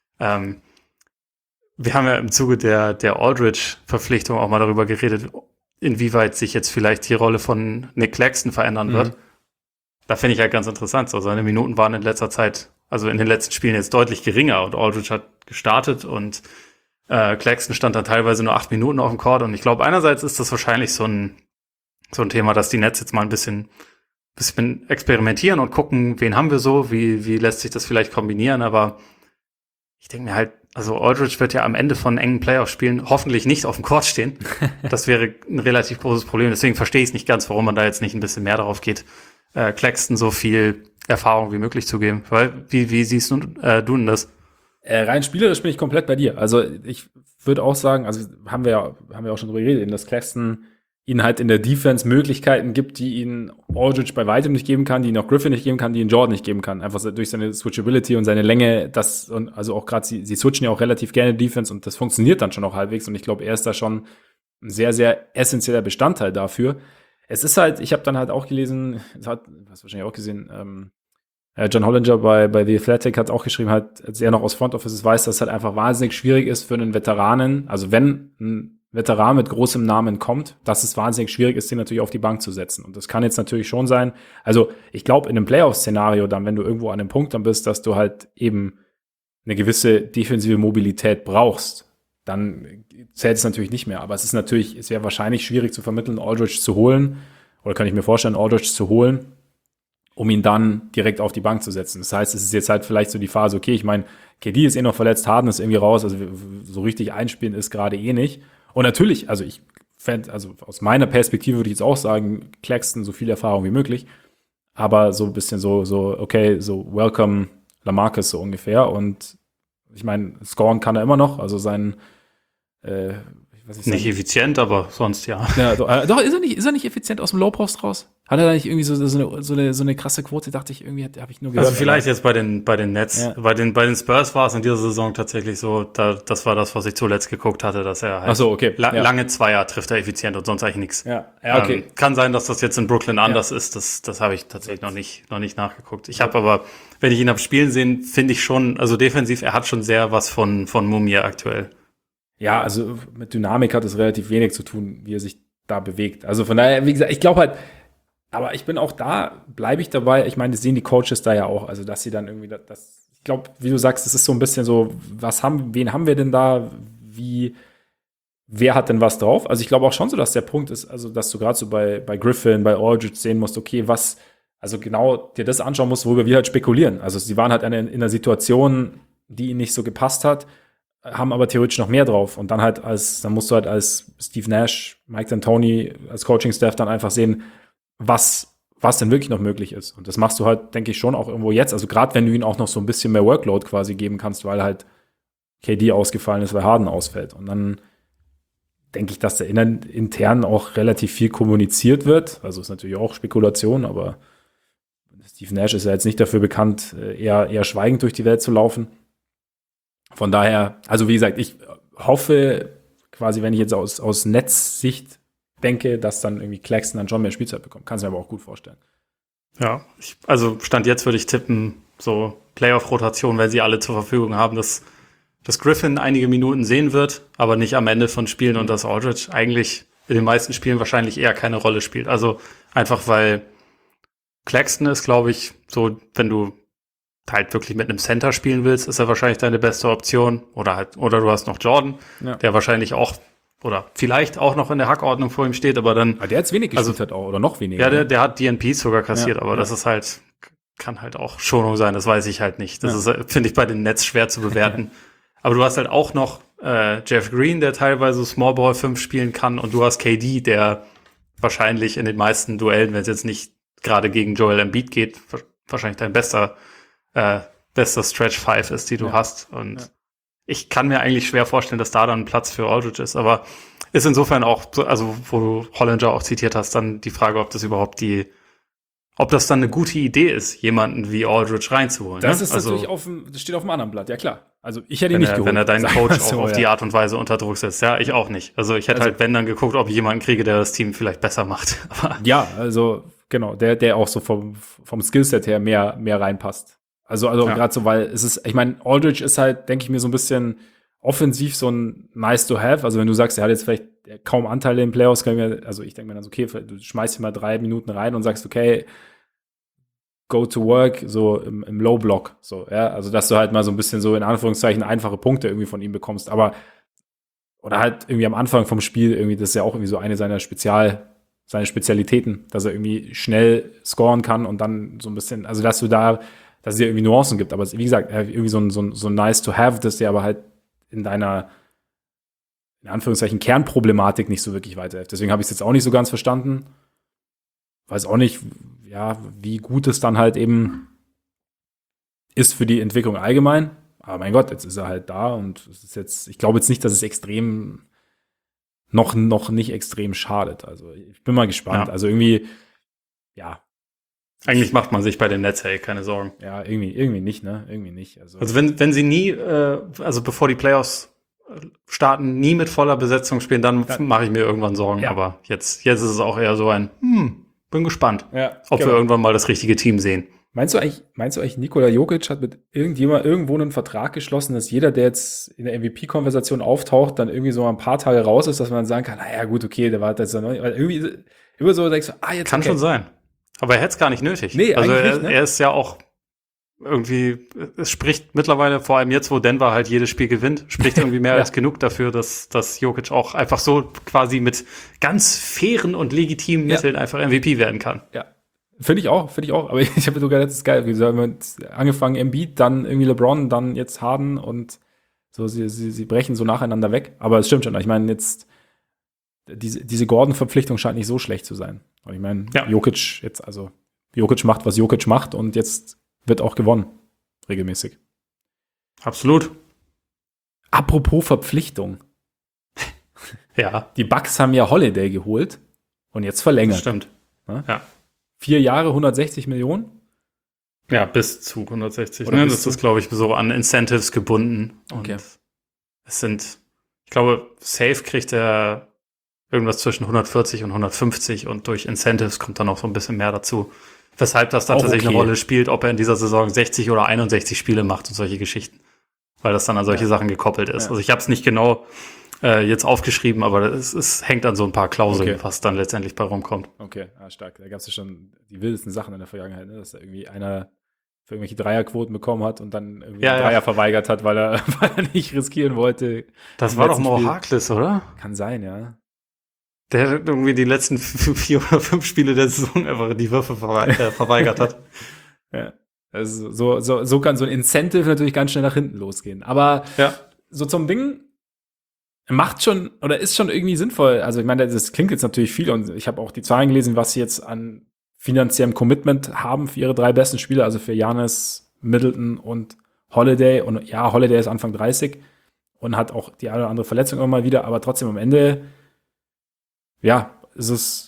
wir haben ja im Zuge der Aldridge-Verpflichtung auch mal darüber geredet, inwieweit sich jetzt vielleicht die Rolle von Nick Claxton verändern wird. Da finde ich halt ganz interessant. So, seine Minuten waren in letzter Zeit, also in den letzten Spielen jetzt deutlich geringer und Aldridge hat gestartet und Claxton stand dann teilweise nur 8 Minuten auf dem Court und ich glaube, einerseits ist das wahrscheinlich so ein Thema, dass die Nets jetzt mal ein bisschen experimentieren und gucken, wen haben wir so, wie lässt sich das vielleicht kombinieren, aber ich denke mir halt, also Aldridge wird ja am Ende von engen Playoff-Spielen hoffentlich nicht auf dem Court stehen. Das wäre ein relativ großes Problem, deswegen verstehe ich es nicht ganz, warum man da jetzt nicht ein bisschen mehr darauf geht, Claxton so viel Erfahrung wie möglich zu geben. Weil, wie siehst du denn das? Rein spielerisch bin ich komplett bei dir. Also ich würde auch sagen, also haben wir auch schon drüber geredet, dass Claxton ihnen halt in der Defense Möglichkeiten gibt, die ihnen Aldridge bei weitem nicht geben kann, die ihn auch Griffin nicht geben kann, die ihn Jordan nicht geben kann. Einfach durch seine Switchability und seine Länge, und also auch gerade sie switchen ja auch relativ gerne Defense und das funktioniert dann schon auch halbwegs und ich glaube, er ist da schon ein sehr, sehr essentieller Bestandteil dafür. Es ist halt, ich habe dann halt auch gelesen, hast du wahrscheinlich auch gesehen, John Hollinger bei The Athletic hat auch geschrieben, halt, als er noch aus Front Offices weiß, dass es halt einfach wahnsinnig schwierig ist für einen Veteranen, also wenn ein Veteran mit großem Namen kommt, dass es wahnsinnig schwierig ist, den natürlich auf die Bank zu setzen. Und das kann jetzt natürlich schon sein, also ich glaube, in einem Playoff-Szenario dann, wenn du irgendwo an einem Punkt dann bist, dass du halt eben eine gewisse defensive Mobilität brauchst, dann zählt es natürlich nicht mehr. Aber es wäre wahrscheinlich schwierig zu vermitteln, Aldridge zu holen, oder kann ich mir vorstellen, Aldridge zu holen, um ihn dann direkt auf die Bank zu setzen. Das heißt, es ist jetzt halt vielleicht so die Phase, okay, ich meine, KD ist noch verletzt, Harden ist irgendwie raus, also so richtig einspielen ist gerade nicht. Und natürlich, also ich fände, also aus meiner Perspektive würde ich jetzt auch sagen, Claxton so viel Erfahrung wie möglich, aber so ein bisschen so, okay, so welcome LaMarcus so ungefähr. Und ich meine, scoren kann er immer noch, also sein nicht effizient, aber sonst ja. Ja, doch, ist er nicht effizient aus dem Low Post raus? Hat er da nicht irgendwie so eine krasse Quote? Dachte ich, irgendwie habe ich nur gehört. Also vielleicht jetzt bei den Nets. Ja. Bei den Spurs war es in dieser Saison tatsächlich so, das war das, was ich zuletzt geguckt hatte, dass er halt lange Zweier trifft er effizient und sonst eigentlich nichts. Ja, okay. Kann sein, dass das jetzt in Brooklyn anders ist. Das habe ich tatsächlich noch nicht nachgeguckt. Ich habe aber, wenn ich ihn habe spielen sehen, finde ich schon, also defensiv, er hat schon sehr was von Mumia aktuell. Ja, also mit Dynamik hat es relativ wenig zu tun, wie er sich da bewegt. Also von daher, wie gesagt, ich glaube halt, aber ich bin auch da, bleibe ich dabei. Ich meine, das sehen die Coaches da ja auch, also dass sie dann irgendwie ich glaube, wie du sagst, das ist so ein bisschen so, wen haben wir denn da, wer hat denn was drauf? Also ich glaube auch schon so, dass der Punkt ist, also dass du gerade so bei Griffin, bei Aldridge sehen musst, okay, also genau dir das anschauen musst, worüber wir halt spekulieren. Also sie waren halt in einer Situation, die ihnen nicht so gepasst hat, haben aber theoretisch noch mehr drauf. Und dann musst du halt als Steve Nash, Mike D'Antoni, als Coaching-Staff dann einfach sehen, was denn wirklich noch möglich ist. Und das machst du halt, denke ich, schon auch irgendwo jetzt. Also gerade wenn du ihnen auch noch so ein bisschen mehr Workload quasi geben kannst, weil halt KD ausgefallen ist, weil Harden ausfällt. Und dann denke ich, dass da intern auch relativ viel kommuniziert wird. Also ist natürlich auch Spekulation, aber Steve Nash ist ja jetzt nicht dafür bekannt, eher schweigend durch die Welt zu laufen. Von daher, also wie gesagt, ich hoffe quasi, wenn ich jetzt aus Netzsicht denke, dass dann irgendwie Claxton dann schon mehr Spielzeit bekommt. Kann es mir aber auch gut vorstellen. Ja, also Stand jetzt würde ich tippen, so Playoff-Rotation, wenn sie alle zur Verfügung haben, dass Griffin einige Minuten sehen wird, aber nicht am Ende von Spielen und dass Aldridge eigentlich in den meisten Spielen wahrscheinlich eher keine Rolle spielt. Also einfach, weil Claxton ist, glaube ich, so, wenn du halt wirklich mit einem Center spielen willst, ist er wahrscheinlich deine beste Option. Oder du hast noch Jordan, der wahrscheinlich auch oder vielleicht auch noch in der Hackordnung vor ihm steht, aber dann. Aber der jetzt wenig gespielt hat auch, oder noch weniger. Ja, der hat DNPs sogar kassiert, aber das ist halt, kann halt auch Schonung sein, das weiß ich halt nicht. Das ist, finde ich, bei den Nets schwer zu bewerten. Aber du hast halt auch noch Jeff Green, der teilweise Small Ball 5 spielen kann, und du hast KD, der wahrscheinlich in den meisten Duellen, wenn es jetzt nicht gerade gegen Joel Embiid geht, wahrscheinlich dein bester Stretch 5 ist, die du hast. Und ich kann mir eigentlich schwer vorstellen, dass da dann ein Platz für Aldridge ist. Aber ist insofern auch, also wo du Hollinger auch zitiert hast, dann die Frage, ob das dann eine gute Idee ist, jemanden wie Aldridge reinzuholen. Das ist natürlich das steht auf dem anderen Blatt, ja klar. Also ich hätte ihn nicht geholt. Wenn er deinen Coach auch auf die Art und Weise unter Druck setzt. Ja, ich auch nicht. Also ich hätte halt, wenn, dann geguckt, ob ich jemanden kriege, der das Team vielleicht besser macht. Aber ja, also genau, der auch so vom Skillset her mehr reinpasst. Also gerade so, weil es ist, ich meine, Aldridge ist halt, denke ich mir, so ein bisschen offensiv so ein nice to have. Also wenn du sagst, er hat jetzt vielleicht kaum Anteile in den Playoffs, also ich denke mir dann so, okay, du schmeißt ihm mal 3 Minuten rein und sagst, okay, go to work, so im Low Block, so, ja, also dass du halt mal so ein bisschen so in Anführungszeichen einfache Punkte irgendwie von ihm bekommst, aber oder halt irgendwie am Anfang vom Spiel irgendwie, das ist ja auch irgendwie so eine seiner seine Spezialitäten, dass er irgendwie schnell scoren kann und dann so ein bisschen, also dass es ja irgendwie Nuancen gibt, aber wie gesagt, irgendwie so ein nice to have, dass der aber halt in deiner, in Anführungszeichen, Kernproblematik nicht so wirklich weiterhilft. Deswegen habe ich es jetzt auch nicht so ganz verstanden. Weiß auch nicht, ja, wie gut es dann halt eben ist für die Entwicklung allgemein. Aber mein Gott, jetzt ist er halt da und es ist jetzt, ich glaube jetzt nicht, dass es extrem noch nicht extrem schadet. Also ich bin mal gespannt. Ja. Also irgendwie, ja. Eigentlich macht man sich bei den Nets keine Sorgen. Ja, irgendwie nicht, ne? Irgendwie nicht. Also wenn sie nie, also bevor die Playoffs starten, nie mit voller Besetzung spielen, dann mache ich mir irgendwann Sorgen. Ja. Aber jetzt ist es auch eher so ein, bin gespannt, ob wir irgendwann mal das richtige Team sehen. Meinst du eigentlich, Nikola Jokic hat mit irgendjemand irgendwo einen Vertrag geschlossen, dass jeder, der jetzt in der MVP-Konversation auftaucht, dann irgendwie so ein paar Tage raus ist, dass man dann sagen kann, naja, gut, okay, der war jetzt noch nicht, weil irgendwie immer so denkst du, jetzt kann schon sein. Aber er hätte es gar nicht nötig. Nee, also nicht, ne? Er ist ja auch irgendwie, es spricht mittlerweile, vor allem jetzt, wo Denver halt jedes Spiel gewinnt, spricht irgendwie mehr als genug dafür, dass Jokic auch einfach so quasi mit ganz fairen und legitimen Mitteln einfach MVP werden kann. Ja. Finde ich auch. Aber ich habe sogar, das ist geil, wie angefangen Embiid, dann irgendwie LeBron, dann jetzt Harden und so, sie brechen so nacheinander weg. Aber es stimmt schon. Ich meine, jetzt diese Gordon-Verpflichtung scheint nicht so schlecht zu sein. Aber ich meine, Jokic macht, was Jokic macht, und jetzt wird auch gewonnen. Regelmäßig. Absolut. Apropos Verpflichtung. Ja. Die Bucks haben ja Holiday geholt und jetzt verlängert. Das stimmt. Ja. 4 Jahre, 160 Millionen? Ja, bis zu 160. Ne? Das ist, glaube ich, so an Incentives gebunden. Okay. Und es sind, ich glaube, safe kriegt er irgendwas zwischen 140 und 150 und durch Incentives kommt dann auch so ein bisschen mehr dazu. Weshalb das dann tatsächlich eine Rolle spielt, ob er in dieser Saison 60 oder 61 Spiele macht und solche Geschichten. Weil das dann an solche Sachen gekoppelt ist. Ja. Also ich habe es nicht genau jetzt aufgeschrieben, aber es hängt an so ein paar Klauseln, was dann letztendlich bei rumkommt. Okay, stark. Da gab es ja schon die wildesten Sachen in der Vergangenheit, ne? Dass da irgendwie einer für irgendwelche Dreierquoten bekommen hat und dann irgendwie einen Dreier verweigert hat, weil er nicht riskieren wollte. Das war doch Mo Harkless, oder? Kann sein, ja. Der irgendwie die letzten 4 oder 5 Spiele der Saison einfach die Würfe verweigert hat. Ja. Also so kann so ein Incentive natürlich ganz schnell nach hinten losgehen. Aber so zum Ding macht schon oder ist schon irgendwie sinnvoll. Also ich meine, das klingt jetzt natürlich viel und ich habe auch die Zahlen gelesen, was sie jetzt an finanziellem Commitment haben für ihre 3 besten Spieler, also für Giannis, Middleton und Holiday. Und ja, Holiday ist Anfang 30 und hat auch die eine oder andere Verletzung immer mal wieder, aber trotzdem am Ende, ist es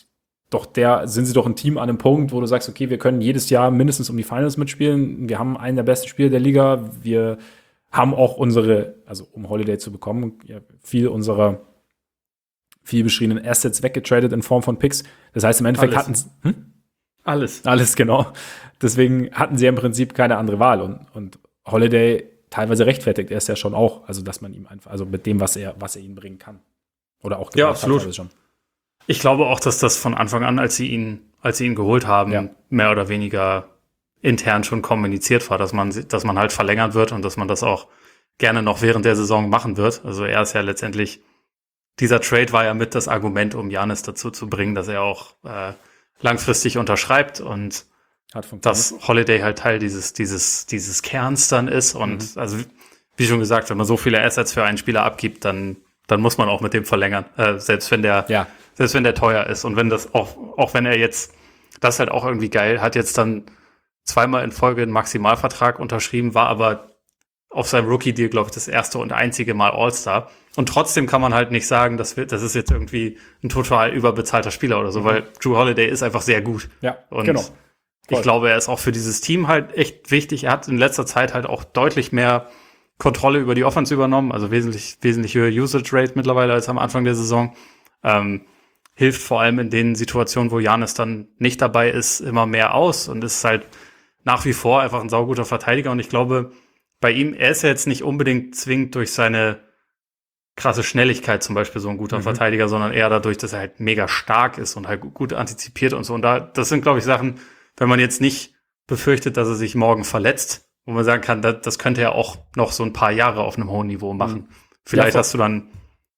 sind sie doch ein Team an einem Punkt, wo du sagst, okay, wir können jedes Jahr mindestens um die Finals mitspielen. Wir haben einen der besten Spieler der Liga. Wir haben auch also um Holiday zu bekommen, ja, viel beschriebenen Assets weggetradet in Form von Picks. Das heißt, im Endeffekt hatten sie alles, genau. Deswegen hatten sie im Prinzip keine andere Wahl. Und Holiday teilweise rechtfertigt er es ja schon auch, also dass man ihm einfach, also mit dem, was er ihnen bringen kann. Oder auch ja, absolut. Hat, schon. Ich glaube auch, dass das von Anfang an, als sie ihn geholt haben, mehr oder weniger intern schon kommuniziert war, dass man halt verlängert wird und dass man das auch gerne noch während der Saison machen wird. Also er ist ja letztendlich, dieser Trade war ja mit das Argument, um Giannis dazu zu bringen, dass er auch langfristig unterschreibt und dass Holiday halt Teil dieses Kerns dann ist. Und also, wie schon gesagt, wenn man so viele Assets für einen Spieler abgibt, dann muss man auch mit dem verlängern, selbst wenn der teuer ist. Und wenn das auch wenn er jetzt, das ist halt auch irgendwie geil, hat jetzt dann zweimal in Folge einen Maximalvertrag unterschrieben, war aber auf seinem Rookie-Deal, glaube ich, das erste und einzige Mal All-Star. Und trotzdem kann man halt nicht sagen, das ist jetzt irgendwie ein total überbezahlter Spieler oder so, weil Jrue Holiday ist einfach sehr gut. Ja, und genau. Ich glaube, er ist auch für dieses Team halt echt wichtig. Er hat in letzter Zeit halt auch deutlich mehr Kontrolle über die Offense übernommen, also wesentlich höhere Usage Rate mittlerweile als am Anfang der Saison. Hilft vor allem in den Situationen, wo Giannis dann nicht dabei ist, immer mehr aus und ist halt nach wie vor einfach ein sauguter Verteidiger. Und ich glaube, bei ihm, er ist ja jetzt nicht unbedingt zwingend durch seine krasse Schnelligkeit zum Beispiel so ein guter Verteidiger, sondern eher dadurch, dass er halt mega stark ist und halt gut antizipiert und so. Und das sind, glaube ich, Sachen, wenn man jetzt nicht befürchtet, dass er sich morgen verletzt, wo man sagen kann, das könnte er auch noch so ein paar Jahre auf einem hohen Niveau machen. Vielleicht hast du dann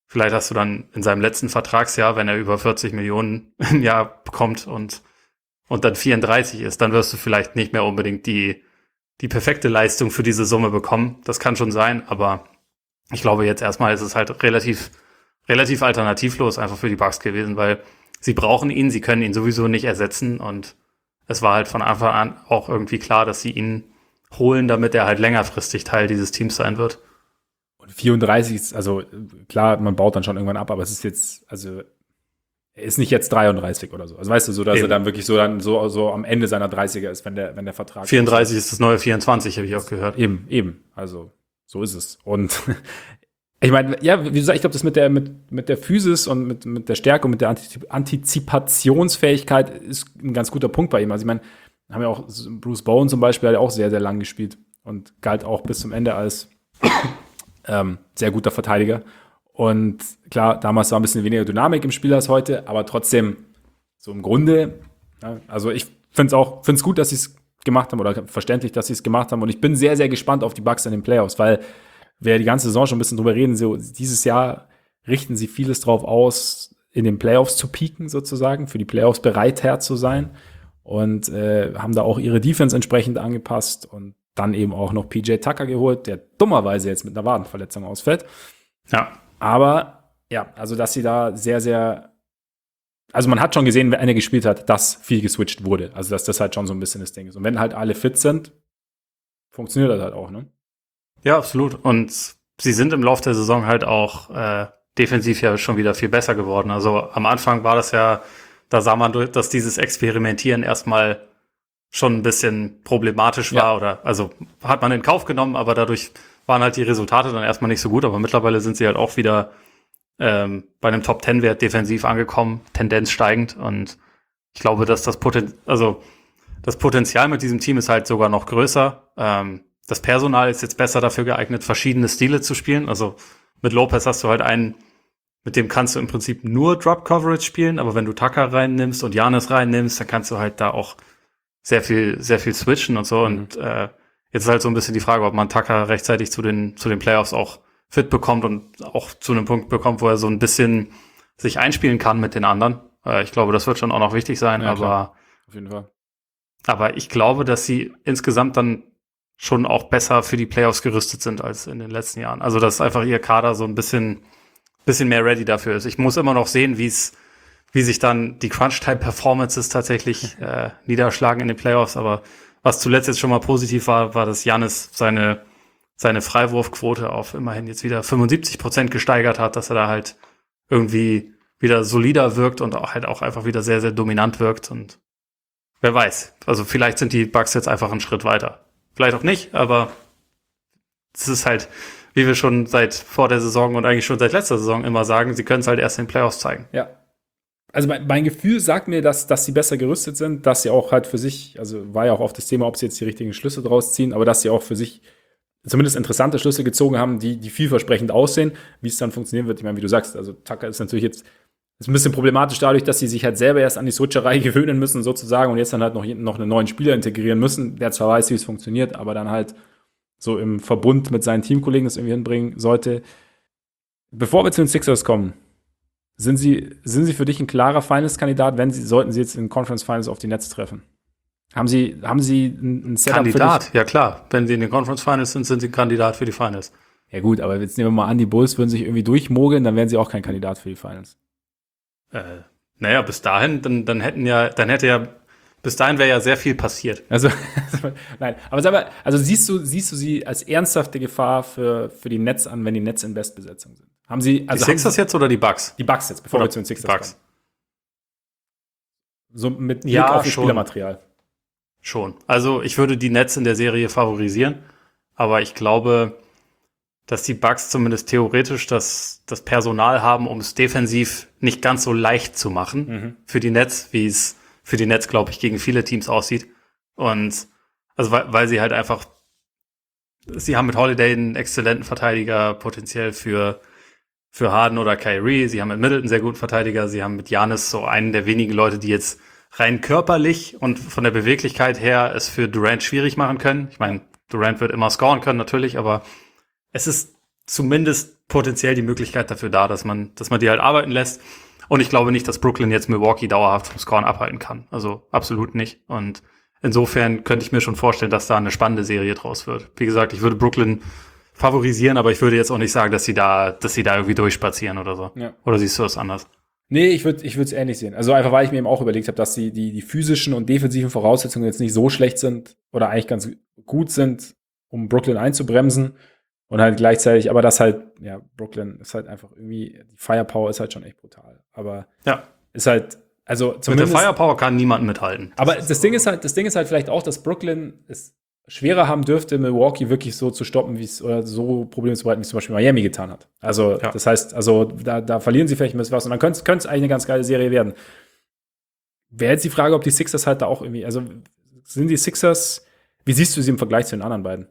in seinem letzten Vertragsjahr, wenn er über 40 Millionen im Jahr bekommt und dann 34 ist, dann wirst du vielleicht nicht mehr unbedingt die perfekte Leistung für diese Summe bekommen. Das kann schon sein, aber ich glaube, jetzt erstmal ist es halt relativ alternativlos einfach für die Bucks gewesen, weil sie brauchen ihn, sie können ihn sowieso nicht ersetzen und es war halt von Anfang an auch irgendwie klar, dass sie ihn holen, damit er halt längerfristig Teil dieses Teams sein wird. Und 34 ist, also klar, man baut dann schon irgendwann ab, aber es ist jetzt, also er ist nicht jetzt 33 oder so. Also weißt du, so dass er dann wirklich so am Ende seiner 30er ist, wenn der Vertrag 34 ist das neue 24, habe ich auch gehört. Eben. Also so ist es. Und ich meine, ja, wie gesagt, ich glaube, das mit der Physis und mit der Stärke und mit der Antizipationsfähigkeit ist ein ganz guter Punkt bei ihm. Also ich meine, haben ja auch Bruce Bowen zum Beispiel, hat ja auch sehr, sehr lang gespielt und galt auch bis zum Ende als sehr guter Verteidiger. Und klar, damals war ein bisschen weniger Dynamik im Spiel als heute, aber trotzdem so im Grunde, ja, also ich finde es gut, dass sie es gemacht haben oder verständlich, dass sie es gemacht haben. Und ich bin sehr, sehr gespannt auf die Bucks in den Playoffs, weil wir die ganze Saison schon ein bisschen drüber reden, so dieses Jahr richten sie vieles drauf aus, in den Playoffs zu peaken sozusagen, für die Playoffs bereiter zu sein und haben da auch ihre Defense entsprechend angepasst und dann eben auch noch PJ Tucker geholt, der dummerweise jetzt mit einer Wadenverletzung ausfällt. Ja. Aber ja, also dass sie da sehr, sehr, also man hat schon gesehen, wenn einer gespielt hat, dass viel geswitcht wurde. Also dass das halt schon so ein bisschen das Ding ist. Und wenn halt alle fit sind, funktioniert das halt auch, ne? Ja, absolut. Und sie sind im Laufe der Saison halt auch defensiv ja schon wieder viel besser geworden. Also am Anfang war das ja, da sah man, dass dieses Experimentieren erstmal schon ein bisschen problematisch war. Oder also hat man in Kauf genommen, aber dadurch waren halt die Resultate dann erstmal nicht so gut. Aber mittlerweile sind sie halt auch wieder bei einem Top-10-Wert defensiv angekommen, Tendenz steigend. Und ich glaube, dass das Potenzial mit diesem Team ist halt sogar noch größer. Das Personal ist jetzt besser dafür geeignet, verschiedene Stile zu spielen. Also mit Lopez hast du halt einen, mit dem kannst du im Prinzip nur Drop-Coverage spielen, aber wenn du Tucker reinnimmst und Giannis reinnimmst, dann kannst du halt da auch sehr viel switchen und so. Und jetzt ist halt so ein bisschen die Frage, ob man Tucker rechtzeitig zu den Playoffs auch fit bekommt und auch zu einem Punkt bekommt, wo er so ein bisschen sich einspielen kann mit den anderen. Ich glaube, das wird schon auch noch wichtig sein, ja, aber klar. Auf jeden Fall. Aber ich glaube, dass sie insgesamt dann schon auch besser für die Playoffs gerüstet sind als in den letzten Jahren. Also, dass einfach ihr Kader so ein bisschen mehr ready dafür ist. Ich muss immer noch sehen, wie sich dann die Crunch-Time-Performances tatsächlich niederschlagen in den Playoffs. Aber was zuletzt jetzt schon mal positiv war, dass Giannis seine Freiwurfquote auf immerhin jetzt wieder 75% gesteigert hat, dass er da halt irgendwie wieder solider wirkt und auch halt auch einfach wieder sehr, sehr dominant wirkt. Und wer weiß. Also vielleicht sind die Bucks jetzt einfach einen Schritt weiter. Vielleicht auch nicht, aber es ist halt, wie wir schon seit vor der Saison und eigentlich schon seit letzter Saison immer sagen, sie können es halt erst in den Playoffs zeigen. Ja. Also mein Gefühl sagt mir, dass sie besser gerüstet sind, dass sie auch halt für sich, also war ja auch oft das Thema, ob sie jetzt die richtigen Schlüsse draus ziehen, aber dass sie auch für sich zumindest interessante Schlüsse gezogen haben, die vielversprechend aussehen. Wie es dann funktionieren wird, ich meine, wie du sagst, also Tucker ist natürlich jetzt ist ein bisschen problematisch dadurch, dass sie sich halt selber erst an die Switcherei gewöhnen müssen, sozusagen, und jetzt dann halt noch einen neuen Spieler integrieren müssen, der zwar weiß, wie es funktioniert, aber dann halt so im Verbund mit seinen Teamkollegen das irgendwie hinbringen sollte. Bevor wir zu den Sixers kommen, sind sie für dich ein klarer Finals-Kandidat, sollten sie jetzt in Conference Finals auf die Nets treffen? Haben sie ein Setup Kandidat, für dich? Ja klar. Wenn sie in den Conference Finals sind, sind sie Kandidat für die Finals. Ja gut, aber jetzt nehmen wir mal an, die Bulls würden sich irgendwie durchmogeln, dann wären sie auch kein Kandidat für die Finals. Naja, bis dahin, bis dahin wäre ja sehr viel passiert. Also nein, aber sag mal, also siehst du sie als ernsthafte Gefahr für die Nets an, wenn die Nets in Bestbesetzung sind? Haben sie, also die Sixers jetzt oder die Bucks? Die Bucks jetzt, bevor wir zu den Sixers kommen. So mit Blick auf das Spielermaterial. Schon. Also ich würde die Nets in der Serie favorisieren, aber ich glaube, dass die Bucks zumindest theoretisch das Personal haben, um es defensiv nicht ganz so leicht zu machen für die Nets, wie es für die Nets, glaube ich, gegen viele Teams aussieht. Und also weil sie halt einfach, sie haben mit Holiday einen exzellenten Verteidiger potenziell für Harden oder Kyrie. Sie haben mit Middleton einen sehr guten Verteidiger. Sie haben mit Giannis so einen der wenigen Leute, die jetzt rein körperlich und von der Beweglichkeit her es für Durant schwierig machen können. Ich meine, Durant wird immer scoren können natürlich, aber es ist zumindest potenziell die Möglichkeit dafür da, dass man die halt arbeiten lässt. Und ich glaube nicht, dass Brooklyn jetzt Milwaukee dauerhaft vom Scoren abhalten kann. Also absolut nicht. Und insofern könnte ich mir schon vorstellen, dass da eine spannende Serie draus wird. Wie gesagt, ich würde Brooklyn favorisieren, aber ich würde jetzt auch nicht sagen, dass sie da irgendwie durchspazieren oder so. Ja. Oder siehst du das anders? Nee, ich würde es ähnlich sehen. Also einfach, weil ich mir eben auch überlegt habe, dass die physischen und defensiven Voraussetzungen jetzt nicht so schlecht sind oder eigentlich ganz gut sind, um Brooklyn einzubremsen. Und halt gleichzeitig, aber das halt, ja, Brooklyn ist halt einfach irgendwie, die Firepower ist halt schon echt brutal. Aber ja, ist halt, also zumindest. Mit der Firepower kann niemand mithalten. Aber das Ding ist halt vielleicht auch, dass Brooklyn es schwerer haben dürfte, Milwaukee wirklich so zu stoppen, oder so Probleme zu bereiten, wie es zum Beispiel Miami getan hat. Also, ja. Das heißt, also da verlieren sie vielleicht ein bisschen was und dann könnte es eigentlich eine ganz geile Serie werden. Wäre jetzt die Frage, ob die Sixers halt da auch irgendwie, also sind die Sixers, wie siehst du sie im Vergleich zu den anderen beiden?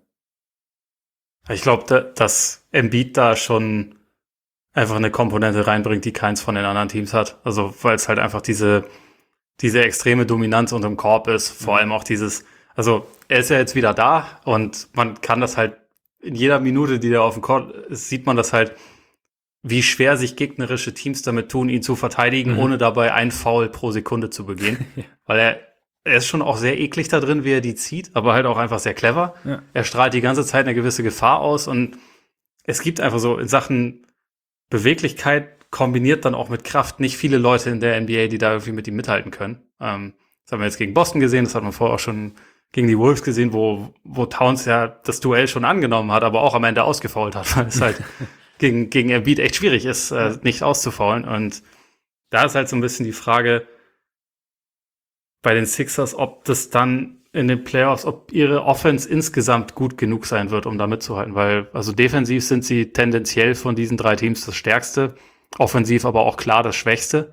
Ich glaube, dass Embiid da schon einfach eine Komponente reinbringt, die keins von den anderen Teams hat. Also, weil es halt einfach diese extreme Dominanz unterm Korb ist. Vor allem auch also, er ist ja jetzt wieder da und man kann das halt in jeder Minute, die der auf dem Korb ist, sieht man das halt, wie schwer sich gegnerische Teams damit tun, ihn zu verteidigen, ohne dabei ein Foul pro Sekunde zu begehen. Ja. Weil er ist schon auch sehr eklig da drin, wie er die zieht, aber halt auch einfach sehr clever. Ja. Er strahlt die ganze Zeit eine gewisse Gefahr aus und es gibt einfach so in Sachen Beweglichkeit kombiniert dann auch mit Kraft nicht viele Leute in der NBA, die da irgendwie mit ihm mithalten können. Das haben wir jetzt gegen Boston gesehen, das hat man vorher auch schon gegen die Wolves gesehen, wo Towns ja das Duell schon angenommen hat, aber auch am Ende ausgefoult hat, weil es halt gegen Embiid echt schwierig ist, nicht auszufaulen. Und da ist halt so ein bisschen die Frage, bei den Sixers, ob das dann in den Playoffs, ob ihre Offense insgesamt gut genug sein wird, um da mitzuhalten, weil also defensiv sind sie tendenziell von diesen 3 Teams das Stärkste, offensiv aber auch klar das Schwächste.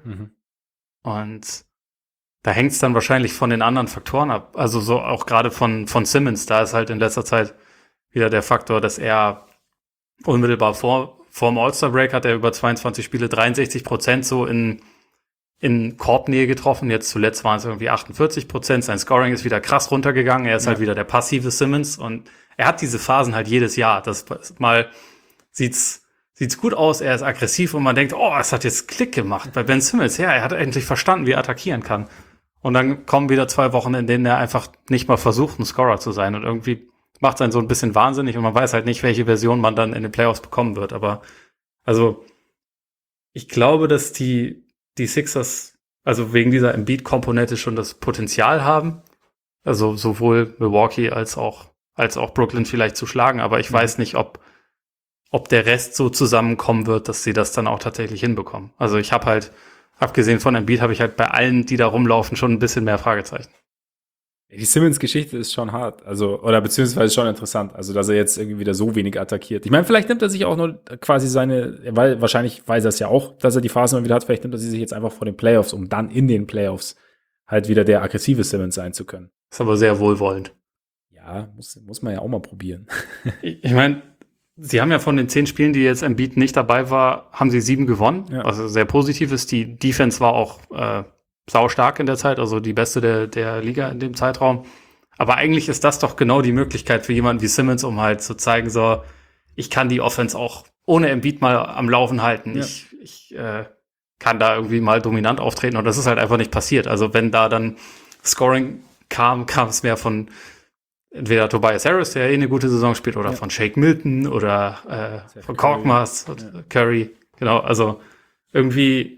Und da hängt es dann wahrscheinlich von den anderen Faktoren ab, also so auch gerade von Simmons, da ist halt in letzter Zeit wieder der Faktor, dass er unmittelbar vor dem All-Star-Break hat er über 22 Spiele 63% so in Korbnähe getroffen. Jetzt zuletzt waren es irgendwie 48%. Sein Scoring ist wieder krass runtergegangen. Er ist halt wieder der passive Simmons. Und er hat diese Phasen halt jedes Jahr. Das mal sieht's gut aus. Er ist aggressiv und man denkt, oh, es hat jetzt Klick gemacht bei Ben Simmons. Ja, er hat endlich verstanden, wie er attackieren kann. Und dann kommen wieder 2 Wochen, in denen er einfach nicht mal versucht, ein Scorer zu sein. Und irgendwie macht es einen so ein bisschen wahnsinnig. Und man weiß halt nicht, welche Version man dann in den Playoffs bekommen wird. Aber also ich glaube, dass die Sixers, also wegen dieser Embiid-Komponente schon das Potenzial haben, also sowohl Milwaukee als auch Brooklyn vielleicht zu schlagen, aber ich weiß nicht, ob ob der Rest so zusammenkommen wird, dass sie das dann auch tatsächlich hinbekommen. Also ich habe halt, abgesehen von Embiid, habe ich halt bei allen, die da rumlaufen, schon ein bisschen mehr Fragezeichen. Die Simmons-Geschichte ist schon hart, also, oder beziehungsweise schon interessant, also, dass er jetzt irgendwie wieder so wenig attackiert. Ich meine, vielleicht nimmt er sich auch nur quasi weil wahrscheinlich weiß er es ja auch, dass er die Phase mal wieder hat, vielleicht nimmt er sie sich jetzt einfach vor den Playoffs, um dann in den Playoffs halt wieder der aggressive Simmons sein zu können. Ist aber sehr wohlwollend. Ja, muss man ja auch mal probieren. Ich meine, sie haben ja von den 10 Spielen, die jetzt Embiid nicht dabei war, haben sie 7 gewonnen. Ja. Also sehr positiv ist. Die Defense war auch saustark in der Zeit, also die beste der Liga in dem Zeitraum. Aber eigentlich ist das doch genau die Möglichkeit für jemanden wie Simmons, um halt zu zeigen, so, ich kann die Offense auch ohne Embiid mal am Laufen halten. Ja. Ich kann da irgendwie mal dominant auftreten und das ist halt einfach nicht passiert. Also wenn da dann Scoring kam es mehr von entweder Tobias Harris, der eine gute Saison spielt, oder von Shake Milton oder von Korkmaz, Curry. Genau, also irgendwie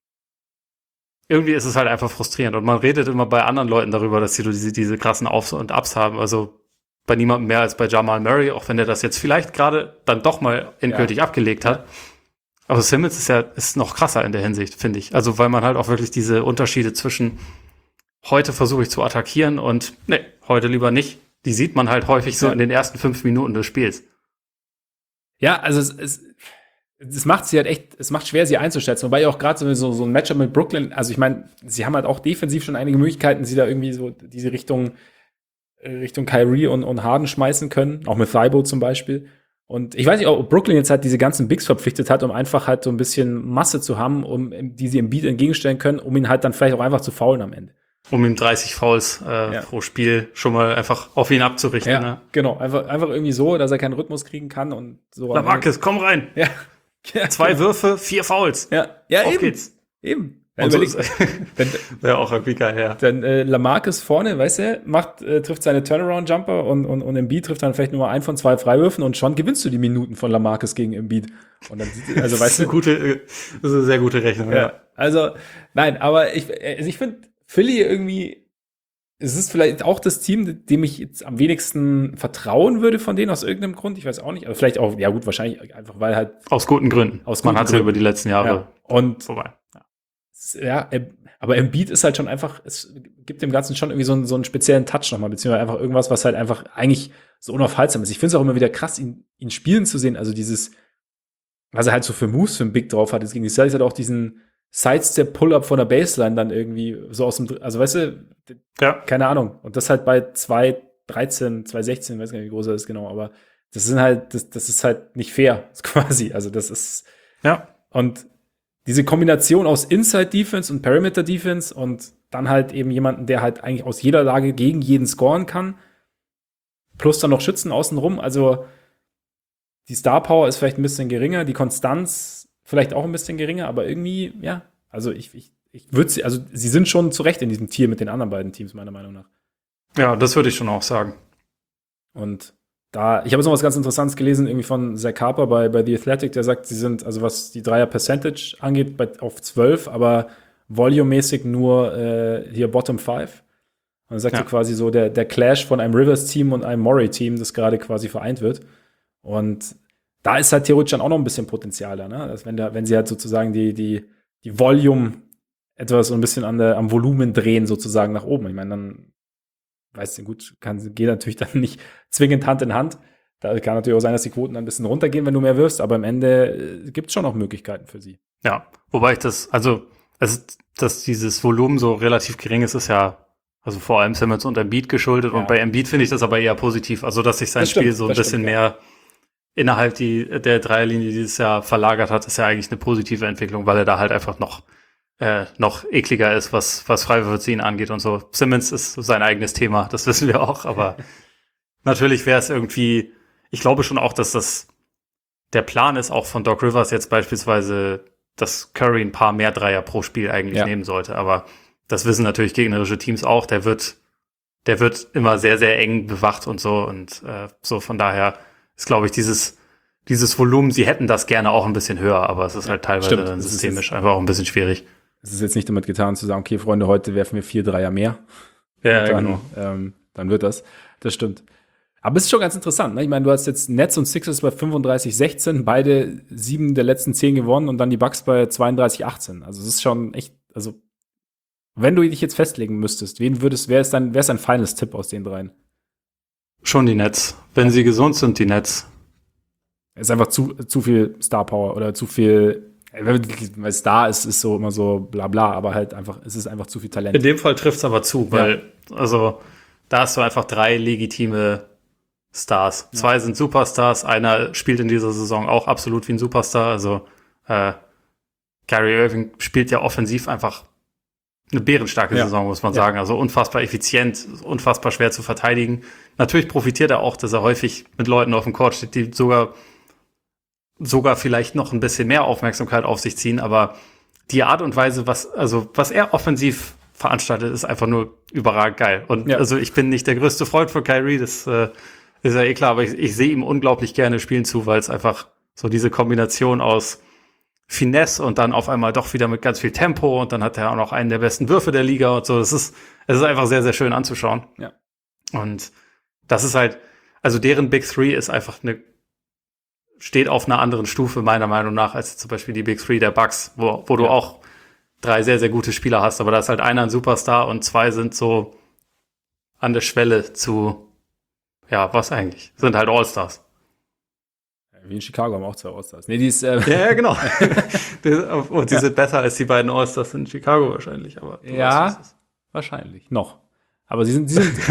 ist es halt einfach frustrierend. Und man redet immer bei anderen Leuten darüber, dass sie diese krassen Aufs und Ups haben. Also bei niemandem mehr als bei Jamal Murray, auch wenn er das jetzt vielleicht gerade dann doch mal endgültig abgelegt hat. Aber Simmons ist noch krasser in der Hinsicht, finde ich. Also weil man halt auch wirklich diese Unterschiede zwischen heute versuche ich zu attackieren und heute lieber nicht. Die sieht man halt häufig so in den ersten 5 Minuten des Spiels. Ja, also es macht sie halt echt, es macht schwer, sie einzuschätzen. Wobei auch gerade so ein Matchup mit Brooklyn, also ich meine, sie haben halt auch defensiv schon einige Möglichkeiten, sie da irgendwie so diese Richtung Kyrie und Harden schmeißen können. Auch mit Thibault zum Beispiel. Und ich weiß nicht, ob Brooklyn jetzt halt diese ganzen Bigs verpflichtet hat, um einfach halt so ein bisschen Masse zu haben, die sie im Beat entgegenstellen können, um ihn halt dann vielleicht auch einfach zu foulen am Ende. Um ihm 30 Fouls pro Spiel schon mal einfach auf ihn abzurichten. Ja, ne? Genau. Einfach irgendwie so, dass er keinen Rhythmus kriegen kann und so. Lamarcus, komm rein. Ja. 2 Würfe, 4 Fouls. Ja, auf eben. Geht's. Eben. Und so wäre auch irgendwie geil, ja. Dann Lamarcus vorne, weißt du, trifft seine Turnaround-Jumper und Embiid trifft dann vielleicht nur 1 von 2 Freiwürfen und schon gewinnst du die Minuten von Lamarcus gegen Embiid. Und dann, also, weißt du. Das ist eine sehr gute Rechnung, ja. Also, nein, aber ich finde, Philly irgendwie, es ist vielleicht auch das Team, dem ich jetzt am wenigsten vertrauen würde von denen aus irgendeinem Grund. Ich weiß auch nicht. Aber vielleicht auch, ja gut, wahrscheinlich einfach, weil halt. Aus guten Gründen. Man hat es ja über die letzten Jahre. Ja. Und vorbei. Ja, aber Embiid ist halt schon einfach, es gibt dem Ganzen schon irgendwie so einen speziellen Touch nochmal, beziehungsweise einfach irgendwas, was halt einfach eigentlich so unaufhaltsam ist. Ich finde es auch immer wieder krass, ihn spielen zu sehen. Also dieses, was er halt so für Moves für einen Big drauf hat. Jetzt gegen die Celtics hat auch diesen Sidestep-Pull-Up von der Baseline dann irgendwie so aus dem, also weißt du, keine Ahnung. Und das halt bei 2,13, 2,16, weiß gar nicht, wie groß er ist genau, aber das ist halt nicht fair, quasi. Also das ist, und diese Kombination aus Inside-Defense und Perimeter-Defense und dann halt eben jemanden, der halt eigentlich aus jeder Lage gegen jeden scoren kann, plus dann noch Schützen außenrum. Also die Star-Power ist vielleicht ein bisschen geringer, die Konstanz vielleicht auch ein bisschen geringer, aber irgendwie, ja, also ich würde sie, also sie sind schon zu Recht in diesem Tier mit den anderen beiden Teams, meiner Meinung nach. Ja, das würde ich schon auch sagen. Und ich habe jetzt noch was ganz Interessantes gelesen, irgendwie von Zach Harper bei The Athletic, der sagt, sie sind, also was die Dreier-Percentage angeht, auf 12, aber volumemäßig nur hier Bottom 5. Und er sagte quasi so, der Clash von einem Rivers-Team und einem Morey-Team, das gerade quasi vereint wird. Und da ist halt theoretisch dann auch noch ein bisschen Potenzial da, ne? Dass wenn sie halt sozusagen die Volume etwas so ein bisschen am Volumen drehen, sozusagen nach oben. Ich meine, dann weißt du, gut, geht natürlich dann nicht zwingend Hand in Hand. Da kann natürlich auch sein, dass die Quoten dann ein bisschen runtergehen, wenn du mehr wirfst, aber am Ende gibt es schon noch Möglichkeiten für sie. Ja, wobei dass dieses Volumen so relativ gering ist, ist ja also vor allem Simmons und Embiid geschuldet. Ja. Und bei Embiid finde ich das aber eher positiv. Also, dass sich sein Spiel so ein bisschen mehr innerhalb der Dreierlinie dieses Jahr verlagert hat, ist ja eigentlich eine positive Entwicklung, weil er da halt einfach noch ekliger ist, was Freiwürfe ziehen angeht und so. Simmons ist sein eigenes Thema, das wissen wir auch, aber natürlich wäre es irgendwie, ich glaube schon auch, dass das der Plan ist, auch von Doc Rivers jetzt beispielsweise, dass Curry ein paar mehr Dreier pro Spiel eigentlich nehmen sollte, aber das wissen natürlich gegnerische Teams auch, der wird immer sehr, sehr eng bewacht und so und so von daher ist, glaube ich, dieses Volumen, sie hätten das gerne auch ein bisschen höher, aber es ist halt teilweise dann systemisch einfach auch ein bisschen schwierig. Es ist jetzt nicht damit getan zu sagen, okay, Freunde, heute werfen wir 4 Dreier mehr. Ja, dann, genau. Dann wird das. Das stimmt. Aber es ist schon ganz interessant, ne? Ich meine, du hast jetzt Nets und Sixers bei 35-16, beide 7 der letzten 10 gewonnen und dann die Bucks bei 32-18. Also es ist schon echt, also wenn du dich jetzt festlegen müsstest, wer ist dein Finals-Tipp aus den dreien? Schon die Nets. Wenn sie gesund sind, die Nets. Es ist einfach zu viel Star Power oder zu viel, weil Star ist so immer so bla bla, aber halt einfach, es ist einfach zu viel Talent. In dem Fall trifft es aber zu, weil, also, da hast du einfach 3 legitime Stars. 2 sind Superstars, einer spielt in dieser Saison auch absolut wie ein Superstar. Also Kyrie Irving spielt ja offensiv einfach eine bärenstarke Saison, muss man sagen. Also unfassbar effizient, unfassbar schwer zu verteidigen. Natürlich profitiert er auch, dass er häufig mit Leuten auf dem Court steht, die sogar vielleicht noch ein bisschen mehr Aufmerksamkeit auf sich ziehen. Aber die Art und Weise, was er offensiv veranstaltet, ist einfach nur überragend geil. Und also ich bin nicht der größte Freund von Kyrie, das ist ja klar, aber ich sehe ihm unglaublich gerne spielen zu, weil es einfach so diese Kombination aus Finesse und dann auf einmal doch wieder mit ganz viel Tempo und dann hat er auch noch einen der besten Würfe der Liga und so. Es ist einfach sehr, sehr schön anzuschauen. Ja. Und das ist halt, also deren Big Three ist einfach steht auf einer anderen Stufe meiner Meinung nach als zum Beispiel die Big Three der Bucks, wo du auch 3 sehr, sehr gute Spieler hast, aber da ist halt einer ein Superstar und 2 sind so an der Schwelle zu was eigentlich? Sind halt All-Stars. Wie in Chicago haben auch 2 All-Stars. Nee, die ist ja, genau. Und die sind besser als die beiden All-Stars in Chicago wahrscheinlich, aber wahrscheinlich. Noch. Aber sie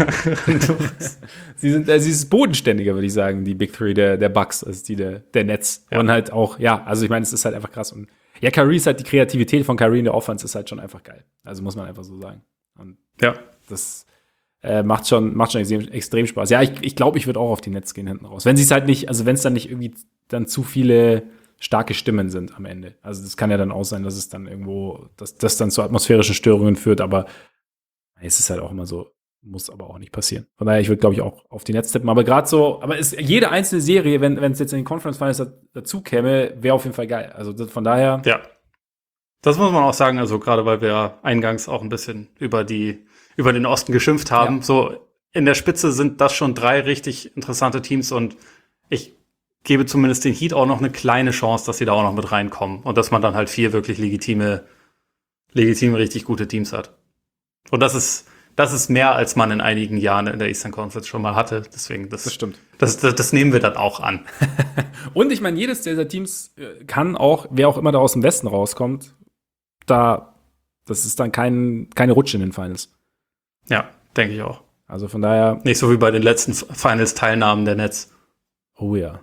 ist bodenständiger, würde ich sagen, die Big Three der Bucks, als die der Nets. Ja. Und halt auch, also ich meine, es ist halt einfach krass. Und Kyrie ist halt, die Kreativität von Kyrie in der Offense ist halt schon einfach geil. Also muss man einfach so sagen. Und das macht schon extrem Spaß. Ja, ich glaube, ich würde auch auf die Nets gehen hinten raus. Wenn es dann nicht irgendwie dann zu viele starke Stimmen sind am Ende. Also das kann ja dann auch sein, dass es dann irgendwo, dass das dann zu atmosphärischen Störungen führt, aber es ist halt auch immer so, muss aber auch nicht passieren. Von daher, ich würde, glaube ich, auch auf die Nets tippen. Aber gerade so, ist jede einzelne Serie, wenn es jetzt in den Conference Finals dazu käme, wäre auf jeden Fall geil. Also von daher. Ja. Das muss man auch sagen, also gerade weil wir eingangs auch ein bisschen über den Osten geschimpft haben. Ja. So in der Spitze sind das schon 3 richtig interessante Teams und ich gebe zumindest den Heat auch noch eine kleine Chance, dass sie da auch noch mit reinkommen und dass man dann halt 4 wirklich legitime, richtig gute Teams hat. Und das ist mehr, als man in einigen Jahren in der Eastern Conference schon mal hatte. Deswegen, das stimmt. Das nehmen wir dann auch an. Und ich meine, jedes dieser Teams kann auch, wer auch immer da aus dem Westen rauskommt, das ist dann keine Rutsche in den Finals. Ja, denke ich auch. Also von daher. Nicht so wie bei den letzten Finals-Teilnahmen der Nets. Oh ja.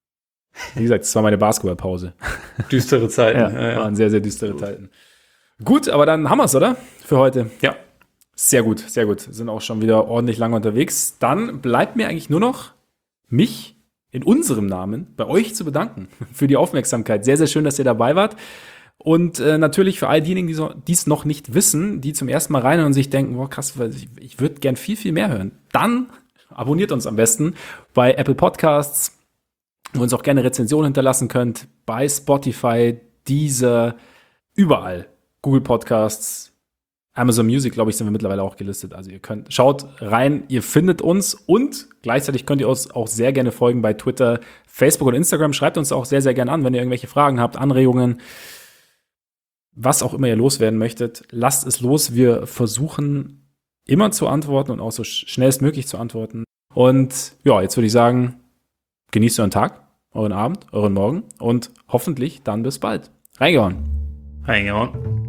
Wie gesagt, es war meine Basketballpause. Düstere Zeiten. Waren sehr, sehr düstere Zeiten. Gut, aber dann haben wir es, oder? Für heute. Ja. Sehr gut, sehr gut. Sind auch schon wieder ordentlich lange unterwegs. Dann bleibt mir eigentlich nur noch, mich in unserem Namen bei euch zu bedanken für die Aufmerksamkeit. Sehr, sehr schön, dass ihr dabei wart. Und natürlich für all diejenigen, die es noch nicht wissen, die zum ersten Mal rein und sich denken, boah, krass, ich würde gern viel, viel mehr hören. Dann abonniert uns am besten bei Apple Podcasts, wo ihr uns auch gerne Rezensionen hinterlassen könnt, bei Spotify, Deezer, überall. Google Podcasts, Amazon Music, glaube ich, sind wir mittlerweile auch gelistet. Also schaut rein, ihr findet uns und gleichzeitig könnt ihr uns auch sehr gerne folgen bei Twitter, Facebook und Instagram. Schreibt uns auch sehr, sehr gerne an, wenn ihr irgendwelche Fragen habt, Anregungen, was auch immer ihr loswerden möchtet. Lasst es los. Wir versuchen immer zu antworten und auch so schnellstmöglich zu antworten. Und ja, jetzt würde ich sagen, genießt euren Tag, euren Abend, euren Morgen und hoffentlich dann bis bald. Reingehauen. Reingehauen.